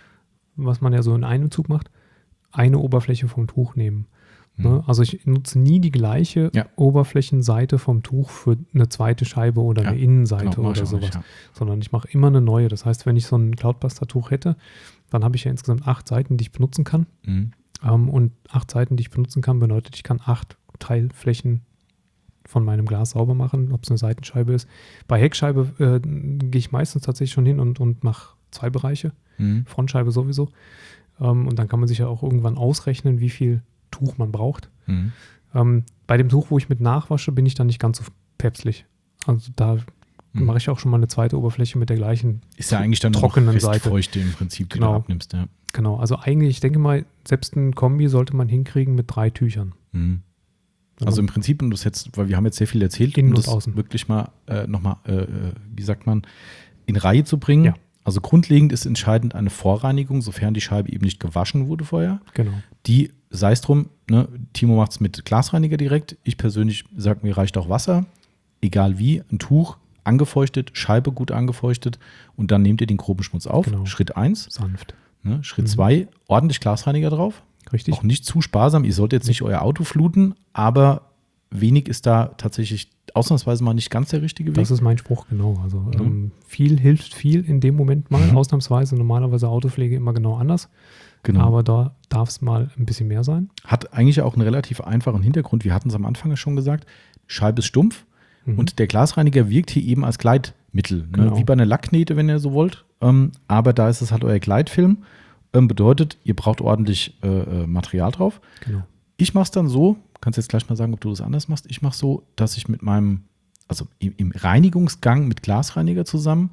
was man ja so in einem Zug macht, eine Oberfläche vom Tuch nehmen. Ne? Also ich nutze nie die gleiche Ja. Oberflächenseite vom Tuch für eine zweite Scheibe oder Ja, eine Innenseite genau, mach ich oder auch sowas, nicht, ja. sondern ich mache immer eine neue. Das heißt, wenn ich so ein Cloudbuster-Tuch hätte, dann habe ich ja insgesamt acht Seiten, die ich benutzen kann. Mhm. Ähm, und acht Seiten, die ich benutzen kann, bedeutet, ich kann acht Teilflächen von meinem Glas sauber machen, ob es eine Seitenscheibe ist. Bei Heckscheibe äh, gehe ich meistens tatsächlich schon hin und, und mache zwei Bereiche, Mhm. Frontscheibe sowieso. Ähm, und dann kann man sich ja auch irgendwann ausrechnen, wie viel Tuch man braucht. Mhm. Ähm, bei dem Tuch, wo ich mit nachwasche, bin ich dann nicht ganz so päpstlich. Also da Mhm. mache ich auch schon mal eine zweite Oberfläche mit der gleichen. Ist ja eigentlich dann trockenen noch Seite. Feuchte im Prinzip, die Genau. du abnimmst. Ja. Genau, also eigentlich, ich denke mal, selbst ein Kombi sollte man hinkriegen mit drei Tüchern. Mhm. Also im Prinzip, um das jetzt, weil wir haben jetzt sehr viel erzählt, Innen um und das außen. wirklich mal äh, nochmal, äh, äh, wie sagt man, in Reihe zu bringen. Ja. Also grundlegend ist entscheidend eine Vorreinigung, sofern die Scheibe eben nicht gewaschen wurde vorher. Genau. Die, sei es drum, ne, Timo macht es mit Glasreiniger direkt. Ich persönlich sage, mir reicht auch Wasser. Egal wie, ein Tuch, angefeuchtet, Scheibe gut angefeuchtet und dann nehmt ihr den groben Schmutz auf. Genau. Schritt eins. Sanft. Ne, Schritt Mhm. zwei, ordentlich Glasreiniger drauf. Richtig? Auch nicht zu sparsam. Ihr solltet jetzt nicht euer Auto fluten, aber wenig ist da tatsächlich ausnahmsweise mal nicht ganz der richtige Weg. Das ist mein Spruch, genau. Also ähm, viel hilft viel in dem Moment mal. Mhm. Ausnahmsweise, normalerweise Autopflege immer genau anders. Genau. Aber da darf es mal ein bisschen mehr sein. Hat eigentlich auch einen relativ einfachen Hintergrund. Wir hatten es am Anfang ja schon gesagt. Scheibe ist stumpf Mhm. und der Glasreiniger wirkt hier eben als Gleitmittel. Ne? Genau. Wie bei einer Lackknete, wenn ihr so wollt. Ähm, aber da ist es halt euer Gleitfilm. Ähm, bedeutet, ihr braucht ordentlich äh, äh, Material drauf. Genau. Ich mache es dann so, kannst jetzt gleich mal sagen, ob du das anders machst. Ich mache so, dass ich mit meinem, also im, im Reinigungsgang mit Glasreiniger zusammen,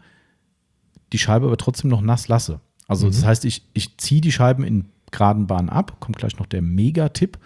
die Scheibe aber trotzdem noch nass lasse. Also Mhm. das heißt, ich, ich ziehe die Scheiben in geraden Bahnen ab. Kommt gleich noch der Mega-Tipp,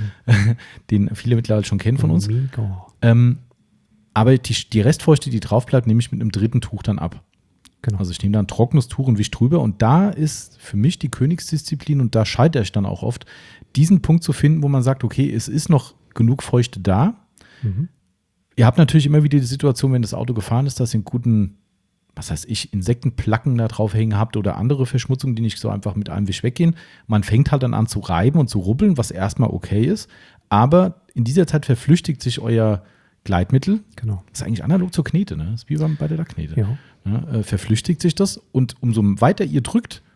den viele mittlerweile schon kennen von uns. Mega. Ähm, aber die, die Restfeuchte, die drauf bleibt, nehme ich mit einem dritten Tuch dann ab. Genau. Also ich nehme dann ein trockenes Tuch und wisch drüber. Und da ist für mich die Königsdisziplin, und da scheitere ich dann auch oft, diesen Punkt zu finden, wo man sagt, okay, es ist noch genug Feuchte da. Mhm. Ihr habt natürlich immer wieder die Situation, wenn das Auto gefahren ist, dass ihr einen guten, was heißt ich, Insektenplacken da drauf hängen habt oder andere Verschmutzungen, die nicht so einfach mit einem Wisch weggehen. Man fängt halt dann an zu reiben und zu rubbeln, was erstmal okay ist. Aber in dieser Zeit verflüchtigt sich euer Gleitmittel. Genau. Das ist eigentlich analog zur Knete, ne? Das ist wie beim- bei der Lackknete. Ja. Ja, äh, verflüchtigt sich das und umso weiter ihr drückt,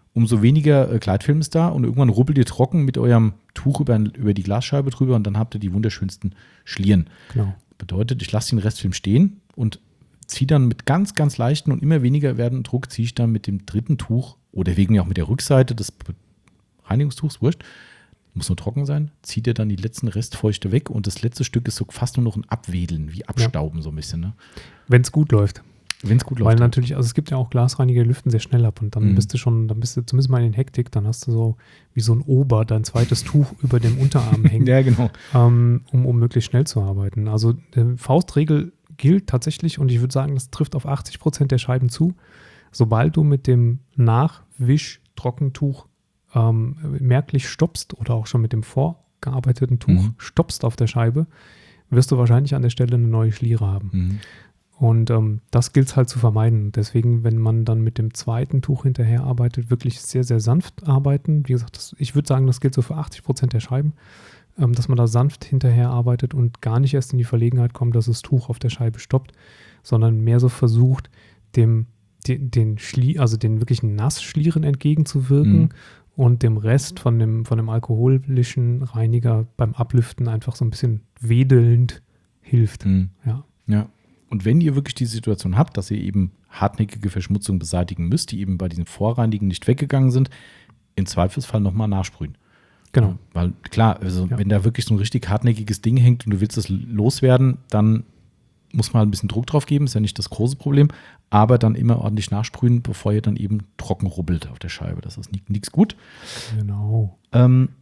umso weniger äh, Gleitfilm ist da und irgendwann rubbelt ihr trocken mit eurem Tuch über, über die Glasscheibe drüber und dann habt ihr die wunderschönsten Schlieren. Genau. Bedeutet, ich lasse den Restfilm stehen und ziehe dann mit ganz, ganz leichten und immer weniger werdenden Druck, ziehe ich dann mit dem dritten Tuch oder wegen mir auch mit der Rückseite des Reinigungstuchs, wurscht, muss nur trocken sein, zieht ihr dann die letzten Restfeuchte weg und das letzte Stück ist so fast nur noch ein Abwedeln, wie Abstauben ja. so ein bisschen. Ne? Wenn es gut läuft. Wenn es gut läuft. Weil natürlich, also es gibt ja auch Glasreiniger, die lüften sehr schnell ab und dann mhm. bist du schon, dann bist du zumindest mal in Hektik, dann hast du so wie so ein Ober, dein zweites Tuch über dem Unterarm hängen, ja, genau. ähm, um, um möglichst schnell zu arbeiten. Also äh, Faustregel gilt tatsächlich und ich würde sagen, das trifft auf achtzig Prozent der Scheiben zu. Sobald du mit dem Nachwisch-Trockentuch ähm, merklich stoppst oder auch schon mit dem vorgearbeiteten Tuch mhm. stoppst auf der Scheibe, wirst du wahrscheinlich an der Stelle eine neue Schliere haben. Mhm. Und ähm, das gilt es halt zu vermeiden. Deswegen, wenn man dann mit dem zweiten Tuch hinterher arbeitet, wirklich sehr, sehr sanft arbeiten. Wie gesagt, das, ich würde sagen, das gilt so für achtzig Prozent der Scheiben, ähm, dass man da sanft hinterher arbeitet und gar nicht erst in die Verlegenheit kommt, dass das Tuch auf der Scheibe stoppt, sondern mehr so versucht, dem, den, den Schlie, also den wirklichen Nassschlieren entgegenzuwirken mhm. und dem Rest von dem, von dem alkoholischen Reiniger beim Ablüften einfach so ein bisschen wedelnd hilft. Mhm. Ja. Ja. Und wenn ihr wirklich die Situation habt, dass ihr eben hartnäckige Verschmutzung beseitigen müsst, die eben bei diesen Vorreinigen nicht weggegangen sind, im Zweifelsfall nochmal nachsprühen. Genau. Weil klar, also ja. wenn da wirklich so ein richtig hartnäckiges Ding hängt und du willst es loswerden, dann muss man halt ein bisschen Druck drauf geben, ist ja nicht das große Problem, aber dann immer ordentlich nachsprühen, bevor ihr dann eben trocken rubbelt auf der Scheibe. Das ist nichts gut. Genau. Ähm,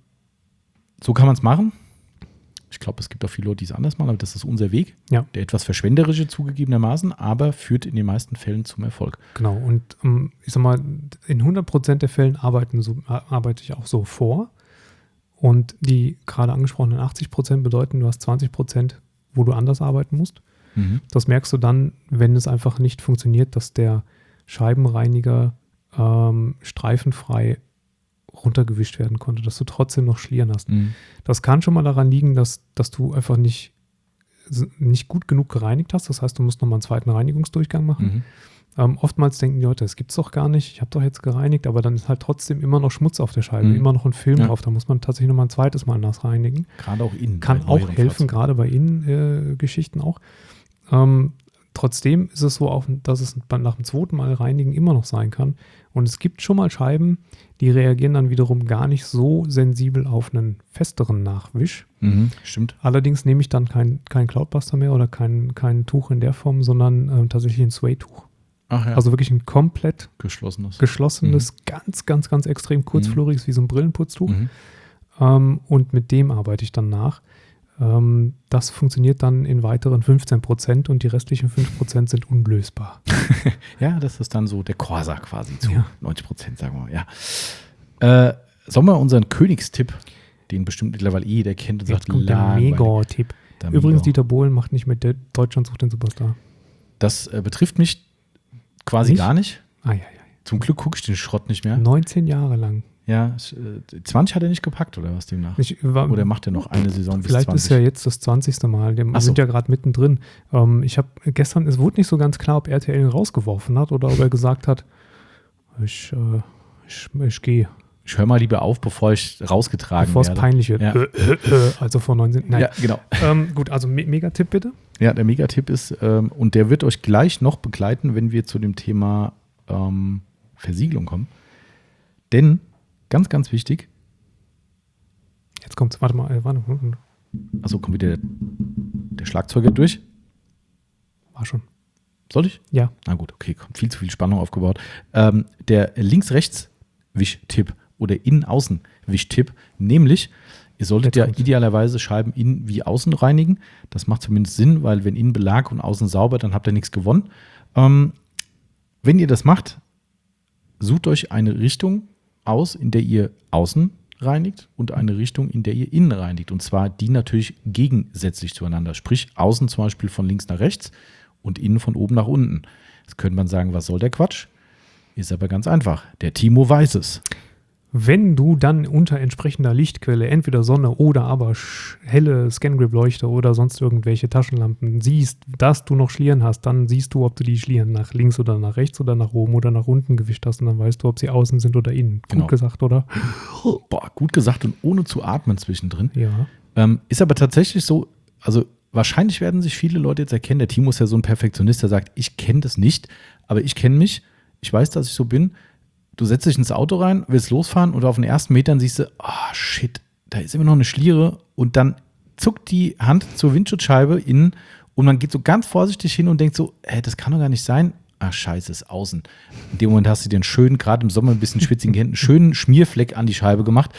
so kann man es machen. Ich glaube, es gibt auch viele Leute, die es anders machen, aber das ist unser Weg. Ja. Der etwas verschwenderische zugegebenermaßen, aber führt in den meisten Fällen zum Erfolg. Genau. Und ähm, ich sag mal, in hundert Prozent der Fällen arbeiten so, arbeite ich auch so vor. Und die gerade angesprochenen achtzig Prozent bedeuten, du hast zwanzig Prozent, wo du anders arbeiten musst. Mhm. Das merkst du dann, wenn es einfach nicht funktioniert, dass der Scheibenreiniger ähm, streifenfrei runtergewischt werden konnte, dass du trotzdem noch Schlieren hast. Mhm. Das kann schon mal daran liegen, dass, dass du einfach nicht, nicht gut genug gereinigt hast. Das heißt, du musst nochmal einen zweiten Reinigungsdurchgang machen. Mhm. Ähm, oftmals denken die Leute, das gibt es doch gar nicht, ich habe doch jetzt gereinigt, aber dann ist halt trotzdem immer noch Schmutz auf der Scheibe, mhm. immer noch ein Film ja. drauf. Da muss man tatsächlich nochmal ein zweites Mal nass reinigen. Gerade auch innen. Kann auch helfen, gerade bei Innengeschichten äh, auch. Ähm, trotzdem ist es so, auch, dass es nach dem zweiten Mal reinigen immer noch sein kann. Und es gibt schon mal Scheiben, die reagieren dann wiederum gar nicht so sensibel auf einen festeren Nachwisch. Mhm, stimmt. Allerdings nehme ich dann kein, kein Cloudbuster mehr oder kein, kein Tuch in der Form, sondern äh, tatsächlich ein Sway-Tuch. Ach ja. Also wirklich ein komplett geschlossenes, geschlossenes mhm. ganz, ganz, ganz extrem kurzfloriges, mhm. wie so ein Brillenputztuch. Mhm. Ähm, und mit dem arbeite ich dann nach. Ähm, das funktioniert dann in weiteren fünfzehn Prozent und die restlichen fünf Prozent sind unlösbar. Ja, das ist dann so der Corsa quasi zu ja. neunzig Prozent, sagen wir mal. Ja. Äh, sollen wir unseren Königstipp, den bestimmt mittlerweile eh jeder kennt und Jetzt sagt, kommt der Mega-Tipp. Übrigens, Dieter Bohlen macht nicht mit Deutschland sucht den Superstar. Das äh, betrifft mich quasi nicht? gar nicht. Ah, ja, ja. Zum Glück gucke ich den Schrott nicht mehr. neunzehn Jahre lang. Ja, zwanzig hat er nicht gepackt, oder was demnach? Ich war, oder macht er noch eine Saison bis vielleicht zwanzig? Ist ja jetzt das zwanzigste Mal. Wir so. sind ja gerade mittendrin. Ähm, ich habe gestern, es wurde nicht so ganz klar, ob R T L ihn rausgeworfen hat oder ob er gesagt hat, ich, äh, ich, ich gehe. Ich höre mal lieber auf, bevor ich rausgetragen bevor werde. Bevor es peinlich wird. Ja. Äh, äh, also vor neunzehn. Nein. Ja, genau. Ähm, gut, also Me- Megatipp bitte. Ja, der Megatipp ist, ähm, und der wird euch gleich noch begleiten, wenn wir zu dem Thema ähm, Versiegelung kommen. Denn ganz, ganz wichtig. Jetzt kommt's, warte mal, äh, warte. Achso, kommt wieder der, der Schlagzeuger durch? War schon. Soll ich? Ja. Na gut, okay, kommt viel zu viel Spannung aufgebaut. Ähm, der Links-Rechts-Wischtipp oder Innen-Außen-Wischtipp, nämlich, ihr solltet ja idealerweise Scheiben innen wie außen reinigen. Das macht zumindest Sinn, weil wenn innen Belag und außen sauber, dann habt ihr nichts gewonnen. Ähm, wenn ihr das macht, sucht euch eine Richtung aus, in der ihr außen reinigt und eine Richtung, in der ihr innen reinigt. Und zwar die natürlich gegensätzlich zueinander. Sprich, außen zum Beispiel von links nach rechts und innen von oben nach unten. Jetzt könnte man sagen, was soll der Quatsch? Ist aber ganz einfach. Der Timo weiß es. Wenn du dann unter entsprechender Lichtquelle, entweder Sonne oder aber sch- helle Scan-Grip-Leuchte oder sonst irgendwelche Taschenlampen siehst, dass du noch Schlieren hast, dann siehst du, ob du die Schlieren nach links oder nach rechts oder nach oben oder nach unten gewischt hast und dann weißt du, ob sie außen sind oder innen. Genau. Gut gesagt, oder? Boah, gut gesagt und ohne zu atmen zwischendrin. Ja. Ähm, ist aber tatsächlich so, also wahrscheinlich werden sich viele Leute jetzt erkennen, der Timo ist ja so ein Perfektionist, der sagt, ich kenne das nicht, aber ich kenne mich, ich weiß, dass ich so bin. Du setzt dich ins Auto rein, willst losfahren und auf den ersten Metern siehst du, ah oh, shit, da ist immer noch eine Schliere und dann zuckt die Hand zur Windschutzscheibe innen und man geht so ganz vorsichtig hin und denkt so, hä, das kann doch gar nicht sein. Ach scheiße, ist außen. In dem Moment hast du dir einen schönen, gerade im Sommer ein bisschen schwitzigen Händen, einen schönen Schmierfleck an die Scheibe gemacht.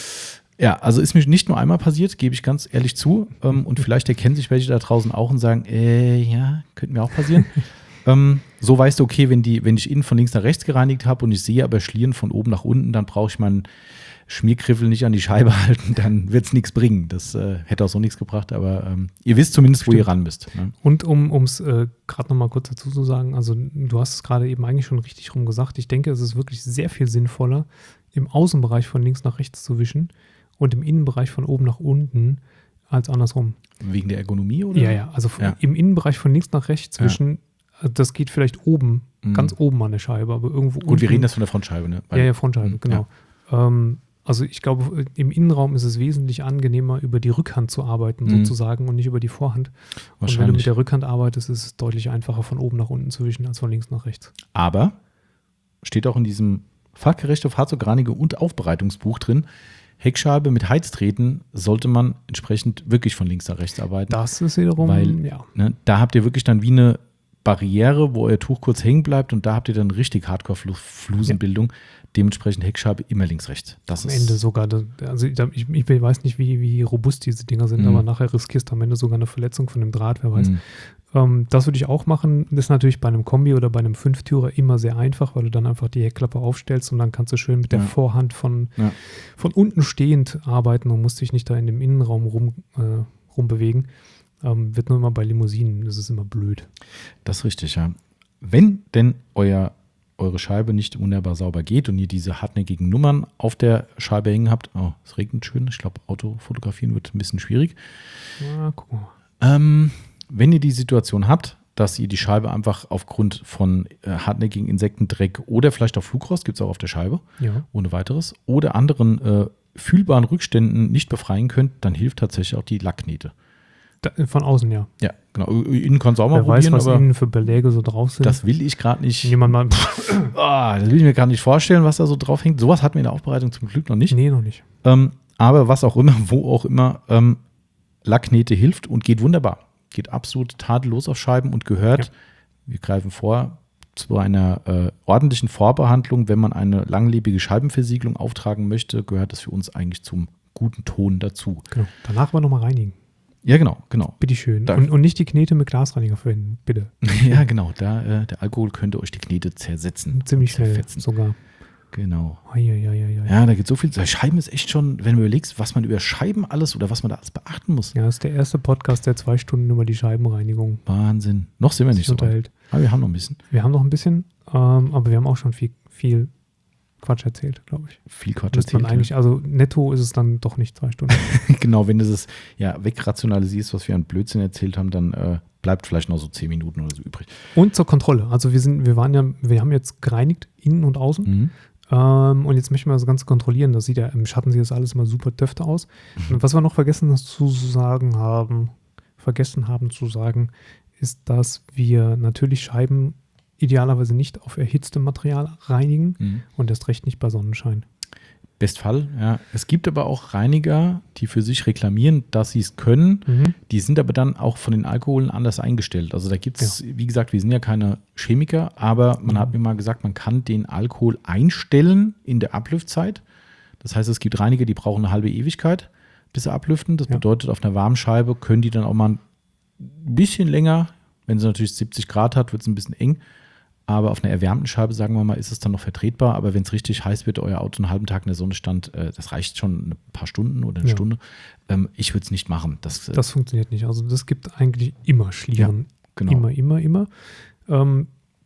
Ja, also ist mir nicht nur einmal passiert, gebe ich ganz ehrlich zu. Ähm, und vielleicht erkennen sich welche da draußen auch und sagen, äh, ja, könnte mir auch passieren. ähm, so weißt du, okay, wenn, die, wenn ich innen von links nach rechts gereinigt habe und ich sehe aber Schlieren von oben nach unten, dann brauche ich meinen Schmiergriffel nicht an die Scheibe halten, dann wird es nichts bringen. Das äh, hätte auch so nichts gebracht, aber ähm, ihr wisst zumindest, wo Stimmt. ihr ran müsst. Ne? Und um es äh, gerade noch mal kurz dazu zu sagen, also du hast es gerade eben eigentlich schon richtig rum gesagt, ich denke, es ist wirklich sehr viel sinnvoller, im Außenbereich von links nach rechts zu wischen und im Innenbereich von oben nach unten als andersrum. Wegen der Ergonomie, oder? Ja, ja, also von, Ja. im Innenbereich von links nach rechts wischen, äh, das geht vielleicht oben, Mhm. ganz oben an der Scheibe, aber irgendwo Gut, unten. wir reden das von der Frontscheibe, ne? Weil- Ja, ja, Frontscheibe, Mhm, genau. Ähm, also ich glaube, im Innenraum ist es wesentlich angenehmer, über die Rückhand zu arbeiten, Mhm. sozusagen, und nicht über die Vorhand. Und wenn du Wahrscheinlich. mit der Rückhand arbeitest, ist es deutlich einfacher, von oben nach unten zu wischen, als von links nach rechts. Aber steht auch in diesem fachgerechte Fahrzeugreinigung und Aufbereitungsbuch drin, Heckscheibe mit Heiztreten sollte man entsprechend wirklich von links nach rechts arbeiten. Das ist wiederum, Weil, ja. ne, da habt ihr wirklich dann wie eine Barriere, wo euer Tuch kurz hängen bleibt und da habt ihr dann richtig Hardcore-Flusenbildung. Dementsprechend Heckscheibe immer links, rechts. Das Am ist Ende sogar, das- also ich, ich, ich weiß nicht, wie, wie robust diese Dinger sind, Mhm. aber nachher riskierst du am Ende sogar eine Verletzung von dem Draht, wer weiß. Mhm. Ähm, das würde ich auch machen. Das ist natürlich bei einem Kombi oder bei einem Fünftürer immer sehr einfach, weil du dann einfach die Heckklappe aufstellst und dann kannst du schön mit der Ja. Vorhand von, Ja. von unten stehend arbeiten und musst dich nicht da in dem Innenraum rum, äh, rumbewegen. Ähm, wird nur immer bei Limousinen, das ist immer blöd. Das ist richtig, ja. Wenn denn euer, eure Scheibe nicht wunderbar sauber geht und ihr diese hartnäckigen Nummern auf der Scheibe hängen habt, oh, es regnet schön, ich glaube, Autofotografieren wird ein bisschen schwierig. Na, gucken wir mal. Ähm, wenn ihr die Situation habt, dass ihr die Scheibe einfach aufgrund von äh, hartnäckigen Insektendreck oder vielleicht auch Flugrost, gibt es auch auf der Scheibe, Ja. ohne weiteres, oder anderen äh, fühlbaren Rückständen nicht befreien könnt, dann hilft tatsächlich auch die Lackknete. Da, von außen, ja. Ja, genau. Innen kannst du auch mal Wer weiß, probieren, was aber innen für Beläge so drauf sind. das will ich gerade nicht. Jemand mal. Ah, das will ich mir gar nicht vorstellen, was da so drauf hängt. Sowas hatten wir in der Aufbereitung zum Glück noch nicht. Nee, noch nicht. Ähm, aber was auch immer, wo auch immer, ähm, Lackknete hilft und geht wunderbar. Geht absolut tadellos auf Scheiben und gehört, Ja. wir greifen vor, zu einer äh, ordentlichen Vorbehandlung, wenn man eine langlebige Scheibenversiegelung auftragen möchte, gehört das für uns eigentlich zum guten Ton dazu. Genau. Danach aber nochmal reinigen. Ja, genau, genau. Bitteschön. Da- Und, und nicht die Knete mit Glasreiniger verwenden, bitte. Ja, genau. Da, äh, der Alkohol könnte euch die Knete zersetzen. Ziemlich schnell Zerfetzen. sogar. Genau. Eieieiei. Ja, da gibt so viel. Scheiben ist echt schon, wenn du überlegst, was man über Scheiben alles oder was man da alles beachten muss. Ja, das ist der erste Podcast, der zwei Stunden über die Scheibenreinigung Wahnsinn. Noch sind wir nicht sich so weit. unterhält. Aber wir haben noch ein bisschen. Wir haben noch ein bisschen, ähm, aber wir haben auch schon viel, viel Quatsch erzählt, glaube ich. Viel Quatsch Müsste man erzählt, eigentlich, also netto ist es dann doch nicht zwei Stunden. ja. Genau, wenn du das ja wegrationalisierst, was wir an Blödsinn erzählt haben, dann äh, bleibt vielleicht noch so zehn Minuten oder so übrig. Und zur Kontrolle. Also wir sind, wir waren ja, wir haben jetzt gereinigt, innen und außen. Mhm. Ähm, und jetzt möchten wir das Ganze kontrollieren. Das sieht ja, im Schatten sieht das alles immer super döfte aus. Mhm. Und was wir noch vergessen zu sagen haben, vergessen haben zu sagen, ist, dass wir natürlich Scheiben idealerweise nicht auf erhitztem Material reinigen Mhm. und erst recht nicht bei Sonnenschein. Bestfall, ja. Es gibt aber auch Reiniger, die für sich reklamieren, dass sie es können. Mhm. Die sind aber dann auch von den Alkoholen anders eingestellt. Also da gibt es, wie gesagt, wir sind ja keine Chemiker, aber man Mhm. hat mir mal gesagt, man kann den Alkohol einstellen in der Ablüftzeit. Das heißt, es gibt Reiniger, die brauchen eine halbe Ewigkeit, bis sie ablüften. Das Ja. bedeutet, auf einer warmen Scheibe können die dann auch mal ein bisschen länger, wenn sie natürlich siebzig Grad hat, wird es ein bisschen eng. Aber auf einer erwärmten Scheibe, sagen wir mal, ist es dann noch vertretbar. Aber wenn es richtig heiß wird, euer Auto einen halben Tag in der Sonne stand, äh, das reicht schon ein paar Stunden oder eine Ja. Stunde. Ähm, ich würde es nicht machen. Das, äh, Das funktioniert nicht. Also das gibt eigentlich immer Schlieren. genau. Immer, immer, immer. Ähm,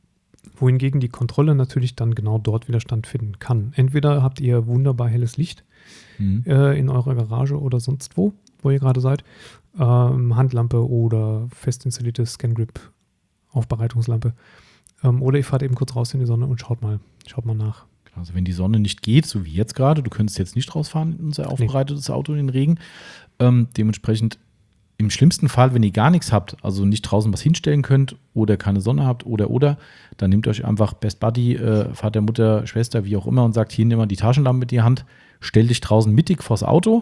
Wohingegen die Kontrolle natürlich dann genau dort Widerstand finden kann. Entweder habt ihr wunderbar helles Licht Mhm. äh, in eurer Garage oder sonst wo, wo ihr gerade seid. Ähm, Handlampe oder fest installierte ScanGrip-Aufbereitungslampe. Ähm, oder ihr fahrt eben kurz raus in die Sonne und schaut mal, schaut mal nach. Also wenn die Sonne nicht geht, so wie jetzt gerade, du könntest jetzt nicht rausfahren in unser aufbereitetes Auto in den Regen. Ähm, dementsprechend im schlimmsten Fall, wenn ihr gar nichts habt, also nicht draußen was hinstellen könnt oder keine Sonne habt oder oder, dann nehmt euch einfach Best Buddy, äh, Vater, Mutter, Schwester, wie auch immer und sagt, hier nimm mal die Taschenlampe mit in die Hand, stellt dich draußen mittig vors Auto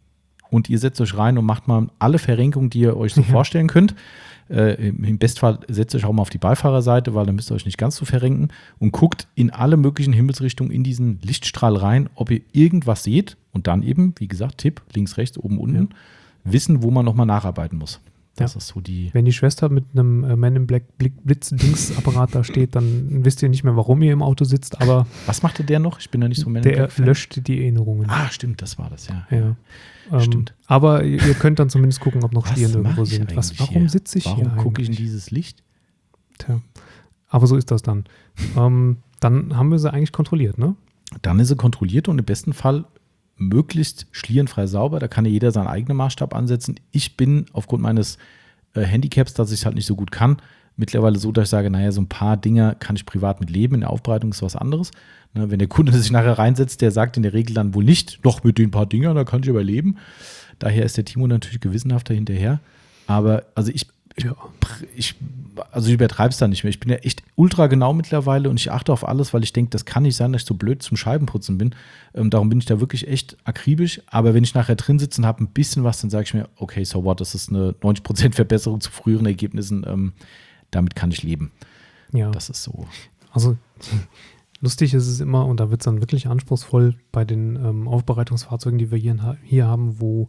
und ihr setzt euch rein und macht mal alle Verrenkungen, die ihr euch so Ja. vorstellen könnt. Äh, Im Bestfall setzt euch auch mal auf die Beifahrerseite, weil dann müsst ihr euch nicht ganz so verrenken und guckt in alle möglichen Himmelsrichtungen in diesen Lichtstrahl rein, ob ihr irgendwas seht und dann eben, wie gesagt, Tipp, links, rechts, oben, unten, wissen, wo man nochmal nacharbeiten muss. Das Ja. ist so die. Wenn die Schwester mit einem äh, Man in Black Blitz-Dings-Apparat da steht, dann wisst ihr nicht mehr, warum ihr im Auto sitzt, aber Was machte der noch? Ich bin da nicht so Man in der Black Fan. löscht die Erinnerungen. Ah, stimmt, das war das, ja. Ja. Ähm, Stimmt. Aber ihr, ihr könnt dann zumindest gucken, ob noch Was Stieren mach irgendwo ich sind. Was, eigentlich warum hier? sitze ich hier Warum gucke ich in eigentlich? dieses Licht? Tja. Aber so ist das dann. ähm, dann haben wir sie eigentlich kontrolliert, ne? Dann ist sie kontrolliert und im besten Fall möglichst schlierenfrei sauber. Da kann ja jeder seinen eigenen Maßstab ansetzen. Ich bin aufgrund meines äh, Handicaps, dass ich es halt nicht so gut kann, mittlerweile so, dass ich sage, naja, so ein paar Dinger kann ich privat mit leben. In der Aufbereitung ist was anderes. Ne, wenn der Kunde sich nachher reinsetzt, der sagt in der Regel dann wohl nicht, doch mit den paar Dingern, da kann ich überleben. Daher ist der Timo natürlich gewissenhafter hinterher. Aber also ich, ich, Ja. ich also ich übertreibe es da nicht mehr. Ich bin ja echt ultra genau mittlerweile und ich achte auf alles, weil ich denke, das kann nicht sein, dass ich so blöd zum Scheibenputzen bin. Ähm, darum bin ich da wirklich echt akribisch. Aber wenn ich nachher drin sitze und habe ein bisschen was, dann sage ich mir, okay, so what, das ist eine neunzig Prozent Verbesserung zu früheren Ergebnissen. Ähm, damit kann ich leben. Ja. Das ist so. Also lustig ist es immer, und da wird es dann wirklich anspruchsvoll bei den ähm, Aufbereitungsfahrzeugen, die wir hier, hier haben, wo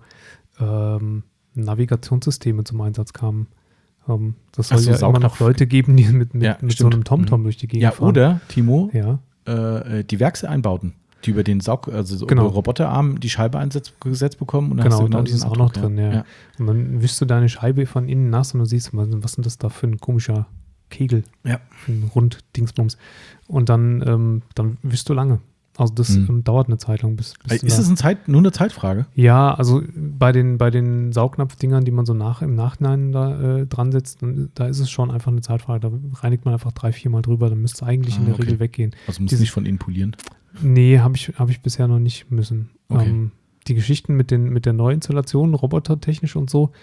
ähm, Navigationssysteme zum Einsatz kamen. Ähm, das soll Ach so, ja immer noch Saugnapf- Leute geben, die mit, mit, Ja, mit so stimmt. einem TomTom Mhm. durch die Gegend Ja, fahren. oder, Timo, Ja, äh, die Werkseinbauten, die über den Saug, also so Genau. über Roboterarm die Scheibe eingesetzt bekommen. Und dann genau, hast du da diesen ist auch noch Abdruck, drin, ja. Und dann wischst du deine Scheibe von innen nass und du siehst, was, was ist denn das da für ein komischer Kegel, Ja. für ein Rund-Dingsbums. Und dann, ähm, dann wischst du lange. Also das Mhm. ähm, dauert eine Zeit lang, bis, bis Äh, du Ist da- es ein Zeit, nur eine Zeitfrage? Ja, also bei den, bei den Saugnapfdingern, die man so nach, im Nachhinein da äh, dran setzt, dann, da ist es schon einfach eine Zeitfrage. Da reinigt man einfach drei, vier Mal drüber, dann müsste es eigentlich Ah, in der okay. Regel weggehen. Also muss Diese- nicht von innen polieren. Nee, habe ich, hab ich bisher noch nicht müssen. Okay. Ähm, die Geschichten mit, den, mit der Neuinstallation, robotertechnisch und so,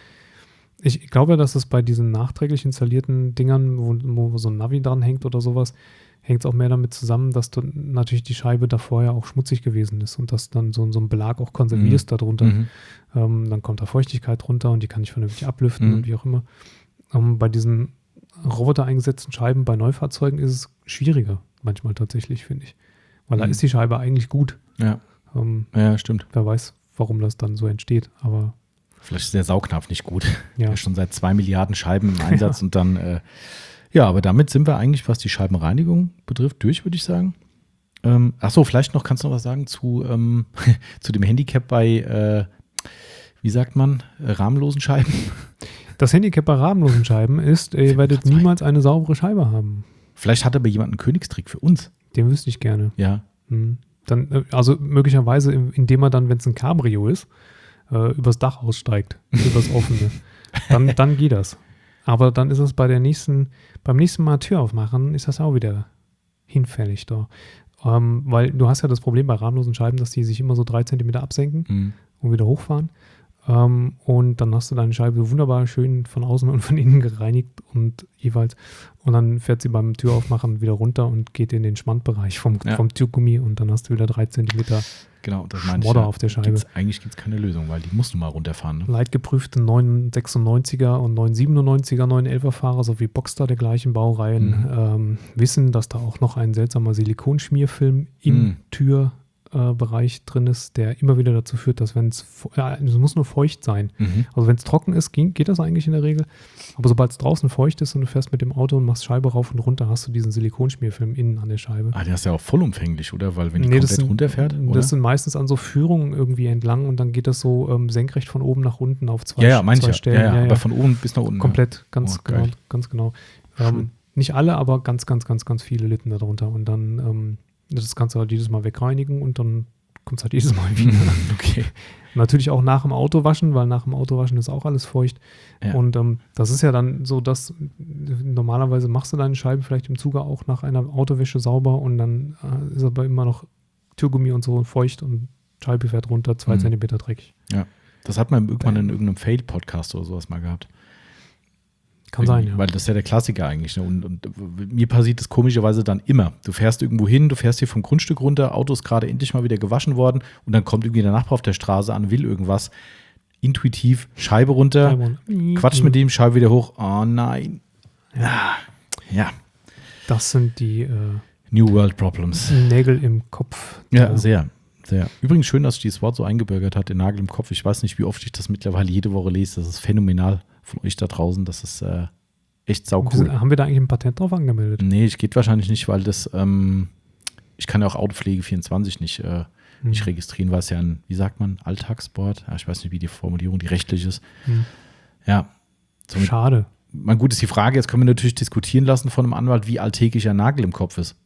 ich glaube, dass es bei diesen nachträglich installierten Dingern, wo, wo so ein Navi dran hängt oder sowas, hängt es auch mehr damit zusammen, dass du natürlich die Scheibe davor ja auch schmutzig gewesen ist und dass dann so, so ein Belag auch konservierst darunter. Mhm. Ähm, dann kommt da Feuchtigkeit runter und die kann ich vernünftig ablüften Mhm. und wie auch immer. Ähm, bei diesen Roboter eingesetzten Scheiben bei Neufahrzeugen ist es schwieriger, manchmal tatsächlich, finde ich. Weil da Mhm. ist die Scheibe eigentlich gut. Ja. Ähm, ja, stimmt. wer weiß, warum das dann so entsteht, aber Vielleicht ist der Saugnapf nicht gut. ja. Der ist schon seit zwei Milliarden Scheiben im Einsatz und dann, äh, ja, aber damit sind wir eigentlich, was die Scheibenreinigung betrifft, durch, würde ich sagen. Ähm, Achso, vielleicht noch, kannst du noch was sagen zu, ähm, zu dem Handicap bei, äh, wie sagt man, äh, rahmenlosen Scheiben? Das Handicap bei rahmenlosen Scheiben ist, ihr werdet Platz niemals eine saubere Scheibe haben. Vielleicht hat aber jemand einen Königstrick für uns. Den wüsste ich gerne. Ja. Hm. Dann, äh, also möglicherweise, in- indem er dann, wenn es ein Cabrio ist, äh, übers Dach aussteigt, übers offene. Dann, dann geht das. Aber dann ist es bei der nächsten, beim nächsten Mal Tür aufmachen, ist das auch wieder hinfällig da. Ähm, weil du hast ja das Problem bei rahmenlosen Scheiben, dass die sich immer so drei Zentimeter absenken Mhm. und wieder hochfahren. Ähm, und dann hast du deine Scheibe wunderbar schön von außen und von innen gereinigt und jeweils. Und dann fährt sie beim Türaufmachen wieder runter und geht in den Schmandbereich vom, Ja. vom Türgummi und dann hast du wieder drei Zentimeter Genau, das meine ich. Schmodder ja. auf der Scheibe. Gibt's, eigentlich gibt es keine Lösung, weil die musst du mal runterfahren. Ne? Leitgeprüfte neun sechsundneunziger und neun siebenundneunziger, neun elfer Fahrer sowie Boxster der gleichen Baureihen Mhm. ähm, wissen, dass da auch noch ein seltsamer Silikonschmierfilm im Mhm. Türbereich drin ist, der immer wieder dazu führt, dass wenn es, ja, es muss nur feucht sein. Mhm. Also wenn es trocken ist, ging, geht das eigentlich in der Regel. Aber sobald es draußen feucht ist und du fährst mit dem Auto und machst Scheibe rauf und runter, hast du diesen Silikonschmierfilm innen an der Scheibe. Ah, der ist ja auch vollumfänglich, oder? Weil wenn die Nee, das komplett sind, runterfährt, oder? das sind meistens an so Führungen irgendwie entlang und dann geht das so ähm, senkrecht von oben nach unten auf zwei, ja, ja, meine ich zwei ja. Stellen. Ja, ja, aber von oben bis nach unten. Komplett, ganz Oh, genau, geil. ganz genau. Schön. Ähm, nicht alle, aber ganz, ganz, ganz, ganz viele litten darunter. Und dann, ähm, das kannst du halt jedes Mal wegreinigen und dann kommt es halt jedes Mal wieder. Okay. Natürlich auch nach dem Autowaschen, weil nach dem Autowaschen ist auch alles feucht. Ja. Und ähm, das ist ja dann so, dass normalerweise machst du deine Scheibe vielleicht im Zuge auch nach einer Autowäsche sauber und dann äh, ist aber immer noch Türgummi und so feucht und Scheibe fährt runter, zwei Mhm. Zentimeter dreckig. Ja. Das hat man irgendwann Bam. in irgendeinem Fail-Podcast oder sowas mal gehabt. Kann sein, ja. Weil das ist ja der Klassiker eigentlich. Ne? Und, und mir passiert das komischerweise dann immer. Du fährst irgendwo hin, du fährst hier vom Grundstück runter, Auto ist gerade endlich mal wieder gewaschen worden und dann kommt irgendwie der Nachbar auf der Straße an, will irgendwas. Intuitiv, Scheibe runter, Scheibe. Quatsch mit dem, Scheibe wieder hoch. Oh nein. Ja. Ja, Das sind die äh, New World Problems. Nägel im Kopf. Ja, der- sehr, sehr. Übrigens schön, dass sich dieses Wort so eingebürgert hat, den Nagel im Kopf. Ich weiß nicht, wie oft ich das mittlerweile jede Woche lese. Das ist phänomenal von euch da draußen. Das ist äh, echt saucool. Haben wir da eigentlich ein Patent drauf angemeldet? Nee, es geht wahrscheinlich nicht, weil das, ähm, ich kann ja auch Autopflege vierundzwanzig nicht, äh, Hm. nicht registrieren, weil es ja ein, wie sagt man, Alltagssport. Ja, ich weiß nicht, wie die Formulierung, die rechtlich ist. Hm. Ja. Somit, Schade. mein gut ist die Frage, jetzt können wir natürlich diskutieren lassen von einem Anwalt, wie alltäglich ein Nagel im Kopf ist.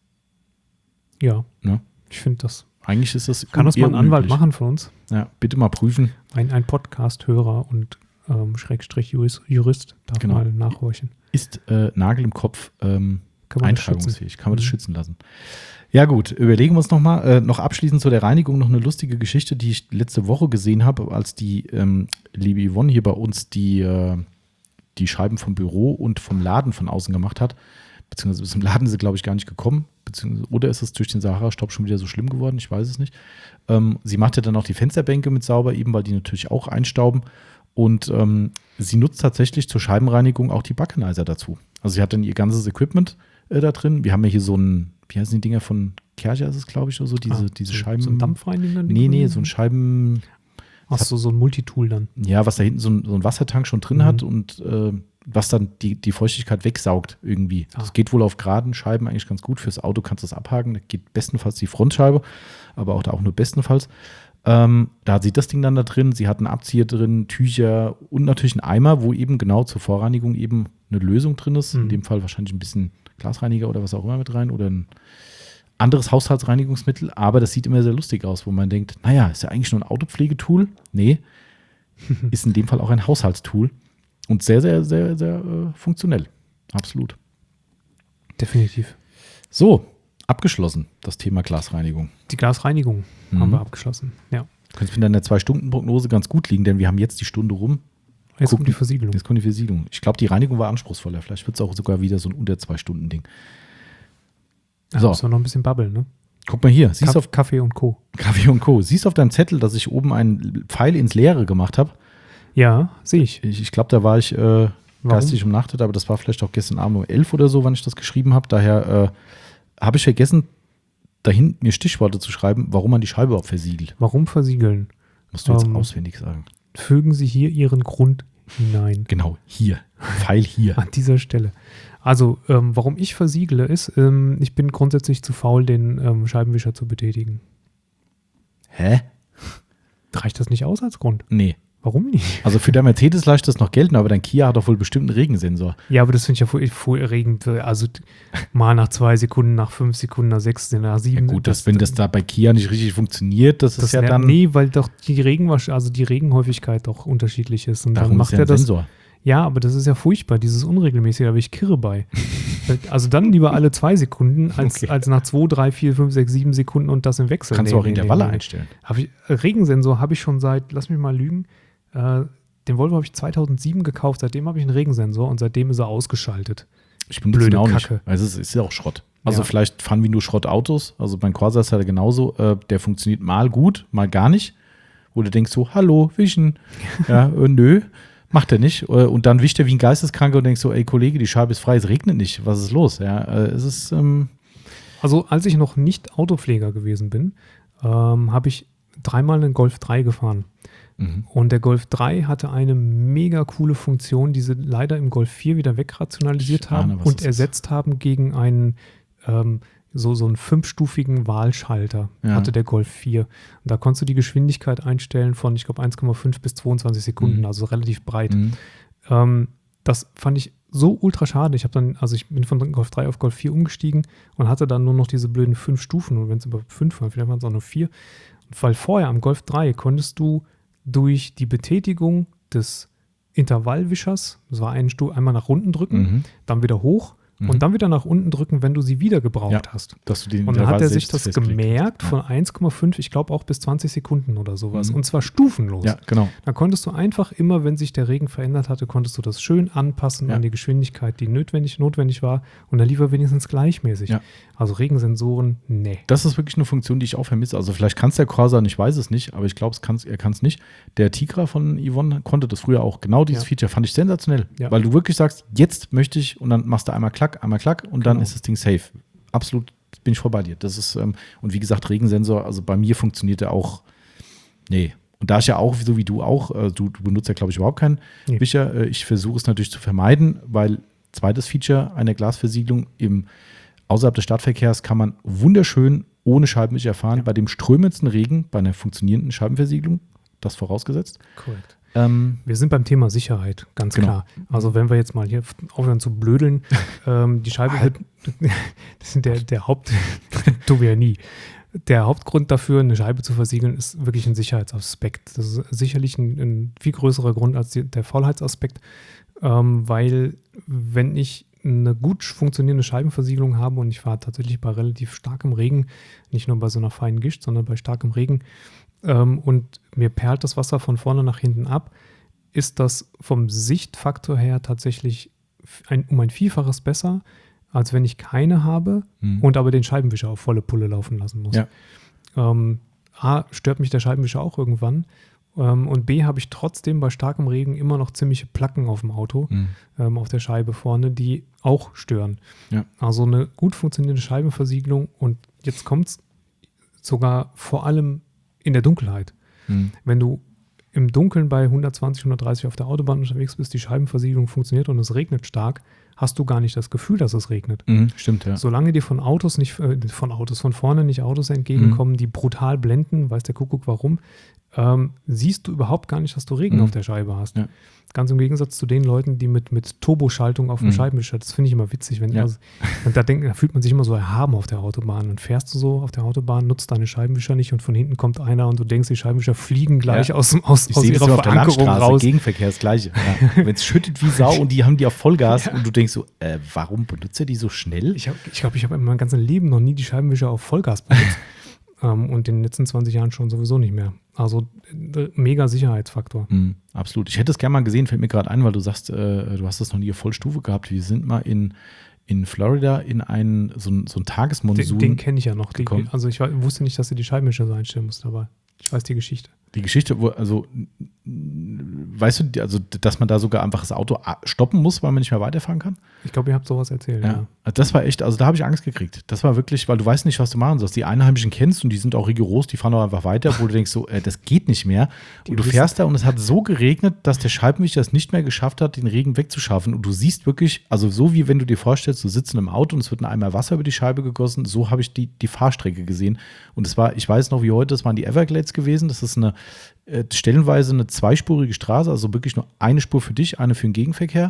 Ja, Ne? ich finde das. Eigentlich ist das Kann das mal ein eher Anwalt unüblich. machen für uns? Ja, bitte mal prüfen. Ein, ein Podcast-Hörer und ähm, Schrägstrich Jurist, Jurist darf Genau. mal nachhorchen. Ist äh, Nagel im Kopf ähm, Kann man das schützen? eintragungsfähig? Kann man das Mhm. schützen lassen? Ja gut, überlegen wir uns nochmal. Äh, noch abschließend zu der Reinigung noch eine lustige Geschichte, die ich letzte Woche gesehen habe, als die ähm, liebe Yvonne hier bei uns die, äh, die Scheiben vom Büro und vom Laden von außen gemacht hat. Beziehungsweise bis zum Laden ist sie, glaube ich, gar nicht gekommen. Beziehungsweise, oder ist es durch den Sahara-Staub schon wieder so schlimm geworden? Ich weiß es nicht. Ähm, sie machte dann auch die Fensterbänke mit sauber, eben weil die natürlich auch einstauben. Und ähm, sie nutzt tatsächlich zur Scheibenreinigung auch die Backenizer dazu. Also sie hat dann ihr ganzes Equipment äh, da drin. Wir haben ja hier so ein, wie heißen die Dinger von Kercher ist es, glaube ich, oder so, diese, Ah, diese so, Scheiben. So ein Dampfreiniger? Nee, nee, so ein Scheiben, Ach so, so ein Multitool dann. ja, was da hinten so ein, so ein Wassertank schon drin Mhm. hat und äh, was dann die, die Feuchtigkeit wegsaugt irgendwie. Ah. Das geht wohl auf geraden Scheiben eigentlich ganz gut. Fürs Auto kannst du das abhaken. Da geht bestenfalls die Frontscheibe, aber auch da auch nur bestenfalls. Ähm, da hat sie das Ding dann da drin. Sie hat einen Abzieher drin, Tücher und natürlich einen Eimer, wo eben genau zur Vorreinigung eben eine Lösung drin ist. In Mhm. dem Fall wahrscheinlich ein bisschen Glasreiniger oder was auch immer mit rein oder ein anderes Haushaltsreinigungsmittel. Aber das sieht immer sehr lustig aus, wo man denkt, naja, ist ja eigentlich nur ein Autopflegetool. Nee, ist in dem Fall auch ein Haushaltstool. Und sehr, sehr, sehr, sehr äh, funktionell. Absolut. Definitiv. So, abgeschlossen, das Thema Glasreinigung. Die Glasreinigung Mhm. haben wir abgeschlossen. Ja. Du kannst mit deiner Zwei-Stunden-Prognose ganz gut liegen, denn wir haben jetzt die Stunde rum. Jetzt Gucken. kommt die Versiegelung. Jetzt kommt die Versiegelung. Ich glaube, die Reinigung war anspruchsvoller. Vielleicht wird es auch sogar wieder so ein unter Zwei-Stunden-Ding. Da So. müssen wir noch ein bisschen babbeln, ne? Guck mal hier. Siehst du Kaff- Kaffee und Co. auf Kaffee und Co. Siehst du auf deinem Zettel, dass ich oben einen Pfeil ins Leere gemacht habe? Ja, sehe ich. Ich, ich glaube, da war ich äh, geistig umnachtet, aber das war vielleicht auch gestern Abend um elf oder so, wann ich das geschrieben habe. Daher äh, habe ich vergessen, da hinten mir Stichworte zu schreiben, warum man die Scheibe überhaupt versiegelt. Warum versiegeln? Musst du jetzt Ähm. auswendig sagen. Fügen Sie hier Ihren Grund hinein. Genau, hier. Pfeil hier. An dieser Stelle. Also, ähm, warum ich versiegle, ist, ähm, ich bin grundsätzlich zu faul, den ähm, Scheibenwischer zu betätigen. Hä? Reicht das nicht aus als Grund? Nee. Warum nicht? Also für der Mercedes leicht das noch gelten, aber dein Kia hat doch wohl bestimmt einen Regensensor. Ja, aber das finde ich ja voll, voll erregend. Also t- mal nach zwei Sekunden, nach fünf Sekunden, nach sechs, nach Ja sieben. gut, dass, wenn das da bei Kia nicht richtig funktioniert, das, das ist ja nervt- dann, Nee, weil doch die Regenwasch, also die Regenhäufigkeit doch unterschiedlich ist. Und dann darum macht ist ja er ein das. Sensor. Ja, aber das ist ja furchtbar, dieses Unregelmäßige, da bin ich kirre bei. Also dann lieber alle zwei Sekunden, als, Okay. als nach zwei, drei, vier, fünf, sechs, sieben Sekunden und das im Wechsel. Kannst du Nee, auch nee, Intervalle nee, nee. einstellen. Hab ich, äh, Regensensor habe ich schon seit, lass mich mal lügen, äh, den Volvo habe ich zweitausendsieben gekauft, seitdem habe ich einen Regensensor und seitdem ist er ausgeschaltet. Ich benutze Blöde ihn auch Kacke. nicht. Also es ist ja auch Schrott. Also Ja. vielleicht fahren wir nur Schrottautos. Also mein Corsa ist halt genauso. Äh, der funktioniert mal gut, mal gar nicht. Wo du denkst so, hallo, wischen. Ja, äh, nö, macht er nicht. Äh, und dann wischt er wie ein Geisteskranker und denkst so, ey Kollege, die Scheibe ist frei, es regnet nicht. Was ist los? Ja, äh, es ist, ähm, Also als ich noch nicht Autopfleger gewesen bin, ähm, habe ich dreimal einen Golf drei gefahren. mhm. Und der Golf drei hatte eine mega coole Funktion, die sie leider im Golf vier wieder wegrationalisiert Ich ahne, haben was und das ist. ersetzt haben gegen einen ähm, so, so einen fünfstufigen Wahlschalter, Ja. hatte der Golf vier. Und da konntest du die Geschwindigkeit einstellen von, ich glaube, eins Komma fünf bis zweiundzwanzig Sekunden, Mhm. also relativ breit. Mhm. Ähm, das fand ich so ultra schade. Ich habe dann, also ich bin von Golf drei auf Golf vier umgestiegen und hatte dann nur noch diese blöden fünf Stufen, und wenn es über fünf waren, vielleicht waren es auch nur vier. Weil vorher am Golf drei konntest du durch die Betätigung des Intervallwischers, das war eine Stufe, einmal nach unten drücken, Mhm. dann wieder hoch Mhm. und dann wieder nach unten drücken, wenn du sie wieder gebraucht Ja. hast. Dass du den Und dann hat Intervall er sich selbst das festgelegt gemerkt hast. von eins Komma fünf, ich glaube auch bis zwanzig Sekunden oder sowas. Mhm. Und zwar stufenlos. Ja, genau. Da konntest du einfach immer, wenn sich der Regen verändert hatte, konntest du das schön anpassen Ja. an die Geschwindigkeit, die notwendig, notwendig war. Und dann lief er wenigstens gleichmäßig. Ja. Also Regensensoren, nee. Das ist wirklich eine Funktion, die ich auch vermisse. Also vielleicht kann es der Corsa, ich weiß es nicht, aber ich glaube, er kann es nicht. Der Tigra von Yvonne konnte das früher auch. Genau dieses Ja. Feature fand ich sensationell. Ja. Weil du wirklich sagst, jetzt möchte ich, und dann machst du einmal klack, einmal klack und dann Genau. ist das Ding safe. Absolut, bin ich voll bei dir. Das ist, ähm, und wie gesagt, Regensensor, also bei mir funktioniert der auch, nee. Und da ich ja auch, so wie du auch, äh, du, du benutzt ja, glaube ich, überhaupt keinen Nee. Wischer. Äh, ich versuche es natürlich zu vermeiden, weil zweites Feature einer Glasversiegelung im außerhalb des Stadtverkehrs kann man wunderschön ohne Scheibenwischer fahren. Ja. Bei dem strömendsten Regen, bei einer funktionierenden Scheibenversiegelung, das vorausgesetzt. Korrekt. Ähm, Wir sind beim Thema Sicherheit, ganz Genau. klar. Also wenn wir jetzt mal hier aufhören zu blödeln, ähm, die Scheibe wird, das ist der, der Haupt, tun wir ja nie. Der Hauptgrund dafür, eine Scheibe zu versiegeln, ist wirklich ein Sicherheitsaspekt. Das ist sicherlich ein, ein viel größerer Grund als die, der Faulheitsaspekt, ähm, weil wenn ich eine gut funktionierende Scheibenversiegelung habe und ich fahre tatsächlich bei relativ starkem Regen, nicht nur bei so einer feinen Gischt, sondern bei starkem Regen, ähm, und mir perlt das Wasser von vorne nach hinten ab, ist das vom Sichtfaktor her tatsächlich ein, um ein Vielfaches besser, als wenn ich keine habe Mhm. und aber den Scheibenwischer auf volle Pulle laufen lassen muss. Ja. Ähm, A, stört mich der Scheibenwischer auch irgendwann, ähm, und B, habe ich trotzdem bei starkem Regen immer noch ziemliche Placken auf dem Auto, Mhm. ähm, auf der Scheibe vorne, die auch stören. Ja. Also eine gut funktionierende Scheibenversiegelung, und jetzt kommt es sogar vor allem in der Dunkelheit. Mhm. Wenn du im Dunkeln bei hundertzwanzig, hundertdreißig auf der Autobahn unterwegs bist, die Scheibenversiegelung funktioniert und es regnet stark, hast du gar nicht das Gefühl, dass es regnet. Mhm. Stimmt, ja. Solange dir von Autos nicht, äh, von Autos, von vorne nicht Autos entgegenkommen, Mhm. die brutal blenden, weiß der Kuckuck warum, ähm, siehst du überhaupt gar nicht, dass du Regen Mhm. auf der Scheibe hast. Ja. Ganz im Gegensatz zu den Leuten, die mit, mit Turboschaltung auf dem Mhm. Scheibenwischer, das finde ich immer witzig, wenn Ja. also, und da, denk, da fühlt man sich immer so erhaben auf der Autobahn. Und fährst du so auf der Autobahn, nutzt deine Scheibenwischer nicht und von hinten kommt einer und du denkst, die Scheibenwischer fliegen gleich Ja. aus, dem- aus, Ich aus sehe das ihrer immer auf der Verankerung Landstraße, raus. Gegenverkehr das Gleiche. Ja. Wenn es schüttet wie Sau und die haben die auf Vollgas und du denkst so, äh, warum benutzt er die so schnell? Ich glaube, ich, glaub, ich habe in meinem ganzen Leben noch nie die Scheibenwischer auf Vollgas benutzt. ähm, und in den letzten zwanzig Jahren schon sowieso nicht mehr. Also äh, mega Sicherheitsfaktor. Mhm, absolut. Ich hätte es gerne mal gesehen, fällt mir gerade ein, weil du sagst, äh, du hast das noch nie auf Vollstufe gehabt. Wir sind mal in, in Florida in einen, so ein, so ein Den, Tagesmonsun. den kenne ich ja noch. Die, gekommen. also ich wa- wusste nicht, dass du die Scheibenwischer so einstellen musst, aber ich weiß die Geschichte. Die Geschichte, wo, also, weißt du, die- also, dass man da sogar einfach das Auto a- stoppen muss, weil man nicht mehr weiterfahren kann? Ich glaube, ihr habt sowas erzählt. Ja. Ja. Also das war echt, also da habe ich Angst gekriegt. Das war wirklich, weil du weißt nicht, was du machen sollst. Die Einheimischen kennst und die sind auch rigoros, die fahren auch einfach weiter, wo du denkst so, äh, das geht nicht mehr. Die Und du wissen- fährst da und es hat so geregnet, dass der Scheibenwischer es nicht mehr geschafft hat, den Regen wegzuschaffen. Und du siehst wirklich, also so wie wenn du dir vorstellst, du sitzt in einem Auto und es wird ein Eimer Wasser über die Scheibe gegossen, so habe ich die, die Fahrstrecke gesehen. Und es war, ich weiß noch wie heute, das waren die Everglades gewesen. Das ist eine äh, stellenweise eine zweispurige Straße, also wirklich nur eine Spur für dich, eine für den Gegenverkehr.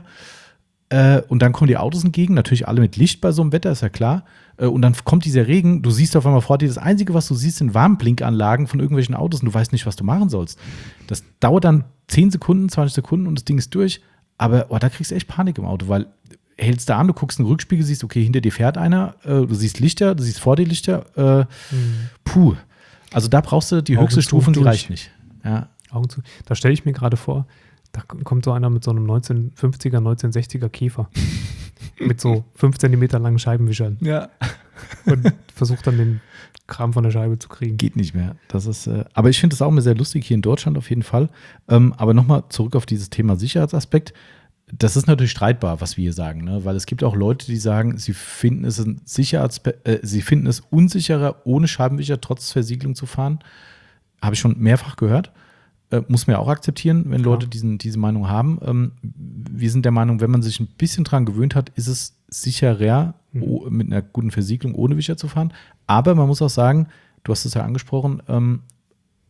Äh, und dann kommen die Autos entgegen, natürlich alle mit Licht bei so einem Wetter, ist ja klar. Äh, und dann kommt dieser Regen, du siehst auf einmal vor dir, das Einzige, was du siehst, sind Warnblinkanlagen von irgendwelchen Autos und du weißt nicht, was du machen sollst. Das dauert dann zehn Sekunden, zwanzig Sekunden und das Ding ist durch. Aber oh, da kriegst du echt Panik im Auto, weil hältst da an, du guckst in den Rückspiegel, siehst, okay, hinter dir fährt einer, äh, du siehst Lichter, du siehst vor dir Lichter. Äh, Mhm. Puh. Also da brauchst du die Augen höchste zu Stufe und die durch. reicht nicht. Ja. Augen zu. Da stelle ich mir gerade vor, da k- kommt so einer mit so einem neunzehnhundertfünfziger, neunzehnhundertsechziger Käfer. Mit so fünf Zentimeter langen Scheibenwischern. Ja. Und versucht dann den Kram von der Scheibe zu kriegen. Geht nicht mehr. Das ist, äh, aber ich finde das auch immer sehr lustig hier in Deutschland auf jeden Fall. Ähm, aber nochmal zurück auf dieses Thema Sicherheitsaspekt. Das ist natürlich streitbar, was wir hier sagen, ne? Weil es gibt auch Leute, die sagen, sie finden es ein Sicherheitspe- äh, sie finden es unsicherer, ohne Scheibenwischer trotz Versiegelung zu fahren. Habe ich schon mehrfach gehört. Äh, muss man ja auch akzeptieren, wenn Klar. Leute diesen, diese Meinung haben. Ähm, wir sind der Meinung, wenn man sich ein bisschen dran gewöhnt hat, ist es sicherer, Mhm. o- mit einer guten Versiegelung ohne Wischer zu fahren. Aber man muss auch sagen, du hast es ja angesprochen, ähm,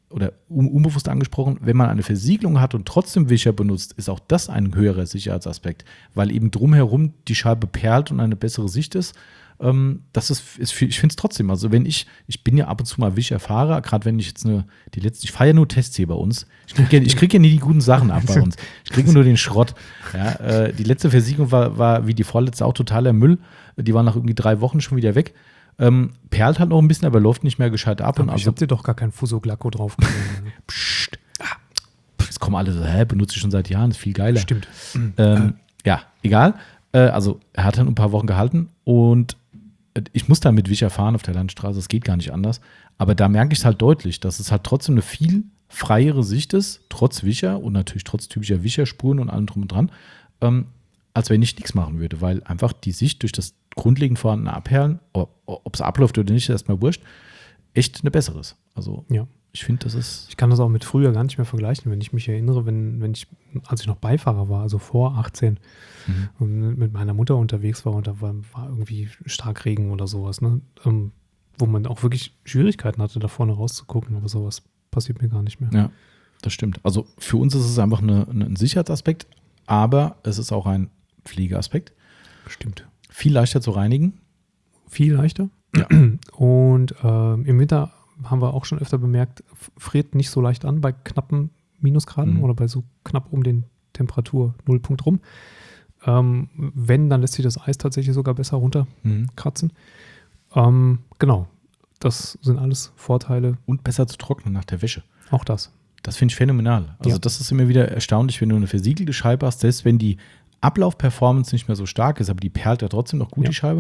oder un- unbewusst angesprochen, wenn man eine Versiegelung hat und trotzdem Wischer benutzt, ist auch das ein höherer Sicherheitsaspekt, weil eben drumherum die Scheibe perlt und eine bessere Sicht ist. Ähm, das ist, ist ich finde es trotzdem, also wenn ich, ich bin ja ab und zu mal Wischerfahrer, gerade wenn ich jetzt eine, die letzte, ich fahre ja nur Tests hier bei uns. Ich kriege ja, ich krieg ja nie die guten Sachen ab bei uns. Ich kriege nur den Schrott. Ja, äh, die letzte Versiegelung war, war wie die vorletzte auch totaler Müll. Die war nach irgendwie drei Wochen schon wieder weg. Ähm, perlt halt noch ein bisschen, aber läuft nicht mehr gescheit ab. Aber und ich also, hab dir doch gar kein Fuso-Glacko drauf gegeben. Psst. Ah, jetzt kommen alle so, hä, benutze ich schon seit Jahren, ist viel geiler. Stimmt. Ähm, ja, egal. Äh, also er hat dann ein paar Wochen gehalten und ich muss da mit Wischer fahren auf der Landstraße, es geht gar nicht anders. Aber da merke ich es halt deutlich, dass es halt trotzdem eine viel freiere Sicht ist, trotz Wischer und natürlich trotz typischer Wischerspuren und allem drum und dran, ähm, als wenn ich nichts machen würde, weil einfach die Sicht durch das grundlegend vorhandene Abperlen, ob es abläuft oder nicht, ist erstmal wurscht, echt eine bessere ist. Also Ja. ich finde, das ist. Ich kann das auch mit früher gar nicht mehr vergleichen, wenn ich mich erinnere, wenn, wenn ich, als ich noch Beifahrer war, also vor achtzehn, Mhm. und mit meiner Mutter unterwegs war und da war, war irgendwie Starkregen oder sowas, ne? Ähm, wo man auch wirklich Schwierigkeiten hatte, da vorne rauszugucken, aber sowas passiert mir gar nicht mehr. Ja, das stimmt. Also für uns ist es einfach eine, eine, ein Sicherheitsaspekt, aber es ist auch ein Pflegeaspekt. Stimmt. Viel leichter zu reinigen. Viel leichter. Ja. Und ähm, im Winter haben wir auch schon öfter bemerkt, f- friert nicht so leicht an bei knappen Minusgraden Mhm. oder bei so knapp um den Temperatur-Nullpunkt rum. Ähm, wenn, dann lässt sich das Eis tatsächlich sogar besser runterkratzen. Ähm, genau, das sind alles Vorteile. Und besser zu trocknen nach der Wäsche. Auch das. Das finde ich phänomenal. Also Ja. das ist immer wieder erstaunlich, wenn du eine versiegelte Scheibe hast, selbst wenn die Ablaufperformance nicht mehr so stark ist, aber die perlt ja trotzdem noch gut, Ja. die Scheibe.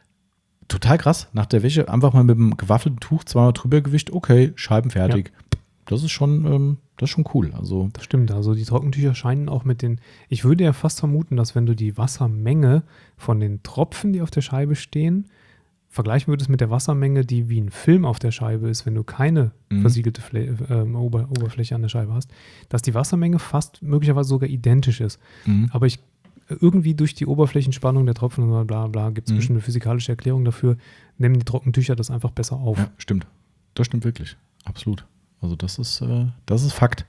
Total krass. Nach der Wäsche einfach mal mit einem gewaffelten Tuch zweimal drüber gewischt, okay, Scheiben fertig. Das ist schon, ähm, das ist schon cool. Also Das stimmt. Also die Trockentücher scheinen auch mit den, ich würde ja fast vermuten, dass wenn du die Wassermenge von den Tropfen, die auf der Scheibe stehen, vergleichen würdest mit der Wassermenge, die wie ein Film auf der Scheibe ist, wenn du keine Mhm. versiegelte Fle ähm, Ober Oberfläche an der Scheibe hast, dass die Wassermenge fast möglicherweise sogar identisch ist. mhm. Aber ich irgendwie durch die Oberflächenspannung der Tropfen und bla bla, gibt es Mhm. bestimmt eine physikalische Erklärung dafür, nehmen die Trockentücher das einfach besser auf. Ja, stimmt. Das stimmt wirklich. Absolut. Also das ist, äh, das ist Fakt.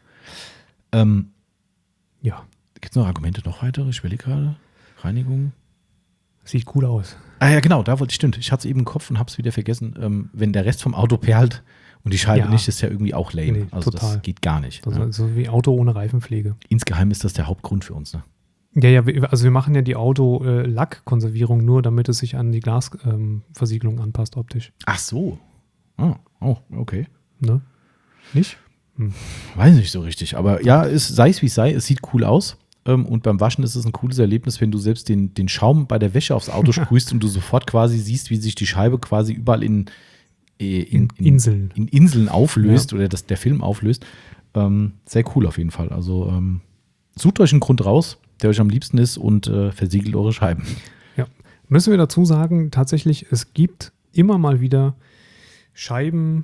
Ähm, Ja, Gibt es noch Argumente, noch weitere? Ich überlege gerade. Reinigung. sieht cool aus. Ah ja, genau, da wollte ich, stimmt. Ich hatte es eben im Kopf und habe es wieder vergessen. Ähm, wenn der Rest vom Auto perlt und die Scheibe Ja. nicht, ist ja irgendwie auch lame. Nee, also total. das geht gar nicht. Also, Ne? so wie Auto ohne Reifenpflege. Insgeheim ist das der Hauptgrund für uns. Ne? Ja, ja, wir- also wir machen ja die Auto-Lackkonservierung nur, damit es sich an die Glasversiegelung anpasst optisch. Ach so. Ah, oh, okay. Ne? Nicht? Weiß nicht so richtig. Aber ja, es, sei es wie es sei, es sieht cool aus. Ähm, und beim Waschen ist es ein cooles Erlebnis, wenn du selbst den, den Schaum bei der Wäsche aufs Auto sprühst und du sofort quasi siehst, wie sich die Scheibe quasi überall in, äh, in, In Inseln. in Inseln auflöst oder dass der Film auflöst. Ähm, sehr cool auf jeden Fall. Also ähm, sucht euch einen Grund raus, der euch am liebsten ist und äh, versiegelt eure Scheiben. Ja. Müssen wir dazu sagen, tatsächlich, es gibt immer mal wieder Scheiben,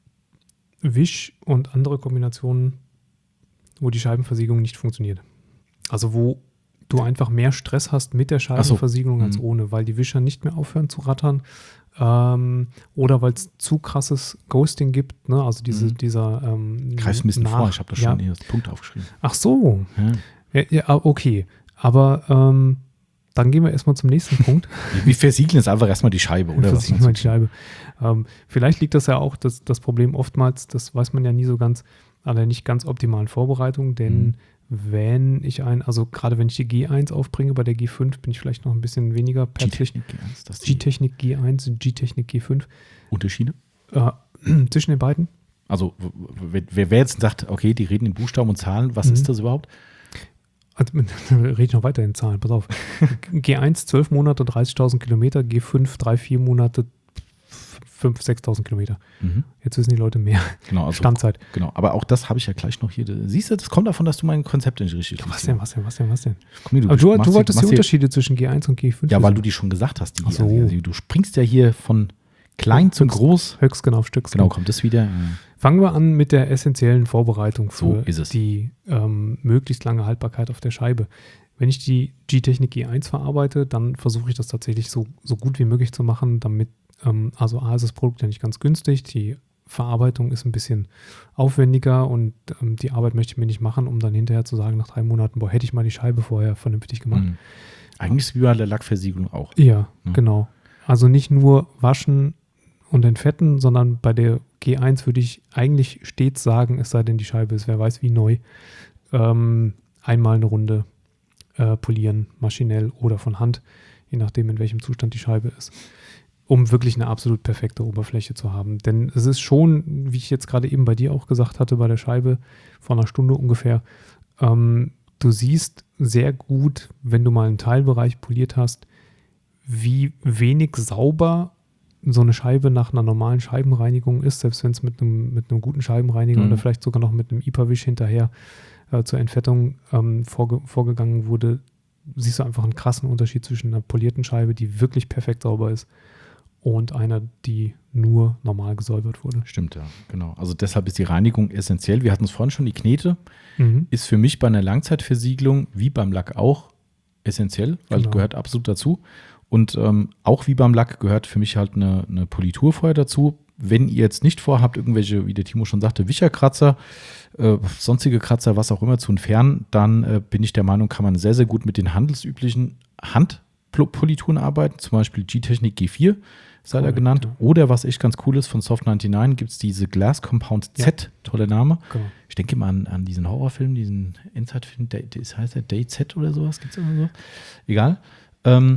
Wisch und andere Kombinationen, wo die Scheibenversiegelung nicht funktioniert. Also wo du einfach mehr Stress hast mit der Scheibenversiegelung als Mhm. ohne, weil die Wischer nicht mehr aufhören zu rattern ähm, oder weil es zu krasses Ghosting gibt, ne? Also diese, Mhm. dieser ähm, Greif's ein bisschen nach- vor, ich habe da ja. schon hier das Punkt aufgeschrieben. Ach so, Ja. ja, ja, ah, okay. Aber ähm, dann gehen wir erstmal zum nächsten Punkt. Wir, wir versiegeln jetzt einfach erstmal die Scheibe, oder was? Versiegeln wir die Scheibe. Ähm, vielleicht liegt das ja auch, das, das Problem oftmals, das weiß man ja nie so ganz, an der nicht ganz optimalen Vorbereitung, denn Mhm. wenn ich ein, also gerade wenn ich die G eins aufbringe, bei der G fünf bin ich vielleicht noch ein bisschen weniger päpstlich. G-Technik, ja, ist das die G-Technik G eins und G-Technik G fünf. Unterschiede? Äh, zwischen den beiden. Also, w- w- wer, wer jetzt sagt, okay, die reden in Buchstaben und Zahlen, was Mhm. ist das überhaupt? Also, rede ich noch weiter in Zahlen, pass auf. G eins zwölf Monate, dreißigtausend Kilometer, G fünf drei, vier Monate, fünftausend, sechstausend Kilometer. Mhm. Jetzt wissen die Leute mehr. Genau, also, Standzeit. genau. Aber auch das habe ich ja gleich noch hier. Siehst du, das kommt davon, dass du mein Konzept nicht richtig Was denn, was denn, was denn, was denn? Komm hier, Aber du, machst du die- wolltest die machst Unterschiede zwischen G eins und G fünf Ja, weil wissen. du die schon gesagt hast. Die, Ach so. also, du springst ja hier von klein zu Höchst- groß. Höchstgen auf Stückchen. Genau, kommt das wieder. Fangen wir an mit der essentiellen Vorbereitung So für ist es. die ähm, möglichst lange Haltbarkeit auf der Scheibe. Wenn ich die G-Technik G eins verarbeite, dann versuche ich das tatsächlich so, so gut wie möglich zu machen, damit, ähm, also A ist das Produkt ja nicht ganz günstig, die Verarbeitung ist ein bisschen aufwendiger und ähm, die Arbeit möchte ich mir nicht machen, um dann hinterher zu sagen, nach drei Monaten, boah, hätte ich mal die Scheibe vorher vernünftig gemacht. Mhm. Eigentlich ist es wie bei der Lackversiegelung auch. Ja, Ja. genau. Also nicht nur waschen und entfetten, sondern bei der G eins würde ich eigentlich stets sagen, es sei denn, die Scheibe ist, wer weiß wie neu, ähm, einmal eine Runde äh, polieren, maschinell oder von Hand, je nachdem, in welchem Zustand die Scheibe ist, um wirklich eine absolut perfekte Oberfläche zu haben. Denn es ist schon, wie ich jetzt gerade eben bei dir auch gesagt hatte, bei der Scheibe vor einer Stunde ungefähr, ähm, du siehst sehr gut, wenn du mal einen Teilbereich poliert hast, wie wenig sauber so eine Scheibe nach einer normalen Scheibenreinigung ist, selbst wenn es mit einem, mit einem guten Scheibenreiniger Mhm. oder vielleicht sogar noch mit einem I P A-Wisch hinterher äh, zur Entfettung ähm, vorge vorgegangen wurde, siehst du einfach einen krassen Unterschied zwischen einer polierten Scheibe, die wirklich perfekt sauber ist, und einer, die nur normal gesäubert wurde. Stimmt, ja, genau. Also deshalb ist die Reinigung essentiell. Wir hatten es vorhin schon, die Knete Mhm. ist für mich bei einer Langzeitversiegelung, wie beim Lack auch, essentiell, weil Genau. gehört absolut dazu. Und ähm, auch wie beim Lack gehört für mich halt eine, eine Politur vorher dazu. Wenn ihr jetzt nicht vorhabt, irgendwelche, wie der Timo schon sagte, Wischerkratzer, äh, sonstige Kratzer, was auch immer zu entfernen, dann äh, bin ich der Meinung, kann man sehr, sehr gut mit den handelsüblichen Handpolituren arbeiten, zum Beispiel G-Technik G vier, sei da Korrekt, genannt. ja. Oder was echt ganz cool ist, von Soft neunundneunzig gibt es diese Glass Compound Z, toller Name. Genau. Ich denke mal an, an diesen Horrorfilm, diesen Endzeitfilm, Day- das heißt der Day Z oder sowas, gibt es immer so? Egal. Ähm,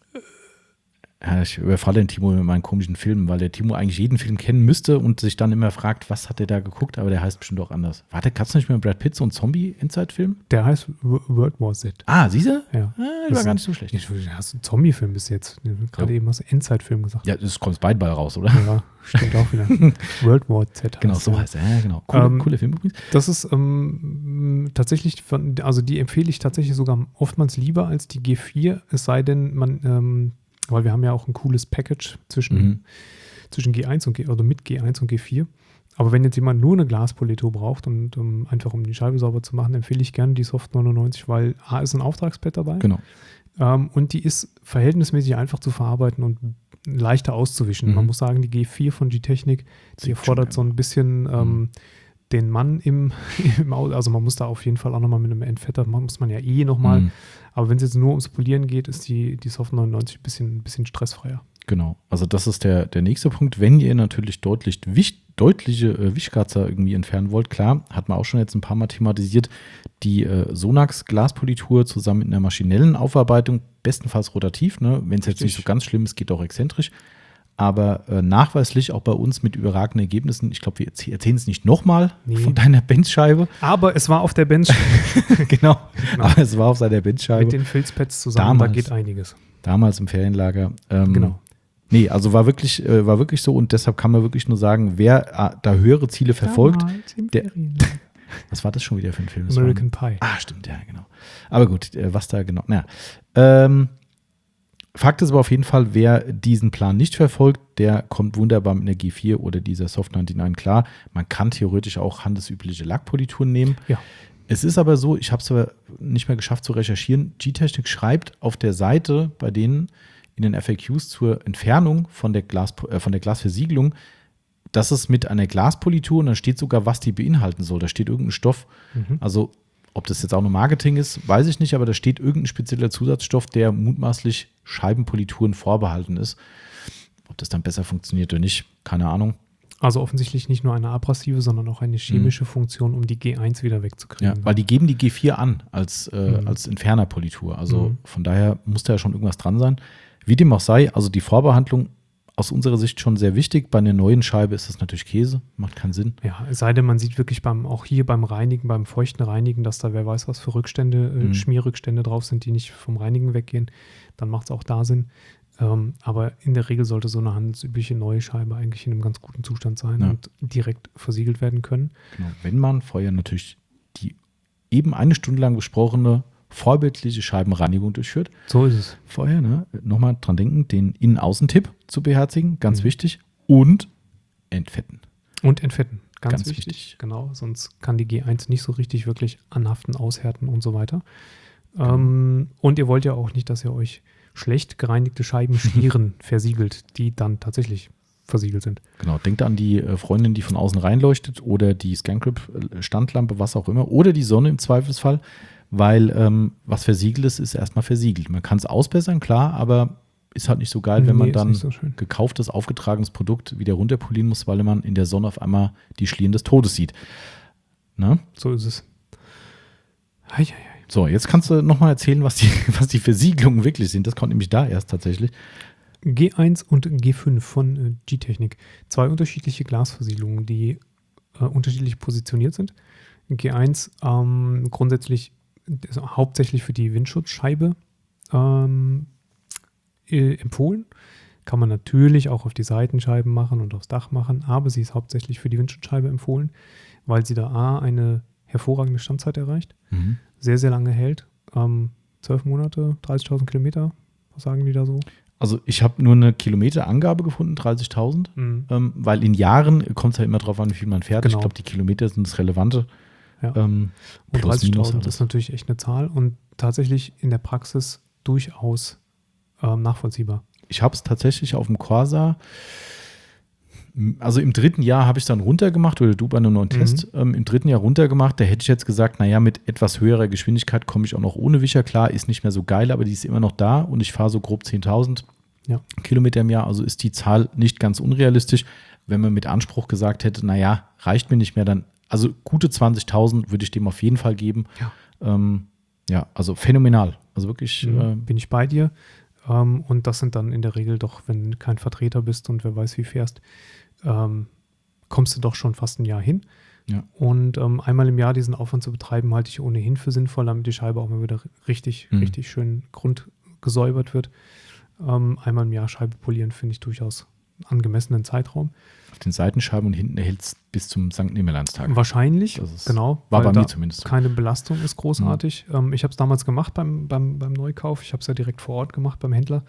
ja, ich überfalle den Timo mit meinen komischen Filmen, weil der Timo eigentlich jeden Film kennen müsste und sich dann immer fragt, was hat der da geguckt, aber der heißt bestimmt auch anders. Warte, kannst du nicht mehr Brad Pitt so einen Zombie-Endzeitfilm? Der heißt W- World War Z. Ah, siehst du? Ja. Ah, Das war ist gar ein- nicht so schlecht. Ich, hast du einen Zombie-Film bis jetzt? Gerade Ja. eben hast du Endzeitfilm gesagt. Ja, das kommt beide bei raus, oder? Ja, stimmt auch wieder. World War Z. Genau, heißt so der. heißt er. Ja, genau. Coole, Ähm, coole Film übrigens. Das ist ähm, tatsächlich, von, also die empfehle ich tatsächlich sogar oftmals lieber als die G vier, es sei denn, man, ähm, weil wir haben ja auch ein cooles Package zwischen, Mhm. zwischen G eins und G, oder mit G eins und G vier. Aber wenn jetzt jemand nur eine Glaspolitur braucht und um, einfach um die Scheibe sauber zu machen, empfehle ich gerne die Soft neunundneunzig, weil A ist ein Auftragspad dabei. Genau. Ähm, und die ist verhältnismäßig einfach zu verarbeiten und leichter auszuwischen. Mhm. Man muss sagen, die G vier von G-Technik, die Sieht erfordert so schon ein bisschen ähm, Mhm. den Mann im, im Auto. Also man muss da auf jeden Fall auch nochmal mit einem Entfetter, man- muss man ja eh nochmal. Mhm. Aber wenn es jetzt nur ums Polieren geht, ist die, die Soft neunundneunzig ein bisschen, ein bisschen stressfreier. Genau. Also das ist der, der nächste Punkt. Wenn ihr natürlich deutlich wisch, deutliche äh, Wischkratzer irgendwie entfernen wollt, klar, hat man auch schon jetzt ein paar Mal thematisiert, die äh, Sonax Glaspolitur zusammen mit einer maschinellen Aufarbeitung, bestenfalls rotativ, ne? Wenn es jetzt nicht so Richtig. ganz schlimm ist, geht auch exzentrisch. Aber äh, nachweislich auch bei uns mit überragenden Ergebnissen. Ich glaube, wir erzäh- erzählen es nicht nochmal Nee. von deiner Benchscheibe. Aber es war auf der Bench genau. Genau. Aber es war auf seiner Benchscheibe. mit den Filzpads zusammen, Damals. da geht einiges. Damals im Ferienlager. Ähm, Genau. Nee, also war wirklich, äh, war wirklich so und deshalb kann man wirklich nur sagen, wer äh, da höhere Ziele verfolgt. Damals im der- Ferienlager. Was war das schon wieder für ein Film? Das war American Pie. ein, ah, stimmt, ja, genau. Aber gut, äh, was da genau. Naja. Ähm, Fakt ist aber auf jeden Fall, wer diesen Plan nicht verfolgt, der kommt wunderbar mit einer G vier oder dieser Soft neunundneunzig klar. Man kann theoretisch auch handelsübliche Lackpolituren nehmen. Ja. Es ist aber so, ich habe es aber nicht mehr geschafft zu recherchieren. G-Technik schreibt auf der Seite bei denen in den F A Qs zur Entfernung von der, Glas, äh, von der Glasversiegelung, dass es mit einer Glaspolitur, und da steht sogar, was die beinhalten soll. Da steht irgendein Stoff. Mhm. Also, ob das jetzt auch nur Marketing ist, weiß ich nicht, aber da steht irgendein spezieller Zusatzstoff, der mutmaßlich Scheibenpolituren vorbehalten ist. Ob das dann besser funktioniert oder nicht, keine Ahnung. Also offensichtlich nicht nur eine abrasive, sondern auch eine chemische Funktion, um die G eins wieder Ja, wegzukriegen. weil die geben die G vier an als, äh, Mhm. als Entfernerpolitur. Also Mhm. von daher muss da ja schon irgendwas dran sein. Wie dem auch sei, also die Vorbehandlung aus unserer Sicht schon sehr wichtig. Bei einer neuen Scheibe ist das natürlich Käse, macht keinen Sinn. Ja, es sei denn, man sieht wirklich beim, auch hier beim Reinigen, beim feuchten Reinigen, dass da wer weiß was für Rückstände, äh, Mhm. Schmierrückstände drauf sind, die nicht vom Reinigen weggehen, dann macht es auch da Sinn. Ähm, aber in der Regel sollte so eine handelsübliche neue Scheibe eigentlich in einem ganz guten Zustand sein Ja. und direkt versiegelt werden können. Genau. Wenn man vorher natürlich die eben eine Stunde lang besprochene vorbildliche Scheibenreinigung durchführt, So ist es. vorher, ne, nochmal dran denken, den Innen-Außen-Tipp zu beherzigen, ganz Mhm. wichtig, und entfetten. Und entfetten, ganz, Ganz wichtig. wichtig. Genau, sonst kann die G eins nicht so richtig wirklich anhaften, aushärten und so weiter. Genau. Ähm, und ihr wollt ja auch nicht, dass ihr euch schlecht gereinigte Scheibenschlieren versiegelt, die dann tatsächlich versiegelt sind. Genau, denkt an die äh, Freundin, die von außen reinleuchtet oder die ScanCrip-Standlampe, was auch immer, oder die Sonne im Zweifelsfall, weil ähm, was versiegelt ist, ist erstmal versiegelt. Man kann es ausbessern, klar, aber ist halt nicht so geil, wenn Nee, man ist dann nicht so schön. gekauftes, aufgetragenes Produkt wieder runterpolieren muss, weil man in der Sonne auf einmal die Schlieren des Todes sieht. Na? So ist es. Ei, ei, ei. So, jetzt kannst du nochmal erzählen, was die, was die Versiegelungen wirklich sind. Das kommt nämlich da erst tatsächlich. G eins und G fünf von äh, G-Technik. Zwei unterschiedliche Glasversiegelungen, die äh, unterschiedlich positioniert sind. G eins ähm, grundsätzlich also hauptsächlich für die Windschutzscheibe ähm, äh, empfohlen. Kann man natürlich auch auf die Seitenscheiben machen und aufs Dach machen, aber sie ist hauptsächlich für die Windschutzscheibe empfohlen, weil sie da A, eine hervorragende Standzeit erreicht, Mhm. sehr, sehr lange hält. Ähm, zwölf Monate, dreißigtausend Kilometer, was sagen die da so? Also ich habe nur eine Kilometerangabe gefunden, dreißigtausend, Mhm. ähm, weil in Jahren kommt es ja immer drauf an, wie viel man fährt. Genau. Ich glaube, die Kilometer sind das Relevante. Ja. Ähm, Und plus, minus dreißigtausend alles. ist natürlich echt eine Zahl und tatsächlich in der Praxis durchaus ähm, nachvollziehbar. Ich habe es tatsächlich auf dem Corsa, also im dritten Jahr habe ich es dann runtergemacht, oder du bei einem neuen Mhm. Test, ähm, im dritten Jahr runtergemacht. Da hätte ich jetzt gesagt, naja, mit etwas höherer Geschwindigkeit komme ich auch noch ohne Wischer klar, ist nicht mehr so geil, aber die ist immer noch da und ich fahre so grob zehntausend Ja. Kilometer im Jahr, also ist die Zahl nicht ganz unrealistisch. Wenn man mit Anspruch gesagt hätte, naja, reicht mir nicht mehr, dann, also gute zwanzigtausend würde ich dem auf jeden Fall geben. Ja. Ähm, ja, also phänomenal. Also wirklich, Mhm. äh, Bin ich bei dir. Ähm, und das sind dann in der Regel doch, wenn du kein Vertreter bist und wer weiß, wie fährst, ähm, kommst du doch schon fast ein Jahr hin. Ja. Und ähm, einmal im Jahr diesen Aufwand zu betreiben, halte ich ohnehin für sinnvoll, damit die Scheibe auch mal wieder richtig, Mhm. richtig schön grundgesäubert wird. Ähm, einmal im Jahr Scheibe polieren finde ich durchaus einen angemessenen Zeitraum. auf den Seitenscheiben und hinten erhält es bis zum Sankt Nimmerleinstag. Wahrscheinlich, Das ist- genau. war weil bei da mir zumindest so. keine Belastung ist großartig. Ähm, ich habe es damals gemacht beim, beim, beim Neukauf. Ich habe es ja direkt vor Ort gemacht beim Händler.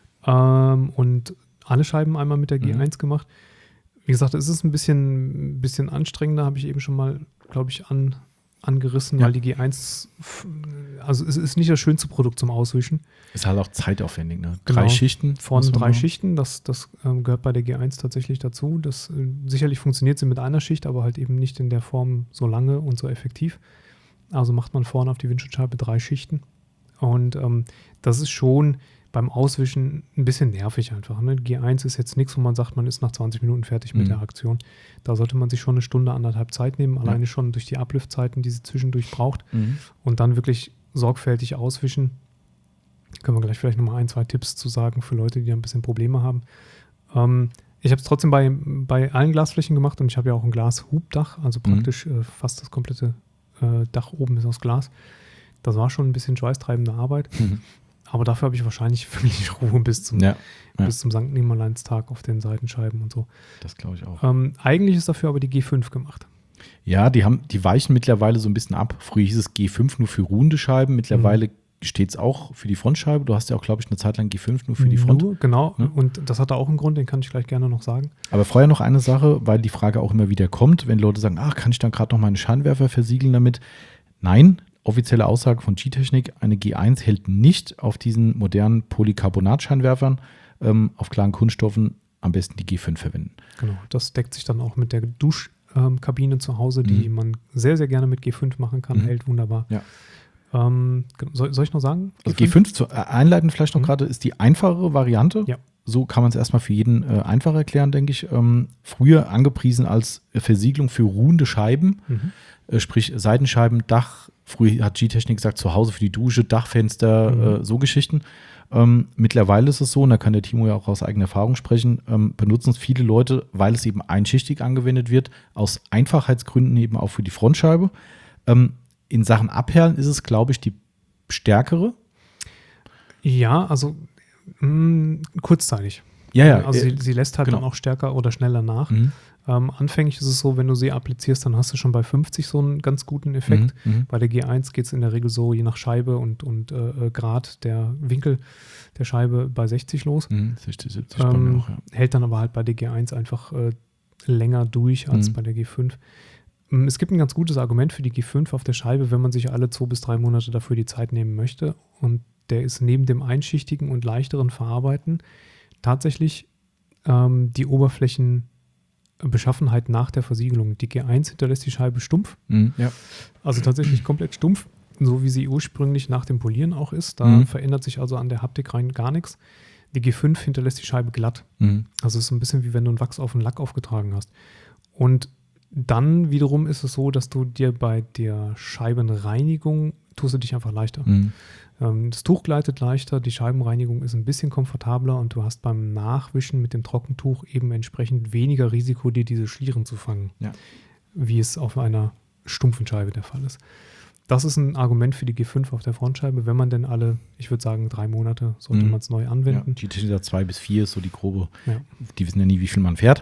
Ähm, und alle Scheiben einmal mit der G eins gemacht. Wie gesagt, es ist ein bisschen, ein bisschen anstrengender, habe ich eben schon mal, glaube ich, an, angerissen, Ja. weil die G eins, f- also es ist nicht das schönste Produkt zum Auswischen. Ist halt auch zeitaufwendig, ne? Genau. Drei Schichten. Vorne muss man drei machen. Schichten, das, das ähm, gehört bei der G eins tatsächlich dazu. Das, äh, sicherlich funktioniert sie mit einer Schicht, aber halt eben nicht in der Form so lange und so effektiv. Also macht man vorne auf die Windschutzscheibe drei Schichten. Und ähm, das ist schon beim Auswischen ein bisschen nervig einfach. Ne? G eins ist jetzt nichts, wo man sagt, man ist nach zwanzig Minuten fertig mit Mhm. der Aktion. Da sollte man sich schon eine Stunde, anderthalb Zeit nehmen, alleine schon durch die Ablüftzeiten, die sie zwischendurch braucht. Mhm. Und dann wirklich sorgfältig auswischen. Können wir gleich vielleicht nochmal ein, zwei Tipps zu sagen für Leute, die da ein bisschen Probleme haben. Ähm, ich habe es trotzdem bei, bei allen Glasflächen gemacht und ich habe ja auch ein Glashubdach, also Mhm. praktisch äh, fast das komplette äh, Dach oben ist aus Glas. Das war schon ein bisschen schweißtreibende Arbeit, Mhm. aber dafür habe ich wahrscheinlich wirklich Ruhe bis zum, Ja, ja. bis zum Sankt Nimmerleinstag auf den Seitenscheiben und so. das glaube ich auch. Ähm, eigentlich ist dafür aber die G fünf gemacht. Ja, die haben, die weichen mittlerweile so ein bisschen ab. Früher hieß es G fünf nur für ruhende Scheiben. Mittlerweile steht es auch für die Frontscheibe. Du hast ja auch, glaube ich, eine Zeit lang G fünf nur für die Front. Nur, genau, Ne? und das hat auch einen Grund, den kann ich gleich gerne noch sagen. Aber vorher noch eine Sache, weil die Frage auch immer wieder kommt, wenn Leute sagen, ach, kann ich dann gerade noch meine Scheinwerfer versiegeln damit? Nein, offizielle Aussage von G-Technik, eine G eins hält nicht auf diesen modernen Polycarbonat-Scheinwerfern, ähm, auf klaren Kunststoffen am besten die G fünf verwenden. Genau, das deckt sich dann auch mit der Duschkabine zu Hause, die Mhm. man sehr, sehr gerne mit G fünf machen kann, Mhm. hält wunderbar. Ja. Ähm, soll, soll ich noch sagen? Also G fünf, zu, äh, einleitend vielleicht noch Mhm. gerade, ist die einfachere Variante. Ja. So kann man es erstmal für jeden äh, einfach erklären, denke ich. Ähm, früher angepriesen als Versiegelung für ruhende Scheiben, Mhm. äh, sprich Seitenscheiben, Dach. Früher hat G-Technik gesagt, zu Hause für die Dusche, Dachfenster, Mhm. äh, so Geschichten. Ähm, mittlerweile ist es so, und da kann der Timo ja auch aus eigener Erfahrung sprechen, ähm, benutzen es viele Leute, weil es eben einschichtig angewendet wird, aus Einfachheitsgründen eben auch für die Frontscheibe. Ähm, in Sachen Abperlen ist es, glaube ich, die stärkere. Ja, also mh, kurzzeitig. Ja, ja. Also äh, sie, sie lässt halt genau. dann auch stärker oder schneller nach. Mhm. Ähm, anfänglich ist es so, wenn du sie applizierst, dann hast du schon bei fünfzig so einen ganz guten Effekt. Mhm. Mhm. Bei der G eins geht es in der Regel so, je nach Scheibe und, und äh, Grad der Winkel der Scheibe bei sechzig los. Mhm. sechzig, siebzig bei mir Ähm, auch, ja. hält dann aber halt bei der G eins einfach äh, länger durch als Mhm. bei der G fünf. Ähm, Es gibt ein ganz gutes Argument für die G fünf auf der Scheibe, wenn man sich alle zwei bis drei Monate dafür die Zeit nehmen möchte. Und der ist neben dem einschichtigen und leichteren Verarbeiten tatsächlich ähm, die Oberflächenbeschaffenheit nach der Versiegelung. Die G eins hinterlässt die Scheibe stumpf, Mhm. Ja. also tatsächlich komplett stumpf, so wie sie ursprünglich nach dem Polieren auch ist. Da Mhm. verändert sich also an der Haptik rein gar nichts. Die G fünf hinterlässt die Scheibe glatt. Mhm. Also es ist so ein bisschen wie wenn du einen Wachs auf einen Lack aufgetragen hast. Und dann wiederum ist es so, dass du dir bei der Scheibenreinigung tust du dich einfach leichter. Mhm. Ähm, das Tuch gleitet leichter, die Scheibenreinigung ist ein bisschen komfortabler und du hast beim Nachwischen mit dem Trockentuch eben entsprechend weniger Risiko, dir diese Schlieren zu fangen, Ja. wie es auf einer stumpfen Scheibe der Fall ist. Das ist ein Argument für die G fünf auf der Frontscheibe, wenn man denn alle, ich würde sagen, drei Monate sollte Mhm. man es neu Ja, anwenden. die Technik zwei bis vier ist so die grobe. Ja. Die wissen ja nie, wie viel man fährt.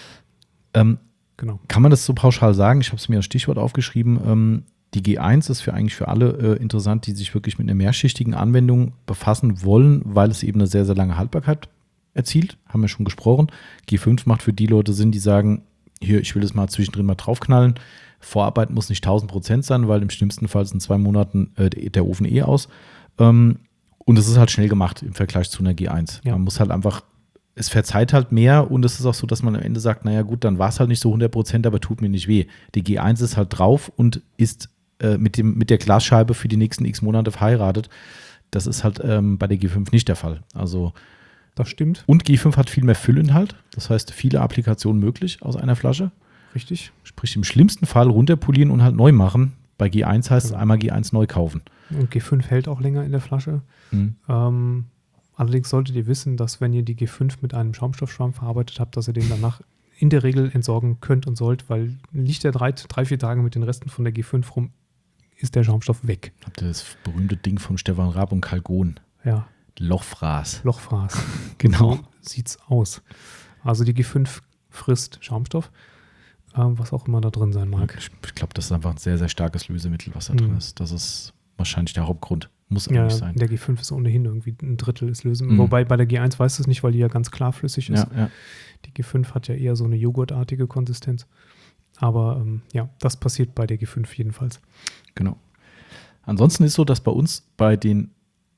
Ähm, Genau. Kann man das so pauschal sagen? Ich habe es mir als Stichwort aufgeschrieben. Ähm, die G eins ist für eigentlich für alle äh, interessant, die sich wirklich mit einer mehrschichtigen Anwendung befassen wollen, weil es eben eine sehr, sehr lange Haltbarkeit erzielt. Haben wir schon gesprochen. G fünf macht für die Leute Sinn, die sagen, hier, ich will das mal zwischendrin mal draufknallen. Vorarbeit muss nicht tausend Prozent sein, weil im schlimmsten Fall sind zwei Monaten äh, der Ofen eh aus. Ähm, und es ist halt schnell gemacht im Vergleich zu einer G eins. Ja. Man muss halt einfach, es verzeiht halt mehr und es ist auch so, dass man am Ende sagt, naja gut, dann war es halt nicht so hundert Prozent, aber tut mir nicht weh. Die G eins ist halt drauf und ist äh, mit, dem, mit der Glasscheibe für die nächsten x Monate verheiratet. Das ist halt ähm, bei der G fünf nicht der Fall. Also Das stimmt, und G fünf hat viel mehr Füllinhalt, das heißt viele Applikationen möglich aus einer Flasche. richtig. Sprich im schlimmsten Fall runterpolieren und halt neu machen. Bei G eins heißt es Genau. einmal G eins neu kaufen. Und G fünf hält auch länger in der Flasche. Mhm. Ähm, allerdings solltet ihr wissen, dass wenn ihr die G fünf mit einem Schaumstoffschwamm verarbeitet habt, dass ihr den danach in der Regel entsorgen könnt und sollt, weil liegt der drei, drei, vier Tage mit den Resten von der G fünf rum, ist der Schaumstoff weg. Habt ihr das berühmte Ding von Stefan Raab und Calgon? Ja, Lochfraß. Lochfraß. Genau. So sieht's aus. Also die G fünf frisst Schaumstoff, ähm, was auch immer da drin sein mag. Ich, ich glaube, das ist einfach ein sehr, sehr starkes Lösemittel, was da Mhm. drin ist. Das ist wahrscheinlich der Hauptgrund. Muss aber Ja, nicht sein. der G fünf ist ohnehin irgendwie ein Drittel ist Lösemittel. Mhm. Wobei bei der G eins weißt du es nicht, weil die ja ganz klarflüssig ist. Ja, ja. Die G fünf hat ja eher so eine joghurtartige Konsistenz. Aber ähm, ja, das passiert bei der G fünf jedenfalls. Genau. Ansonsten ist so, dass bei uns bei den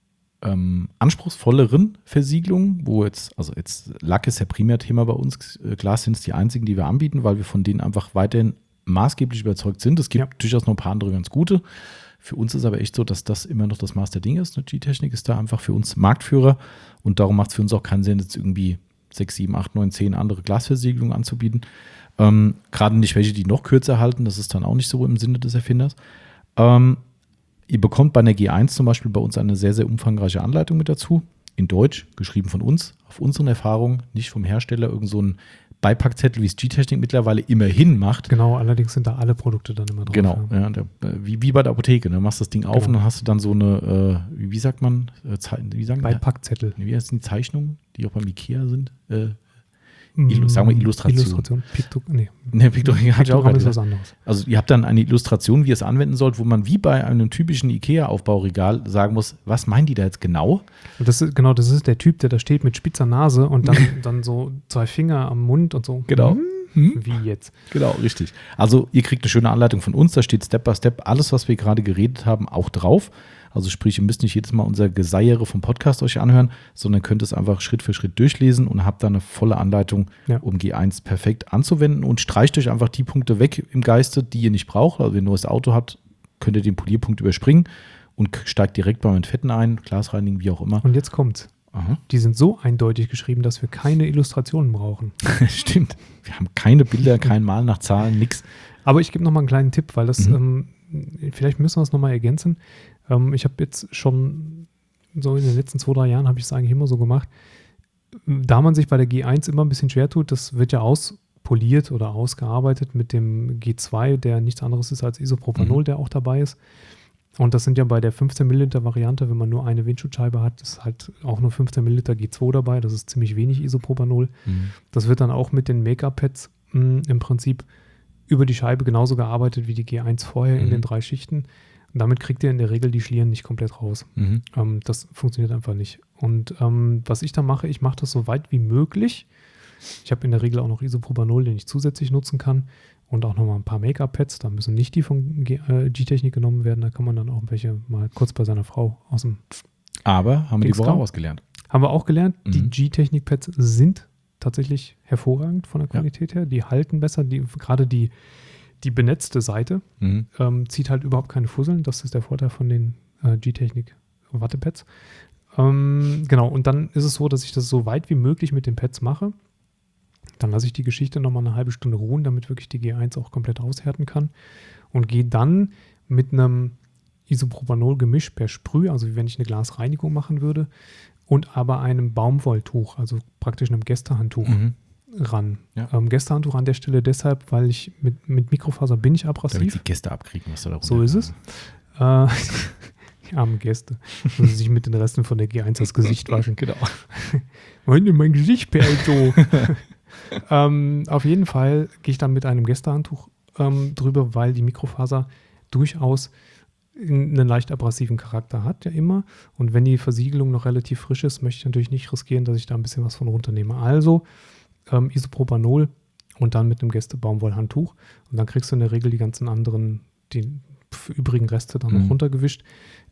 ähm, anspruchsvolleren Versiegelungen, wo jetzt, also jetzt Lack ist ja Primärthema bei uns, äh, Glas sind es die einzigen, die wir anbieten, weil wir von denen einfach weiterhin maßgeblich überzeugt sind. Es gibt Ja. durchaus noch ein paar andere ganz gute. Für uns ist aber echt so, dass das immer noch das Maß der Dinge ist. Die G-Technik ist da einfach für uns Marktführer und darum macht es für uns auch keinen Sinn, jetzt irgendwie sechs, sieben, acht, neun, zehn andere Glasversiegelungen anzubieten. Ähm, Gerade nicht welche, die noch kürzer halten, das ist dann auch nicht so im Sinne des Erfinders. Ähm, ihr bekommt bei einer G eins zum Beispiel bei uns eine sehr, sehr umfangreiche Anleitung mit dazu, in Deutsch, geschrieben von uns, auf unseren Erfahrungen, nicht vom Hersteller, irgend so ein Beipackzettel, wie es G-Technik mittlerweile immerhin macht. Genau, allerdings sind da alle Produkte dann immer drauf. Genau, Ja. ja, der, wie, wie bei der Apotheke, ne? Machst das Ding auf Genau. und dann hast du dann so eine, äh, wie, wie sagt man, äh, Ze- wie sagen Bei Packzettel. wie heißt die Zeichnungen, die auch beim Ikea sind? Äh, Illu- sagen wir Illustration. Illustration. Piktok, nee. ne, Piktogramm hatte ich auch Piktogramm ist gerade. was anderes. Also ihr habt dann eine Illustration, wie ihr es anwenden sollt, wo man wie bei einem typischen Ikea-Aufbauregal sagen muss, was meinen die da jetzt genau? Und das ist, genau, das ist der Typ, der da steht mit spitzer Nase und dann, dann so zwei Finger am Mund und so. Genau. Hm? Wie jetzt? Genau, richtig. Also ihr kriegt eine schöne Anleitung von uns, da steht Step by Step alles, was wir gerade geredet haben, auch drauf. Also sprich, ihr müsst nicht jedes Mal unser Geseiere vom Podcast euch anhören, sondern könnt es einfach Schritt für Schritt durchlesen und habt dann eine volle Anleitung, Ja. um G eins perfekt anzuwenden und streicht euch einfach die Punkte weg im Geiste, die ihr nicht braucht. Also wenn ihr ein neues Auto habt, könnt ihr den Polierpunkt überspringen und k- steigt direkt beim Entfetten ein, Glasreinigen, wie auch immer. Und jetzt kommt's. Aha. Die sind so eindeutig geschrieben, dass wir keine Illustrationen brauchen. Stimmt. Wir haben keine Bilder, kein Mal nach Zahlen, nix. Aber ich gebe noch mal einen kleinen Tipp, weil das, Mhm. ähm, vielleicht müssen wir es noch mal ergänzen. Ähm, ich habe jetzt schon so in den letzten zwei, drei Jahren habe ich es eigentlich immer so gemacht. Da man sich bei der G eins immer ein bisschen schwer tut, das wird ja auspoliert oder ausgearbeitet mit dem G zwei, der nichts anderes ist als Isopropanol, Mhm. der auch dabei ist. Und das sind ja bei der fünfzehn Milliliter Variante, wenn man nur eine Windschutzscheibe hat, ist halt auch nur fünfzehn Milliliter G zwei dabei. Das ist ziemlich wenig Isopropanol. Das wird dann auch mit den Make-up-Pads mh, im Prinzip über die Scheibe genauso gearbeitet wie die G eins vorher in Mhm. den drei Schichten. Und damit kriegt ihr in der Regel die Schlieren nicht komplett raus. Mhm. Ähm, das funktioniert einfach nicht. Und ähm, was ich da mache, ich mache das so weit wie möglich. Ich habe in der Regel auch noch Isopropanol, den ich zusätzlich nutzen kann. Und auch nochmal ein paar Make-up-Pads. Da müssen nicht die von G- äh, G-Technik genommen werden. Da kann man dann auch welche mal kurz bei seiner Frau aus dem Aber haben wir die Dings Woche kam. auch ausgelernt. Haben wir auch gelernt, die Mhm. G-Technik-Pads sind tatsächlich hervorragend von der Qualität ja. her. Die halten besser, die, gerade die, die benetzte Seite mhm. ähm, zieht halt überhaupt keine Fusseln. Das ist der Vorteil von den äh, G-Technik Wattepads. Ähm, genau, und dann ist es so, dass ich das so weit wie möglich mit den Pads mache. Dann lasse ich die Geschichte nochmal eine halbe Stunde ruhen, damit wirklich die G eins auch komplett aushärten kann. Und gehe dann mit einem Isopropanol-Gemisch per Sprüh, also wie wenn ich eine Glasreinigung machen würde, und aber einem Baumwolltuch, also praktisch einem Gästehandtuch mhm. ran. Ja. Ähm, Gästehandtuch an der Stelle deshalb, weil ich mit, mit Mikrofaser bin ich abrasiv. Damit die Gäste abkriegen, was da darunter So ist es. Äh, die armen Gäste. Müssen sich mit den Resten von der G eins das Gesicht waschen. Genau. Meine, mein Gesicht perlt so. ähm, auf jeden Fall gehe ich dann mit einem Gästehandtuch ähm, drüber, weil die Mikrofaser durchaus einen leicht abrasiven Charakter hat, ja immer. Und wenn die Versiegelung noch relativ frisch ist, möchte ich natürlich nicht riskieren, dass ich da ein bisschen was von runternehme. Also ähm, Isopropanol und dann mit einem Gäste-Baumwollhandtuch. Und dann kriegst du in der Regel die ganzen anderen, die übrigen Reste dann mhm. noch runtergewischt.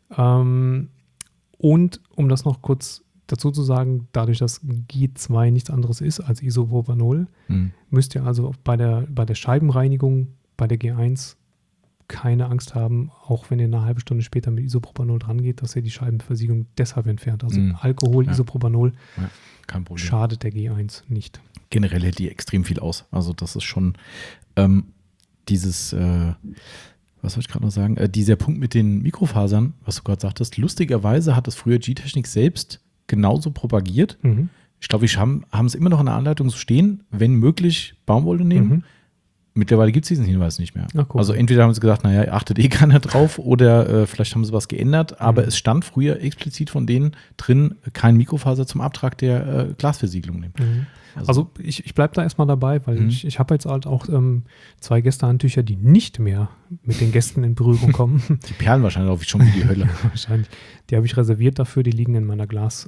Ähm, und um das noch kurz dazu zu sagen, dadurch, dass G zwei nichts anderes ist als Isopropanol, mhm. müsst ihr also bei der, bei der Scheibenreinigung bei der G eins keine Angst haben, auch wenn ihr eine halbe Stunde später mit Isopropanol dran geht, dass ihr die Scheibenversiegelung deshalb entfernt. Also mm. Alkohol, ja. Isopropanol ja, kein Problem. Schadet der G eins nicht. Generell hält die extrem viel aus. Also das ist schon ähm, dieses, äh, was soll ich gerade noch sagen, äh, dieser Punkt mit den Mikrofasern, was du gerade sagtest, lustigerweise hat das früher G-Technik selbst genauso propagiert. Mhm. Ich glaube, wir haben es immer noch in der Anleitung so stehen, wenn möglich Baumwolle nehmen. Mhm. Mittlerweile gibt es diesen Hinweis nicht mehr. Ach, cool. Also entweder haben sie gesagt, naja, achtet eh keiner drauf oder äh, vielleicht haben sie was geändert, aber mhm. es stand früher explizit von denen drin, kein Mikrofaser zum Abtrag der äh, Glasversiegelung nehmen. Mhm. Also, also ich, ich bleibe da erstmal dabei, weil mhm. ich, ich habe jetzt halt auch ähm, zwei Gästehandtücher, die nicht mehr mit den Gästen in Berührung kommen. Die perlen wahrscheinlich auch schon wie die Hölle. Ja, wahrscheinlich. Die habe ich reserviert dafür, die liegen in meiner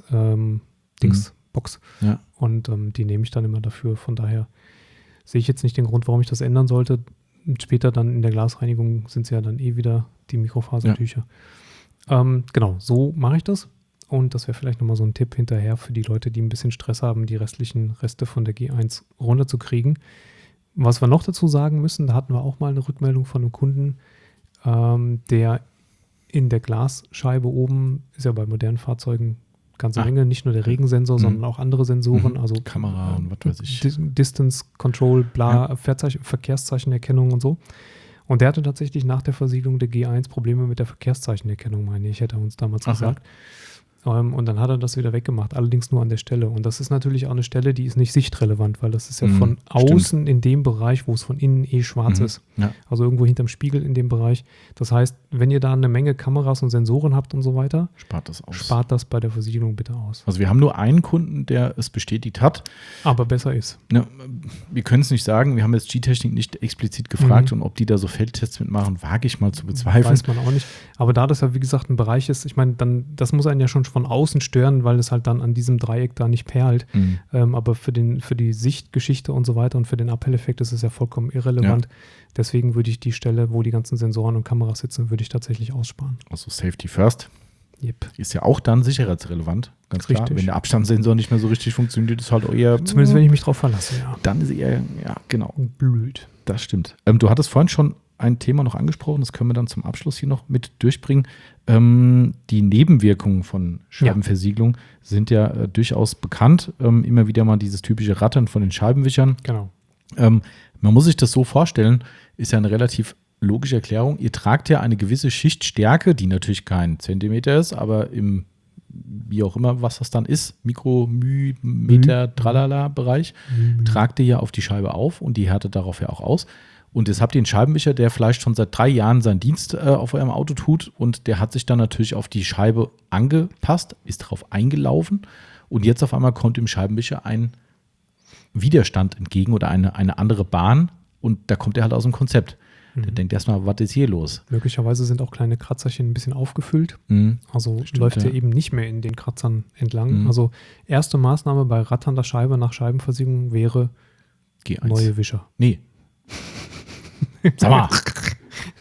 Glas-Dings-Box. Ähm, mhm. ja. Und ähm, die nehme ich dann immer dafür, von daher sehe ich jetzt nicht den Grund, warum ich das ändern sollte. Später dann in der Glasreinigung sind es ja dann eh wieder die Mikrofasertücher. Ja. Ähm, genau, so mache ich das. Und das wäre vielleicht nochmal so ein Tipp hinterher für die Leute, die ein bisschen Stress haben, die restlichen Reste von der G eins runterzukriegen. Was wir noch dazu sagen müssen, da hatten wir auch mal eine Rückmeldung von einem Kunden, ähm, der in der Glasscheibe oben, ist ja bei modernen Fahrzeugen ganze Menge, nicht nur der Regensensor, mhm. sondern auch andere Sensoren, also Kamera und was weiß ich. Distance Control, bla, ja. Verkehrszeichenerkennung und so. Und der hatte tatsächlich nach der Versiegelung der G eins Probleme mit der Verkehrszeichenerkennung, meine ich, hätte er uns damals Ach, gesagt. Ja. Um, und dann hat er das wieder weggemacht, allerdings nur an der Stelle. Und das ist natürlich auch eine Stelle, die ist nicht sichtrelevant, weil das ist ja mhm, von außen stimmt. in dem Bereich, wo es von innen eh schwarz mhm, ist. Ja. Also irgendwo hinterm Spiegel in dem Bereich. Das heißt, wenn ihr da eine Menge Kameras und Sensoren habt und so weiter, spart das aus. Spart das bei der Versiegelung bitte aus. Also wir haben nur einen Kunden, der es bestätigt hat. Aber besser ist. Ne, wir können es nicht sagen, wir haben jetzt G-Technik nicht explizit gefragt mhm. und ob die da so Feldtests mitmachen, wage ich mal zu bezweifeln. Weiß man auch nicht. Aber da das ja, wie gesagt, ein Bereich ist, ich meine, dann, das muss einen ja schon von außen stören, weil es halt dann an diesem Dreieck da nicht perlt. Mhm. Ähm, aber für, den, für die Sichtgeschichte und so weiter und für den Appelleffekt ist es ja vollkommen irrelevant. Ja. Deswegen würde ich die Stelle, wo die ganzen Sensoren und Kameras sitzen, würde ich tatsächlich aussparen. Also Safety first. Yep. Ist ja auch dann sicherheitsrelevant. Ganz richtig. Klar, wenn der Abstandssensor nicht mehr so richtig funktioniert, ist halt eher... Zumindest, wenn ich mich drauf verlasse, ja. Dann ist eher, ja, genau. Blöd. Das stimmt. Ähm, du hattest vorhin schon ein Thema noch angesprochen, das können wir dann zum Abschluss hier noch mit durchbringen. Ähm, die Nebenwirkungen von Scheibenversiegelung ja. sind ja äh, durchaus bekannt. Ähm, immer wieder mal dieses typische Rattern von den Scheibenwischern. Genau. Ähm, man muss sich das so vorstellen, ist ja eine relativ logische Erklärung. Ihr tragt ja eine gewisse Schichtstärke, die natürlich kein Zentimeter ist, aber im, wie auch immer, was das dann ist, Mikro, Müh, Meter, mhm. Tralala-Bereich, mhm. tragt ihr ja auf die Scheibe auf und die härtet darauf ja auch aus. Und jetzt habt ihr einen Scheibenwischer, der vielleicht schon seit drei Jahren seinen Dienst äh, auf eurem Auto tut und der hat sich dann natürlich auf die Scheibe angepasst, ist darauf eingelaufen und jetzt auf einmal kommt dem Scheibenwischer ein Widerstand entgegen oder eine, eine andere Bahn und da kommt er halt aus dem Konzept. Mhm. Der denkt erstmal, was ist hier los? Möglicherweise sind auch kleine Kratzerchen ein bisschen aufgefüllt. Mhm. Also Stimmt, läuft er ja. eben nicht mehr in den Kratzern entlang. Mhm. Also erste Maßnahme bei ratternder Scheibe nach Scheibenversiegelung wäre G eins. Neue Wischer. Nee. Sag mal.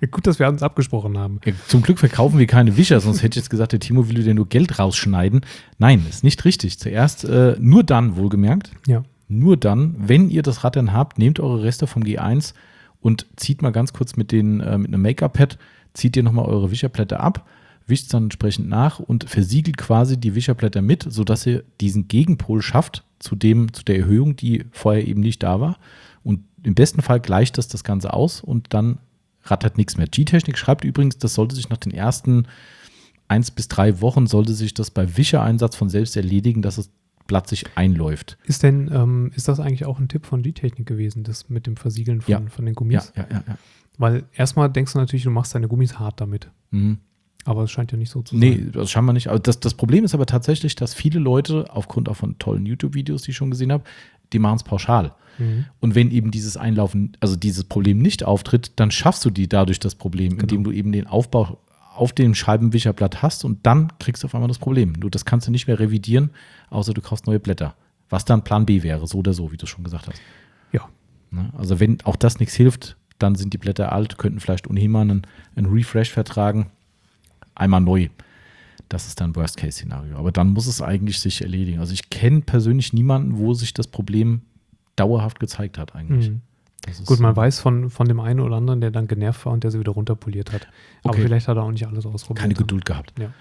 Gut, dass wir uns abgesprochen haben. Ja, zum Glück verkaufen wir keine Wischer, sonst hätte ich jetzt gesagt, der Timo will dir nur Geld rausschneiden. Nein, ist nicht richtig. Zuerst äh, nur dann, wohlgemerkt, Ja. nur dann, wenn ihr das Rad dann habt, nehmt eure Reste vom G eins und zieht mal ganz kurz mit, den, äh, mit einem Make-up-Pad, zieht ihr nochmal eure Wischerblätter ab, wischt es dann entsprechend nach und versiegelt quasi die Wischerblätter mit, sodass ihr diesen Gegenpol schafft zu, dem, zu der Erhöhung, die vorher eben nicht da war. Und im besten Fall gleicht das das Ganze aus und dann rattert nichts mehr. G-Technik schreibt übrigens, das sollte sich nach den ersten eins bis drei Wochen, sollte sich das bei Wischereinsatz von selbst erledigen, dass das Blatt sich einläuft. Ist denn, ähm, ist das eigentlich auch ein Tipp von G-Technik gewesen, das mit dem Versiegeln von, Ja. von den Gummis? Ja, ja, ja. ja. Weil erstmal denkst du natürlich, du machst deine Gummis hart damit. Mhm. Aber es scheint ja nicht so zu sein. Nee, das scheinbar nicht. Aber das, das Problem ist aber tatsächlich, dass viele Leute, aufgrund auch von tollen YouTube-Videos, die ich schon gesehen habe, die machen es pauschal. Mhm. Und wenn eben dieses Einlaufen, also dieses Problem nicht auftritt, dann schaffst du die dadurch das Problem, Genau. indem du eben den Aufbau auf dem Scheibenwischerblatt hast und dann kriegst du auf einmal das Problem. Du, das kannst du nicht mehr revidieren, außer du kaufst neue Blätter. Was dann Plan B wäre, so oder so, wie du schon gesagt hast. Ja. Ne? Also wenn auch das nichts hilft, dann sind die Blätter alt, könnten vielleicht ohnehin mal einen, einen Refresh vertragen. Einmal neu. Das ist dann Worst-Case-Szenario. Aber dann muss es eigentlich sich erledigen. Also ich kenne persönlich niemanden, wo sich das Problem dauerhaft gezeigt hat eigentlich. Mhm. Das ist Gut, man so, weiß von, von dem einen oder anderen, der dann genervt war und der sie wieder runterpoliert hat. Aber Okay. vielleicht hat er auch nicht alles ausprobiert. keine Geduld gehabt. Ja.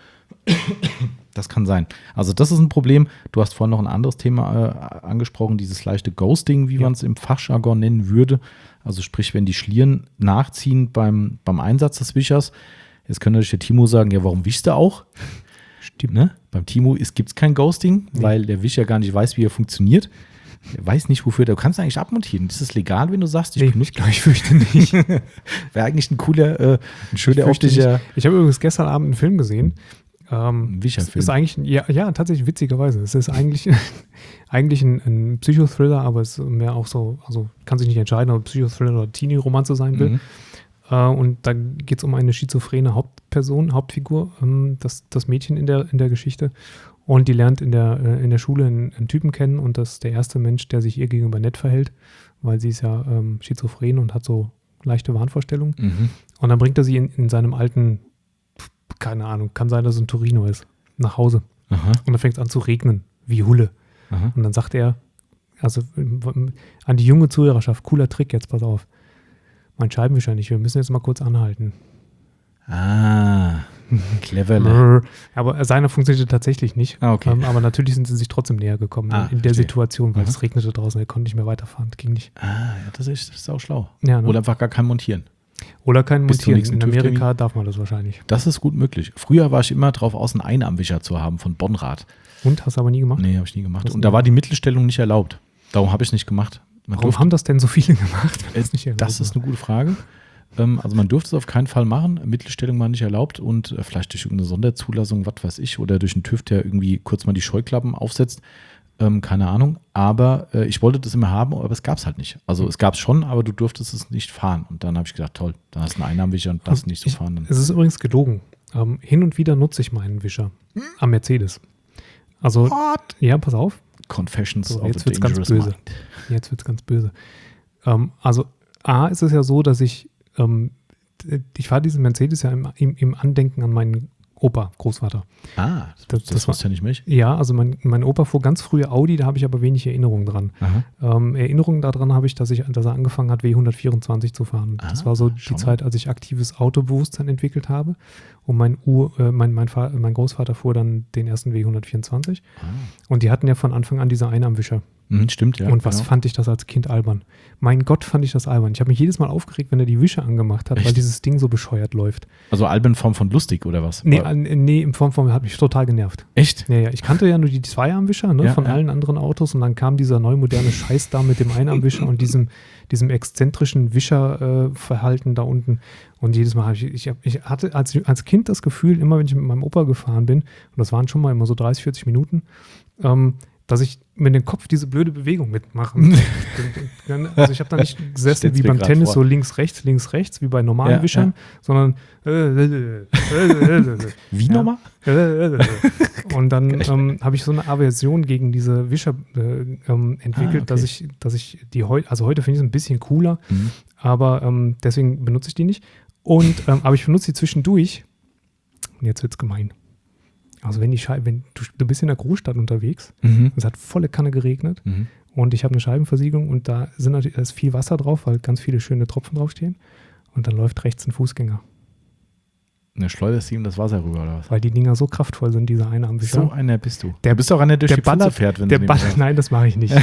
Das kann sein. Also das ist ein Problem. Du hast vorhin noch ein anderes Thema äh, angesprochen, dieses leichte Ghosting, wie Ja. man es im Fachjargon nennen würde. Also sprich, wenn die Schlieren nachziehen beim, beim Einsatz des Wischers. Jetzt könnte natürlich der Timo sagen, ja, warum wischst du auch? Stimmt. Ne? Beim Timo gibt es kein Ghosting, Nee. weil der Wischer gar nicht weiß, wie er funktioniert. Er weiß nicht, wofür. Du kannst eigentlich abmontieren. Ist das legal, wenn du sagst, ich Nee, benutze? ich glaube, ich fürchte nicht. Wäre eigentlich ein cooler, äh, ein schöner Ich fürchte optischer Ich habe übrigens gestern Abend einen Film gesehen. Ähm, Ein Wischerfilm. es ist eigentlich, ja, ja, tatsächlich witzigerweise. Es ist eigentlich, eigentlich ein, ein Psychothriller, aber es ist mehr auch so, also kann sich nicht entscheiden, ob Psychothriller oder Teenie-Romanze sein will. Mhm. Äh, und da geht es um eine schizophrene Hauptperson, Hauptfigur, ähm, das, das Mädchen in der, in der Geschichte. Und die lernt in der, äh, in der Schule einen, einen Typen kennen und das ist der erste Mensch, der sich ihr gegenüber nett verhält, weil sie ist ja ähm, schizophren und hat so leichte Wahnvorstellungen. Mhm. Und dann bringt er sie in, in seinem alten, keine Ahnung, kann sein, dass es ein Torino ist, nach Hause. Aha, Und dann fängt es an zu regnen, wie Hulle. aha. Und dann sagt er, also ähm, an die junge Zuhörerschaft, cooler Trick jetzt, pass auf. Mein Scheibenwischer nicht, wir müssen jetzt mal kurz anhalten. Ah, cleverle. Brrr. Aber seiner funktionierte tatsächlich nicht. Ah, okay. Ähm, aber natürlich sind sie sich trotzdem näher gekommen Ah, in der verstehe. Situation, weil Aha. es regnete draußen, er konnte nicht mehr weiterfahren, das ging nicht. Ah, ja, das ist, das ist auch schlau. Ja, ne? Oder einfach gar kein Montieren. Oder kein bis zum Montieren. nächsten In Amerika TÜV-Termin. darf man das wahrscheinlich. Das ist gut möglich. Früher war ich immer drauf aus, einen Einarmwischer zu haben von Bonrad. Und, hast du aber nie gemacht? Nee, habe ich nie gemacht. Was Und denn? da war die Mittelstellung nicht erlaubt. Darum habe ich es nicht gemacht. Man Warum durfte- haben das denn so viele gemacht? wenn es nicht erlaubt das ist war? eine gute Frage. Ähm, also man dürfte es auf keinen Fall machen. Mittelstellung war nicht erlaubt und äh, vielleicht durch irgendeine Sonderzulassung, was weiß ich, oder durch einen TÜV, der irgendwie kurz mal die Scheuklappen aufsetzt. Ähm, keine Ahnung. Aber äh, ich wollte das immer haben, aber es gab es halt nicht. Also es gab es schon, aber du durftest es nicht fahren. Und dann habe ich gedacht, toll, dann hast du einen Einarmwischer und darfst nicht so Ich- fahren. Dann. Es ist übrigens gelogen. Ähm, hin und wieder nutze ich meinen Wischer am Mercedes. Also, ja, pass auf, Confessions So, of jetzt a wird's ganz Dangerous böse. Mind. jetzt wird es ganz böse. Ähm, also, A, ist es ja so, dass ich, ähm, ich fahre diesen Mercedes ja im, im, im Andenken an meinen Opa, Großvater. Ah, das, Das- das, das war- wusste ja nicht mich. Ja, also mein, mein Opa fuhr ganz früh Audi, da habe ich aber wenig Erinnerungen dran. Aha. Ähm, Erinnerungen daran habe ich, dass, ich, dass er angefangen hat, W hundertvierundzwanzig zu fahren. Das Ah, war so schau die mal. Zeit, als ich aktives Autobewusstsein entwickelt habe. Und mein, Ur, äh, mein, mein, Fa- mein Großvater fuhr dann den ersten W hundertvierundzwanzig. Ah. Und die hatten ja von Anfang an diese Einarmwischer. Mhm, stimmt, ja. Und was genau. fand ich das als Kind albern? Mein Gott, fand ich das albern. Ich habe mich jedes Mal aufgeregt, wenn er die Wische angemacht hat, weil Echt? dieses Ding so bescheuert läuft. Also Alben in Form von lustig oder was? Nee, Oder- an, nee in Form von, hat mich total genervt. Echt? Ja, ja, ich kannte ja nur die Zweiarmwischer ne, Ja, von ja. allen anderen Autos und dann kam dieser neumoderne Scheiß da mit dem Einarmwischer und diesem, diesem exzentrischen Wischerverhalten äh, da unten. Und jedes Mal habe ich, ich, hab, ich hatte als, als Kind das Gefühl, immer wenn ich mit meinem Opa gefahren bin, und das waren schon mal immer so dreißig, vierzig Minuten, ähm, dass ich mit dem Kopf diese blöde Bewegung mitmachen. Also ich habe da nicht gesessen Stell's wie mir beim grad Tennis, vor. so links, rechts, links, rechts, wie bei normalen Ja, Wischern, sondern Wie Ja. nochmal? Und dann ähm, habe ich so eine Aversion gegen diese Wischer äh, ähm, entwickelt, Ah, okay. dass ich, dass ich die heute, also heute finde ich es ein bisschen cooler, Mhm. aber ähm, deswegen benutze ich die nicht. Und, ähm, aber ich benutze sie zwischendurch. Und jetzt wird's gemein. Also wenn die Scheibe, wenn du, du bist in der Großstadt unterwegs, Mhm. es hat volle Kanne geregnet Mhm. und ich habe eine Scheibenversiegelung und da sind natürlich, da ist viel Wasser drauf, weil ganz viele schöne Tropfen draufstehen. Und dann läuft rechts ein Fußgänger. Und dann schleuderst du ihm das Wasser rüber, oder was? Weil die Dinger so kraftvoll sind, diese Einarmwischer. So einer bist du. Der- du bist auch einer, der durch der die Pfütze ballert, fährt, wenn der sie Ball, nehmen. nein, das mache ich nicht.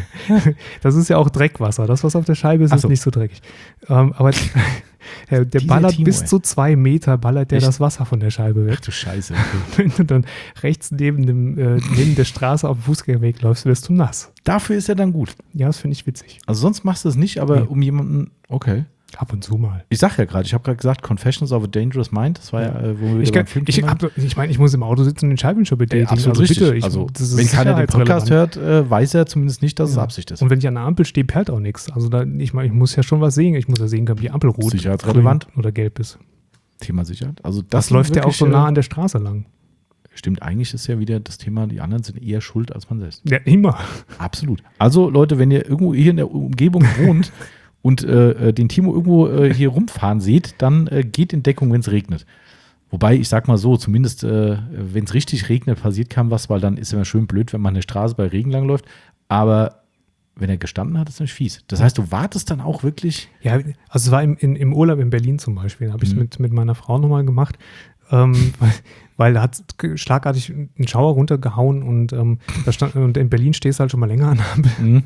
Das ist ja auch Dreckwasser. Das, was auf der Scheibe ist, Ach ist so. nicht so dreckig. Ähm, aber der, der Dieser ballert Timo, bis ey. zu zwei Meter, ballert der Echt? das Wasser von der Scheibe weg. Ach du Scheiße. Wenn du dann rechts neben, dem, äh, neben der Straße auf dem Fußgängerweg läufst, wirst du nass. Dafür ist er dann gut. Ja, das finde ich witzig. Also sonst machst du es nicht, aber Nee. um jemanden, okay. Ab und zu mal. Ich sag ja gerade, ich habe gerade gesagt, Confessions of a Dangerous Mind, das war ja, Ja. äh, wo wir Ich, wieder kann, beim Film ich, sind. hab, ich meine, ich muss im Auto sitzen und den Scheibenwischer betätigen. Ja, absolut also richtig. bitte, ich, also, das ist wenn keiner den Podcast sicherheitsrelevant. hört, äh, weiß er zumindest nicht, dass es Ja. Absicht ist. Und wenn ich an der Ampel stehe, perlt auch nichts. Also da, ich, mein, ich muss ja schon was sehen. Ich muss ja sehen können, ob die Ampel rot, Sicherheitsrelevant. grün oder gelb ist. Thema Sicherheit. Also das, Das, sind läuft ja auch wirklich, so nah äh, an der Straße lang. Stimmt, eigentlich ist ja wieder das Thema, die anderen sind eher schuld als man selbst. Ja, immer. Absolut. Also Leute, wenn ihr irgendwo hier in der Umgebung wohnt und äh, den Timo irgendwo äh, hier rumfahren seht, dann äh, geht in Deckung, wenn es regnet. Wobei, ich sag mal so, zumindest äh, wenn es richtig regnet, passiert kaum was, weil dann ist es immer schön blöd, wenn man eine Straße bei Regen langläuft. Aber wenn er gestanden hat, ist es nämlich fies. Das heißt, du wartest dann auch wirklich. Ja, also es war im, in, im Urlaub in Berlin zum Beispiel. Da habe ich es Mhm. mit, mit meiner Frau nochmal gemacht. Ähm, weil, weil da hat schlagartig ein Schauer runtergehauen und, ähm, da stand, und in Berlin stehst du halt schon mal länger an der Ampel. Mhm.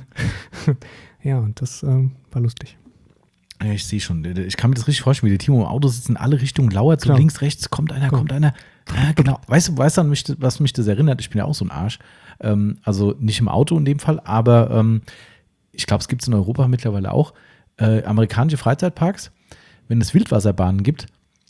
Ja, und das ähm, war lustig. Ja, ich sehe schon. Ich kann mir das richtig vorstellen, wie der Timo im Auto sitzt, in alle Richtungen lauert, so Klar. links, rechts, kommt einer, Klar. kommt einer. Ja, genau. Weißt du, weißt du, an mich, was mich das erinnert? Ich bin ja auch so ein Arsch. Ähm, also nicht im Auto in dem Fall, aber ähm, ich glaube, es gibt es in Europa mittlerweile auch. Äh, amerikanische Freizeitparks, wenn es Wildwasserbahnen gibt,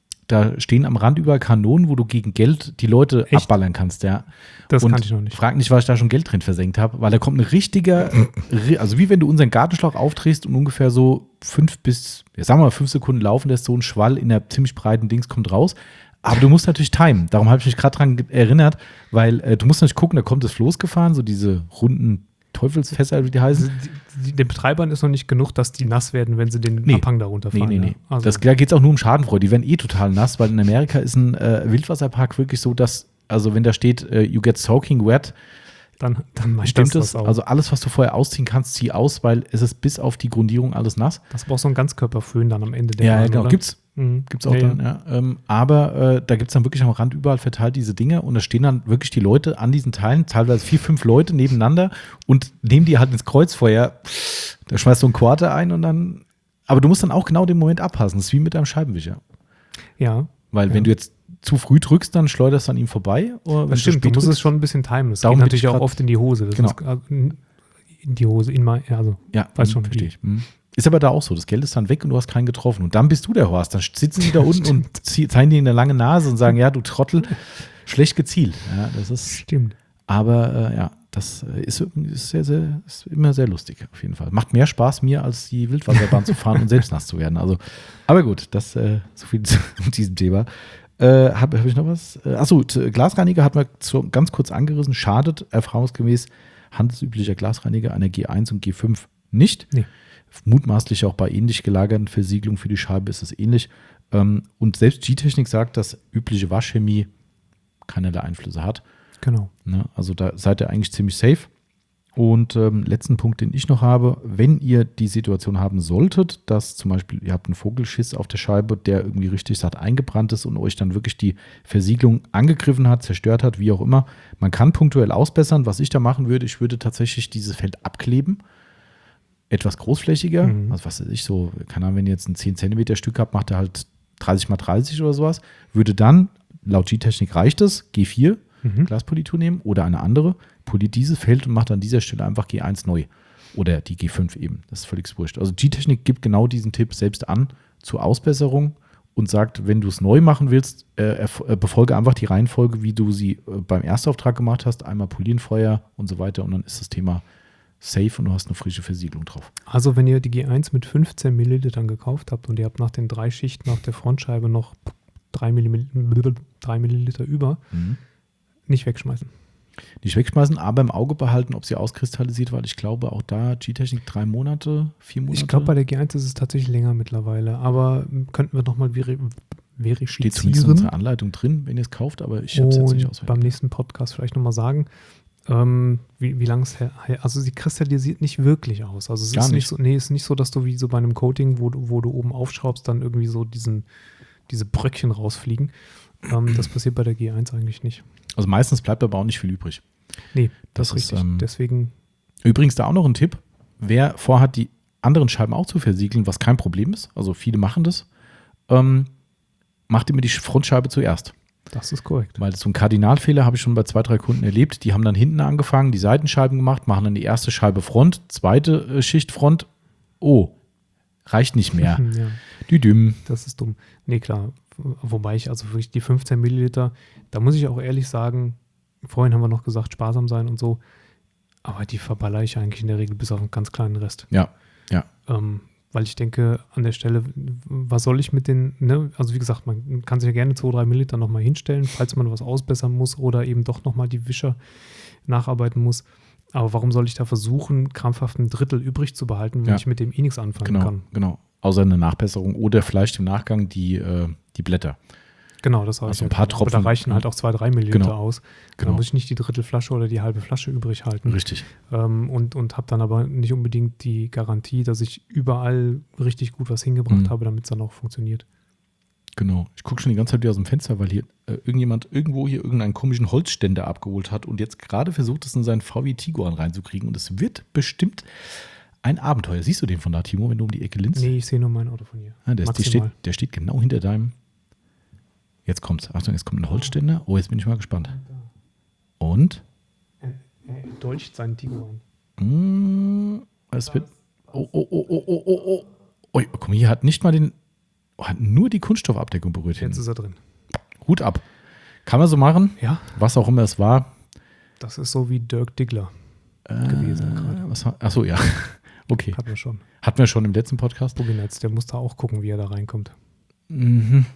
da stehen am Rand überall Kanonen, wo du gegen Geld die Leute Echt? abballern kannst, ja. Das Und kannte ich noch nicht. frag nicht, was ich da schon Geld drin versenkt habe, weil da kommt ein richtiger, ri- also wie wenn du unseren Gartenschlauch aufdrehst und ungefähr so fünf bis, ja, sagen wir mal fünf Sekunden laufen lässt, so ein Schwall in der ziemlich breiten Dings kommt raus. Aber du musst natürlich timen. Darum habe ich mich gerade dran ge- erinnert, weil äh, du musst natürlich gucken, da kommt das Floß gefahren, so diese runden Teufelsfässer, wie die heißen. Also, die, die, den Betreibern ist noch nicht genug, dass die nass werden, wenn sie den Nee. Abhang da Nee, runterfahren. nee, nee. Ja. Also, Das, da geht es auch nur um Schadenfreude. Die werden eh total nass, weil in Amerika ist ein äh, Wildwasserpark wirklich so, dass, also wenn da steht, äh, you get soaking wet, dann, dann macht stimmt das es. was auch. Also alles, was du vorher ausziehen kannst, zieh aus, weil es ist bis auf die Grundierung alles nass. das braucht so ein Ganzkörperföhn dann am Ende der Ja, Bahn, genau. oder? Gibt's, Mhm. gibt's auch Ja, dann, ja. Ähm, aber äh, da gibt es dann wirklich am Rand überall verteilt diese Dinge und da stehen dann wirklich die Leute an diesen Teilen, teilweise vier, fünf Leute nebeneinander und nehmen die halt ins Kreuzfeuer. Da schmeißt du ein Quarter ein und dann. Aber du musst dann auch genau den Moment abpassen. Das ist wie mit einem Scheibenwischer. Ja, Weil Ja. wenn du jetzt zu früh drückst, dann schleuderst du an ihm vorbei. Oder wenn das du stimmt. Du spät musst es drückst- schon ein bisschen timen. Das Darum geht bin natürlich ich auch grad- oft in die Hose. Das Genau. ist, äh, in die Hose, in mein, ja, also. Ja, Weiß schon, verstehe wie. ich. Mhm. Ist aber da auch so. Das Geld ist dann weg und du hast keinen getroffen. Und dann bist du der Horst. Dann sitzen die da unten und zie- zeigen dir eine lange Nase und sagen, ja, du Trottel, schlecht gezielt. Ja, das ist, Stimmt. aber äh, ja, das äh, ist, ist, sehr, sehr, ist immer sehr lustig auf jeden Fall. Macht mehr Spaß mir, als die Wildwasserbahn zu fahren und selbst nass zu werden. Also, aber gut, das äh, so viel zu diesem Thema. Äh, Habe hab ich noch was? Äh, achso, t- Glasreiniger hat man so ganz kurz angerissen. Schadet erfahrungsgemäß handelsüblicher Glasreiniger einer G eins und G fünf nicht. Nee. Mutmaßlich auch bei ähnlich gelagerten Versiegelungen für die Scheibe ist es ähnlich. Ähm, und selbst G-Technik sagt, dass übliche Waschchemie keinerlei Einflüsse hat. Genau. Ne? Also da seid ihr eigentlich ziemlich safe. Und ähm, letzten Punkt, den ich noch habe, wenn ihr die Situation haben solltet, dass zum Beispiel ihr habt einen Vogelschiss auf der Scheibe, der irgendwie richtig satt eingebrannt ist und euch dann wirklich die Versiegelung angegriffen hat, zerstört hat, wie auch immer, man kann punktuell ausbessern. Was ich da machen würde, ich würde tatsächlich dieses Feld abkleben, etwas großflächiger, Mhm. also was weiß ich, so, keine Ahnung, wenn ihr jetzt ein zehn Zentimeter Stück habt, macht er halt dreißig mal dreißig oder sowas, würde dann, laut G-Technik reicht es, G vier, Mhm. Glaspolitur nehmen oder eine andere, poliert dieses Feld und macht an dieser Stelle einfach G eins neu. Oder die G fünf eben. Das ist völlig wurscht. Also G-Technik gibt genau diesen Tipp selbst an zur Ausbesserung und sagt, wenn du es neu machen willst, äh, erf- äh, befolge einfach die Reihenfolge, wie du sie äh, beim Erstauftrag gemacht hast. Einmal polieren, Feuer und so weiter und dann ist das Thema safe und du hast eine frische Versiegelung drauf. Also wenn ihr die G eins mit fünfzehn Millilitern gekauft habt und ihr habt nach den drei Schichten auf der Frontscheibe noch drei Milliliter über, Mhm. nicht wegschmeißen. Nicht wegschmeißen, aber im Auge behalten, ob sie auskristallisiert, weil ich glaube, auch da G-Technik drei Monate, vier Monate. Ich glaube, bei der G eins ist es tatsächlich länger mittlerweile, aber könnten wir nochmal veri verifizieren. Steht zumindest in unserer Anleitung drin, wenn ihr es kauft, aber ich habe es jetzt nicht auswendig. Beim nächsten Podcast vielleicht nochmal sagen, ähm, wie, wie lange es her, also sie kristallisiert nicht wirklich aus. Also es Gar ist nicht nicht. so, nee, es ist nicht so, dass du wie so bei einem Coating, wo, du- wo du oben aufschraubst, dann irgendwie so diesen, diese Bröckchen rausfliegen. Ähm, das passiert bei der G eins eigentlich nicht. Also meistens bleibt aber auch nicht viel übrig. Nee, das, Das ist ist, richtig. ähm, Deswegen, Übrigens da auch noch ein Tipp, wer vorhat, die anderen Scheiben auch zu versiegeln, was kein Problem ist, also viele machen das, ähm, macht immer die Frontscheibe zuerst. das ist korrekt. Weil so ein Kardinalfehler habe ich schon bei zwei, drei Kunden erlebt. Die haben dann hinten angefangen, die Seitenscheiben gemacht, machen dann die erste Scheibe Front, zweite äh, Schicht Front. Oh, reicht nicht mehr. Ja, Düdüm. das ist dumm. Nee, klar. Wobei ich also wirklich die fünfzehn Milliliter, da muss ich auch ehrlich sagen, vorhin haben wir noch gesagt, sparsam sein und so, aber die verballere ich eigentlich in der Regel bis auf einen ganz kleinen Rest. Ja, ja. Ähm, weil ich denke, an der Stelle, was soll ich mit den, ne? Also wie gesagt, man kann sich ja gerne zwei, drei Milliliter nochmal hinstellen, falls man was ausbessern muss oder eben doch nochmal die Wischer nacharbeiten muss. Aber warum soll ich da versuchen, krampfhaft ein Drittel übrig zu behalten, wenn Ja. ich mit dem eh nichts anfangen Genau, kann? genau. Außer eine Nachbesserung oder vielleicht im Nachgang die, äh, die Blätter. Genau, das habe Also ich ein paar ja. Aber da Tropfen, reichen ja. halt auch zwei, drei Milliliter Genau. aus. Genau. Da muss ich nicht die Drittelflasche oder die halbe Flasche übrig halten. Richtig. Ähm, und und habe dann aber nicht unbedingt die Garantie, dass ich überall richtig gut was hingebracht Mhm. habe, damit es dann auch funktioniert. Genau. Ich gucke schon die ganze Zeit wieder aus dem Fenster, weil hier äh, irgendjemand irgendwo hier irgendeinen komischen Holzständer abgeholt hat und jetzt gerade versucht, es in seinen V W Tiguan reinzukriegen. Und es wird bestimmt ein Abenteuer. Siehst du den von da, Timo, wenn du um die Ecke linst? Nee, ich sehe nur mein Auto von hier. Ah, der, ist, der, steht, Maximal. der steht genau hinter deinem. Jetzt kommt's. Achtung, jetzt kommt ein Holzständer. Oh, jetzt bin ich mal gespannt. Und? Er, er dolcht seinen Tiguan. Mm, es wird. Oh, oh, oh, oh, oh, oh, oh. Oh, guck mal, hier hat nicht mal den. Oh, hat nur die Kunststoffabdeckung berührt. Jetzt Hinten. ist er drin. Hut ab. Kann man so machen, Ja, was auch immer es war. das ist so wie Dirk Diggler gewesen gerade. Äh, was war, achso, ja. Okay. Hatten wir schon. Hatten wir schon im letzten Podcast. Buginetz, der muss da auch gucken, wie er da reinkommt. Mhm.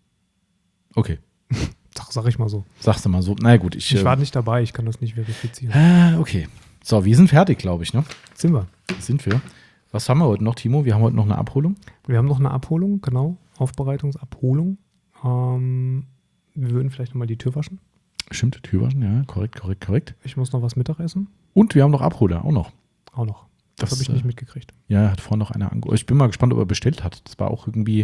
Okay. Sag, sag ich mal so. Sagst du mal so. Na gut, ich. Ich äh, war nicht dabei, ich kann das nicht verifizieren. äh, okay. So, wir sind fertig, glaube ich, ne? Sind wir. Sind wir. Was haben wir heute noch, Timo? Wir haben heute noch eine Abholung. Wir haben noch eine Abholung, genau. Aufbereitungsabholung. Ähm, wir würden vielleicht nochmal die Tür waschen. Stimmt, Türwaschen, ja, korrekt, korrekt, korrekt. Ich muss noch was Mittagessen. Und wir haben noch Abholer, auch noch. Auch noch. Das, Das, habe ich äh, nicht mitgekriegt. Ja, hat vorhin noch einer angerufen. Ich bin mal gespannt, ob er bestellt hat. Das war auch irgendwie,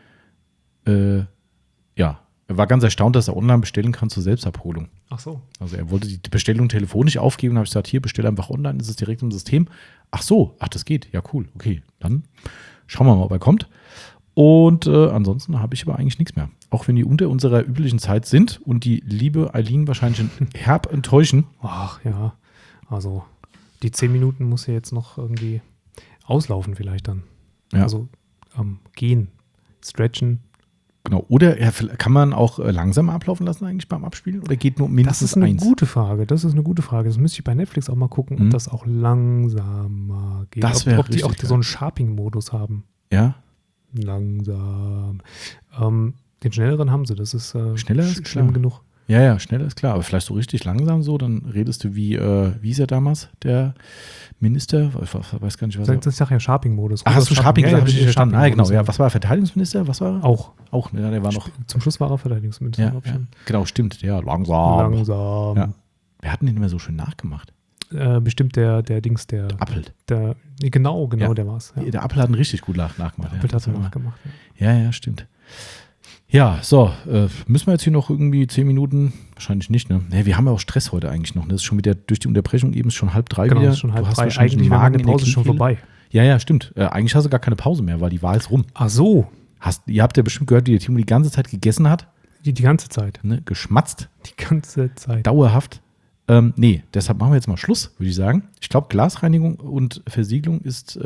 äh, ja, er war ganz erstaunt, dass er online bestellen kann zur Selbstabholung. Ach so. Also er wollte die Bestellung telefonisch aufgeben, habe ich gesagt, hier, bestell einfach online, ist es direkt im System. Ach so, ach, das geht. Ja, cool. Okay, dann schauen wir mal, ob er kommt. Und äh, ansonsten habe ich aber eigentlich nichts mehr. Auch wenn die unter unserer üblichen Zeit sind und die liebe Eileen wahrscheinlich herb enttäuschen. Ach ja, also die zehn Minuten muss ja jetzt noch irgendwie auslaufen vielleicht dann. Ja. Also ähm, gehen, stretchen. Genau. Oder ja, kann man auch äh, langsam ablaufen lassen eigentlich beim Abspielen? Oder geht nur Das mindestens ist eine eins? gute Frage. Das ist eine gute Frage. Das müsste ich bei Netflix auch mal gucken, ob Mhm. das auch langsamer geht. Das ob, wär ob die auch richtig so einen Sharping-Modus haben. Ja, Langsam. Ähm, den schnelleren haben sie. Das ist äh, Schneller sch- ist schlimm klar. genug. ja, ja, schneller ist klar. Aber vielleicht so richtig langsam so, dann redest du wie, äh, wie ist er damals, der Minister? Ich weiß gar nicht, was er Das ist ja Sharping-Modus. Ach, hast du Sharping Ja, gesagt? ja, Hab ich nicht der verstanden. Ah, Sharping-Modus, genau. Ja, was war er? Verteidigungsminister? Was war er? Auch. Auch, ne, der war noch. Zum Schluss war er Verteidigungsminister, Ja, glaub ich ja, schon. genau, stimmt. Ja, langsam. Langsam. Ja. Wir hatten den immer so schön nachgemacht. Äh, bestimmt der, der Dings, der, Appelt. der nee, genau, genau, Ja. der war's. Ja. Der Appel hat ihn richtig gut nach, nachgemacht. Appelt ja, hat er das war- nachgemacht. Ja. Ja, ja, stimmt. Ja, so, äh, müssen wir jetzt hier noch irgendwie zehn Minuten? Wahrscheinlich nicht, ne? Nee, wir haben ja auch Stress heute eigentlich noch. Ne? Das ist schon wieder durch die Unterbrechung eben ist schon halb drei Genau, wieder. ist schon halb Du hast drei. wahrscheinlich Eigentlich einen wäre Magen meine in der Pause schon Kniekehle. vorbei. Ja, ja, stimmt. Äh, eigentlich hast du gar keine Pause mehr, weil die Wahl ist rum. Ach so, Hast, ihr habt ja bestimmt gehört, wie der Timo die ganze Zeit gegessen hat, die, die ganze Zeit. ne? Geschmatzt, Die ganze Zeit. dauerhaft. Ähm, nee, deshalb machen wir jetzt mal Schluss, würde ich sagen. Ich glaube, Glasreinigung und Versiegelung ist äh,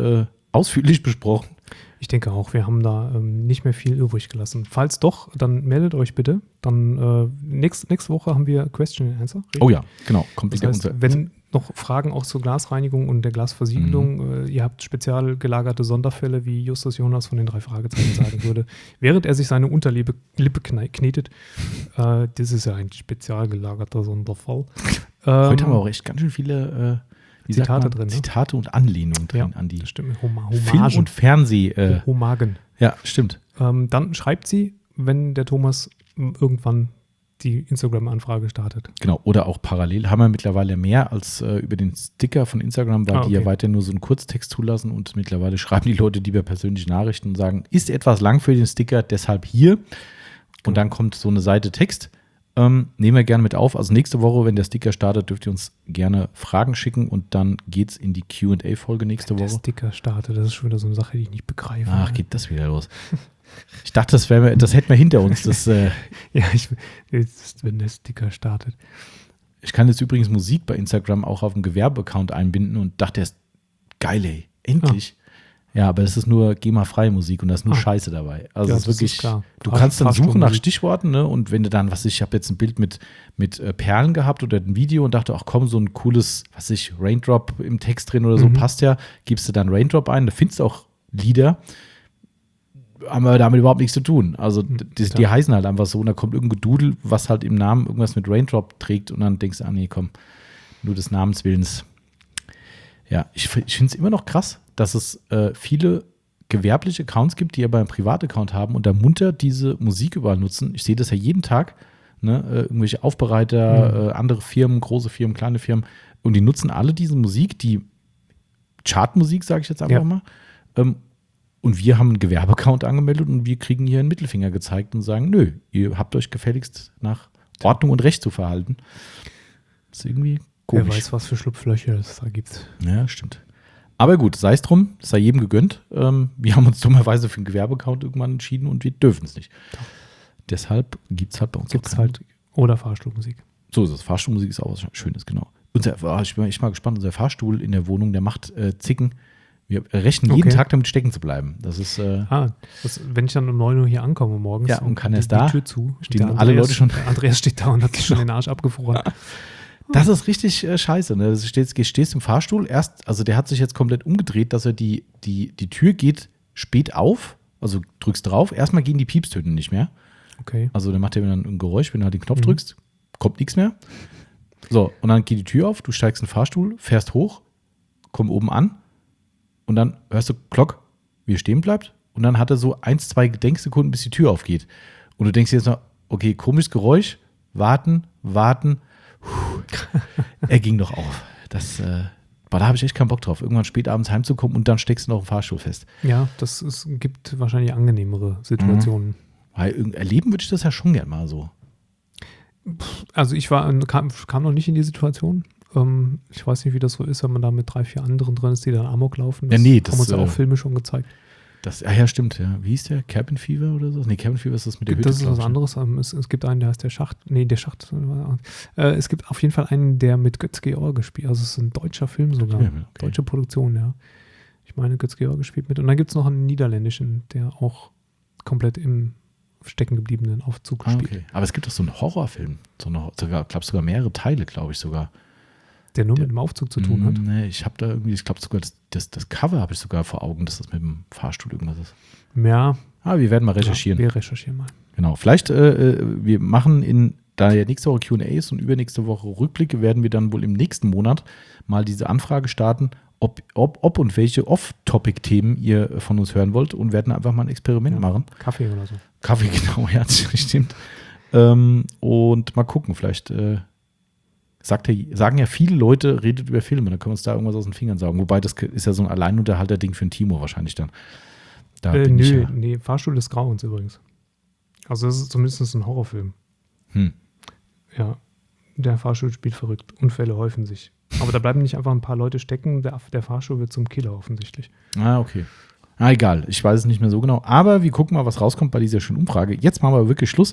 ausführlich besprochen. Ich denke auch, wir haben da ähm, nicht mehr viel übrig gelassen. Falls doch, dann meldet euch bitte. Dann äh, nächst, nächste Woche haben wir Question and Answer. Richtig? Oh ja, genau. Kommt Das wieder heißt, unser. wenn noch Fragen auch zur Glasreinigung und der Glasversiegelung, Mhm. äh, ihr habt spezial gelagerte Sonderfälle, wie Justus Jonas von den drei Fragezeichen sagen würde, während er sich seine Unterlippe Lippe kne- knetet. Äh, das ist ja ein spezial gelagerter Sonderfall. Ähm, Heute haben wir auch echt ganz schön viele äh, wie sagt Zitate man? drin, ne? Zitate und Anlehnungen drin Ja, an die das stimmt. Homa Film- Hommagen. und Fernseh. Äh, Homagen. ja, stimmt. Ähm, dann schreibt sie, wenn der Thomas m, irgendwann die Instagram-Anfrage startet. Genau, oder auch parallel haben wir mittlerweile mehr als äh, über den Sticker von Instagram, weil Ah, die ja okay. weiter nur so einen Kurztext zulassen und mittlerweile schreiben die Leute lieber persönliche Nachrichten und sagen, ist etwas lang für den Sticker, deshalb hier. Und dann kommt so eine Seite Text. Ähm, nehmen wir gerne mit auf. Also nächste Woche, wenn der Sticker startet, dürft ihr uns gerne Fragen schicken und dann geht's in die Q und A-Folge nächste Der Woche. Sticker startet, das ist schon wieder so eine Sache, die ich nicht begreife. Ach, geht das wieder los. Ich dachte, das, wär, das hätten wir hinter uns. Das, äh, Ja, ich, jetzt, wenn der Sticker startet. ich kann jetzt übrigens Musik bei Instagram auch auf dem Gewerbeaccount einbinden und dachte erst, geil, ey, endlich. Ja, aber das ist nur GEMA-freie Musik und da ist nur Ah. Scheiße dabei. Also Ja, es ist das wirklich, ist klar. du Fahr- kannst dann suchen nach Fahrstuhlmusik. Stichworten, ne? Und wenn du dann, was weiß ich, ich habe jetzt ein Bild mit, mit äh, Perlen gehabt oder ein Video und dachte, ach komm, so ein cooles, was weiß ich, Raindrop im Text drin oder so, Mhm. passt ja, gibst du dann Raindrop ein, da findest du auch Lieder, haben wir damit überhaupt nichts zu tun. Also Mhm, die, die klar. heißen halt einfach so und da kommt irgendein Gedudel, was halt im Namen irgendwas mit Raindrop trägt und dann denkst du, ah nee, komm, nur des Namens Willens. Ja, ich, f- ich finde es immer noch krass, dass es äh, viele gewerbliche Accounts gibt, die aber einen Privataccount haben und da munter diese Musik überall nutzen. Ich sehe das ja jeden Tag, ne? äh, irgendwelche Aufbereiter, Mhm. äh, andere Firmen, große Firmen, kleine Firmen und die nutzen alle diese Musik, die Chartmusik, sage ich jetzt einfach Ja. mal. Ähm, und wir haben einen Gewerbeaccount angemeldet und wir kriegen hier einen Mittelfinger gezeigt und sagen, nö, ihr habt euch gefälligst nach Ordnung und Recht zu verhalten. Das ist irgendwie komisch. Wer weiß, was für Schlupflöcher es da gibt. Ja, stimmt. Aber gut, sei es drum, sei jedem gegönnt. Ähm, wir haben uns dummerweise für einen Gewerbeaccount irgendwann entschieden und wir dürfen es nicht. Deshalb gibt es halt bei uns Gibt es auch keine halt. Oder Fahrstuhlmusik. So ist es. Fahrstuhlmusik ist auch was Schönes, genau. Unser, oh, ich bin echt mal gespannt, unser Fahrstuhl in der Wohnung, der macht äh, Zicken. Wir rechnen jeden Okay. Tag damit stecken zu bleiben. Das ist, äh, Ah, das, wenn ich dann um neun Uhr hier ankomme morgens Ja, und kann die, erst die da Tür zu, stehen der alle Andreas- Leute schon- Der Andreas steht da und hat sich schon den Arsch abgefroren. das ist richtig äh, scheiße. Ne? Du stehst, stehst im Fahrstuhl, erst, also der hat sich jetzt komplett umgedreht, dass er die, die, die Tür geht spät auf, also drückst drauf. Erstmal gehen die Piepstöne nicht mehr. Okay. Also dann macht er dann ein Geräusch, wenn du halt den Knopf Mhm. drückst, kommt nichts mehr. So, und dann geht die Tür auf, du steigst in den Fahrstuhl, fährst hoch, komm oben an und dann hörst du Glock, wie er stehen bleibt. Und dann hat er so eins, zwei Gedenksekunden, bis die Tür aufgeht. Und du denkst jetzt noch, okay, komisches Geräusch, warten, warten. Puh, er ging doch auf. Das, äh, boah, da habe ich echt keinen Bock drauf, irgendwann spät abends heimzukommen und dann steckst du noch im Fahrstuhl fest. Ja, das ist, gibt wahrscheinlich angenehmere Situationen. Weil irgend- erleben würde ich das ja schon gern mal so. Also ich war, kam, kam noch nicht in die Situation. Ähm, ich weiß nicht, wie das so ist, wenn man da mit drei, vier anderen drin ist, die dann Amok laufen. Ja, nee, das, haben uns ja äh, auch Filme schon gezeigt. Das, ah ja, stimmt, ja. Wie hieß der? Cabin Fever oder so? Nee, Cabin Fever ist das mit der Hütte. Das ist glaub was ich, ne? anderes. Ähm, Es, es gibt einen, der heißt der Schacht. Nee, der Schacht. Äh, es gibt auf jeden Fall einen, der mit Götz George spielt. Also es ist ein deutscher Film sogar. Okay, okay. Deutsche Produktion, ja. Ich meine, Götz George spielt mit. Und dann gibt es noch einen niederländischen, der auch komplett im stecken gebliebenen Aufzug Ah, spielt. okay. Aber es gibt doch so einen Horrorfilm. So eine, sogar, glaube sogar mehrere Teile, glaube ich sogar. Der nur Der- mit dem Aufzug zu tun hat. Mm, Nee, ich habe da irgendwie, ich glaube sogar, das, das, das Cover habe ich sogar vor Augen, dass das mit dem Fahrstuhl irgendwas ist. Ja, Ah, wir werden mal recherchieren. Ja, wir recherchieren mal. Genau. Vielleicht, äh, äh, wir machen in, da ja nächste Woche Q und A ist und übernächste Woche Rückblicke, werden wir dann wohl im nächsten Monat mal diese Anfrage starten, ob, ob, ob und welche Off-Topic-Themen ihr von uns hören wollt und werden einfach mal ein Experiment Ja. machen. Kaffee oder so. Kaffee, genau, ja, das stimmt. Ähm, und mal gucken, vielleicht äh, sagt er, sagen ja viele Leute, redet über Filme, dann können wir uns da irgendwas aus den Fingern saugen. Wobei, das ist ja so ein Alleinunterhalter-Ding für ein Timo wahrscheinlich dann. Da Äh, bin ich nö, ja. nee, Fahrstuhl des Grauens übrigens. Also das ist zumindest ein Horrorfilm. Hm. Ja, der Fahrstuhl spielt verrückt. Unfälle häufen sich. Aber da bleiben nicht einfach ein paar Leute stecken. Der, der Fahrstuhl wird zum Killer offensichtlich. Ah, okay. Ah, egal, ich weiß es nicht mehr so genau. Aber wir gucken mal, was rauskommt bei dieser schönen Umfrage. Jetzt machen wir wirklich Schluss.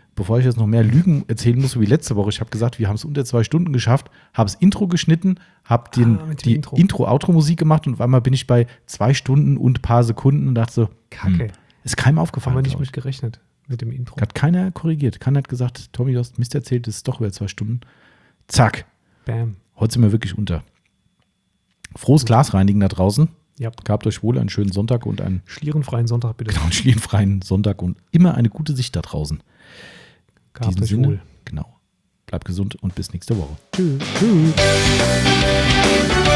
bevor ich jetzt noch mehr Lügen erzählen muss, so wie letzte Woche, ich habe gesagt, wir haben es unter zwei Stunden geschafft, habe das Intro geschnitten, habe Ah, die Intro. Intro-Outro-Musik gemacht und auf einmal bin ich bei zwei Stunden und ein paar Sekunden und dachte so, Kacke. Hm, ist keinem Haben aufgefallen. wir nicht glaub ich. mit gerechnet, mit dem Intro. Hat keiner korrigiert. Keiner hat gesagt, Tommy, du hast Mist erzählt, das ist doch über zwei Stunden. Zack. Bam. Heute sind wir wirklich unter. Frohes Glasreinigen da draußen. Ja. Gehabt euch wohl einen schönen Sonntag und einen, Schlierenfreien Sonntag bitte. genau, einen schlierenfreien Sonntag und immer eine gute Sicht da draußen. In Gehabt diesem euch Sinne, wohl. genau. Bleibt gesund und bis nächste Woche. Tschüss. Tschüss.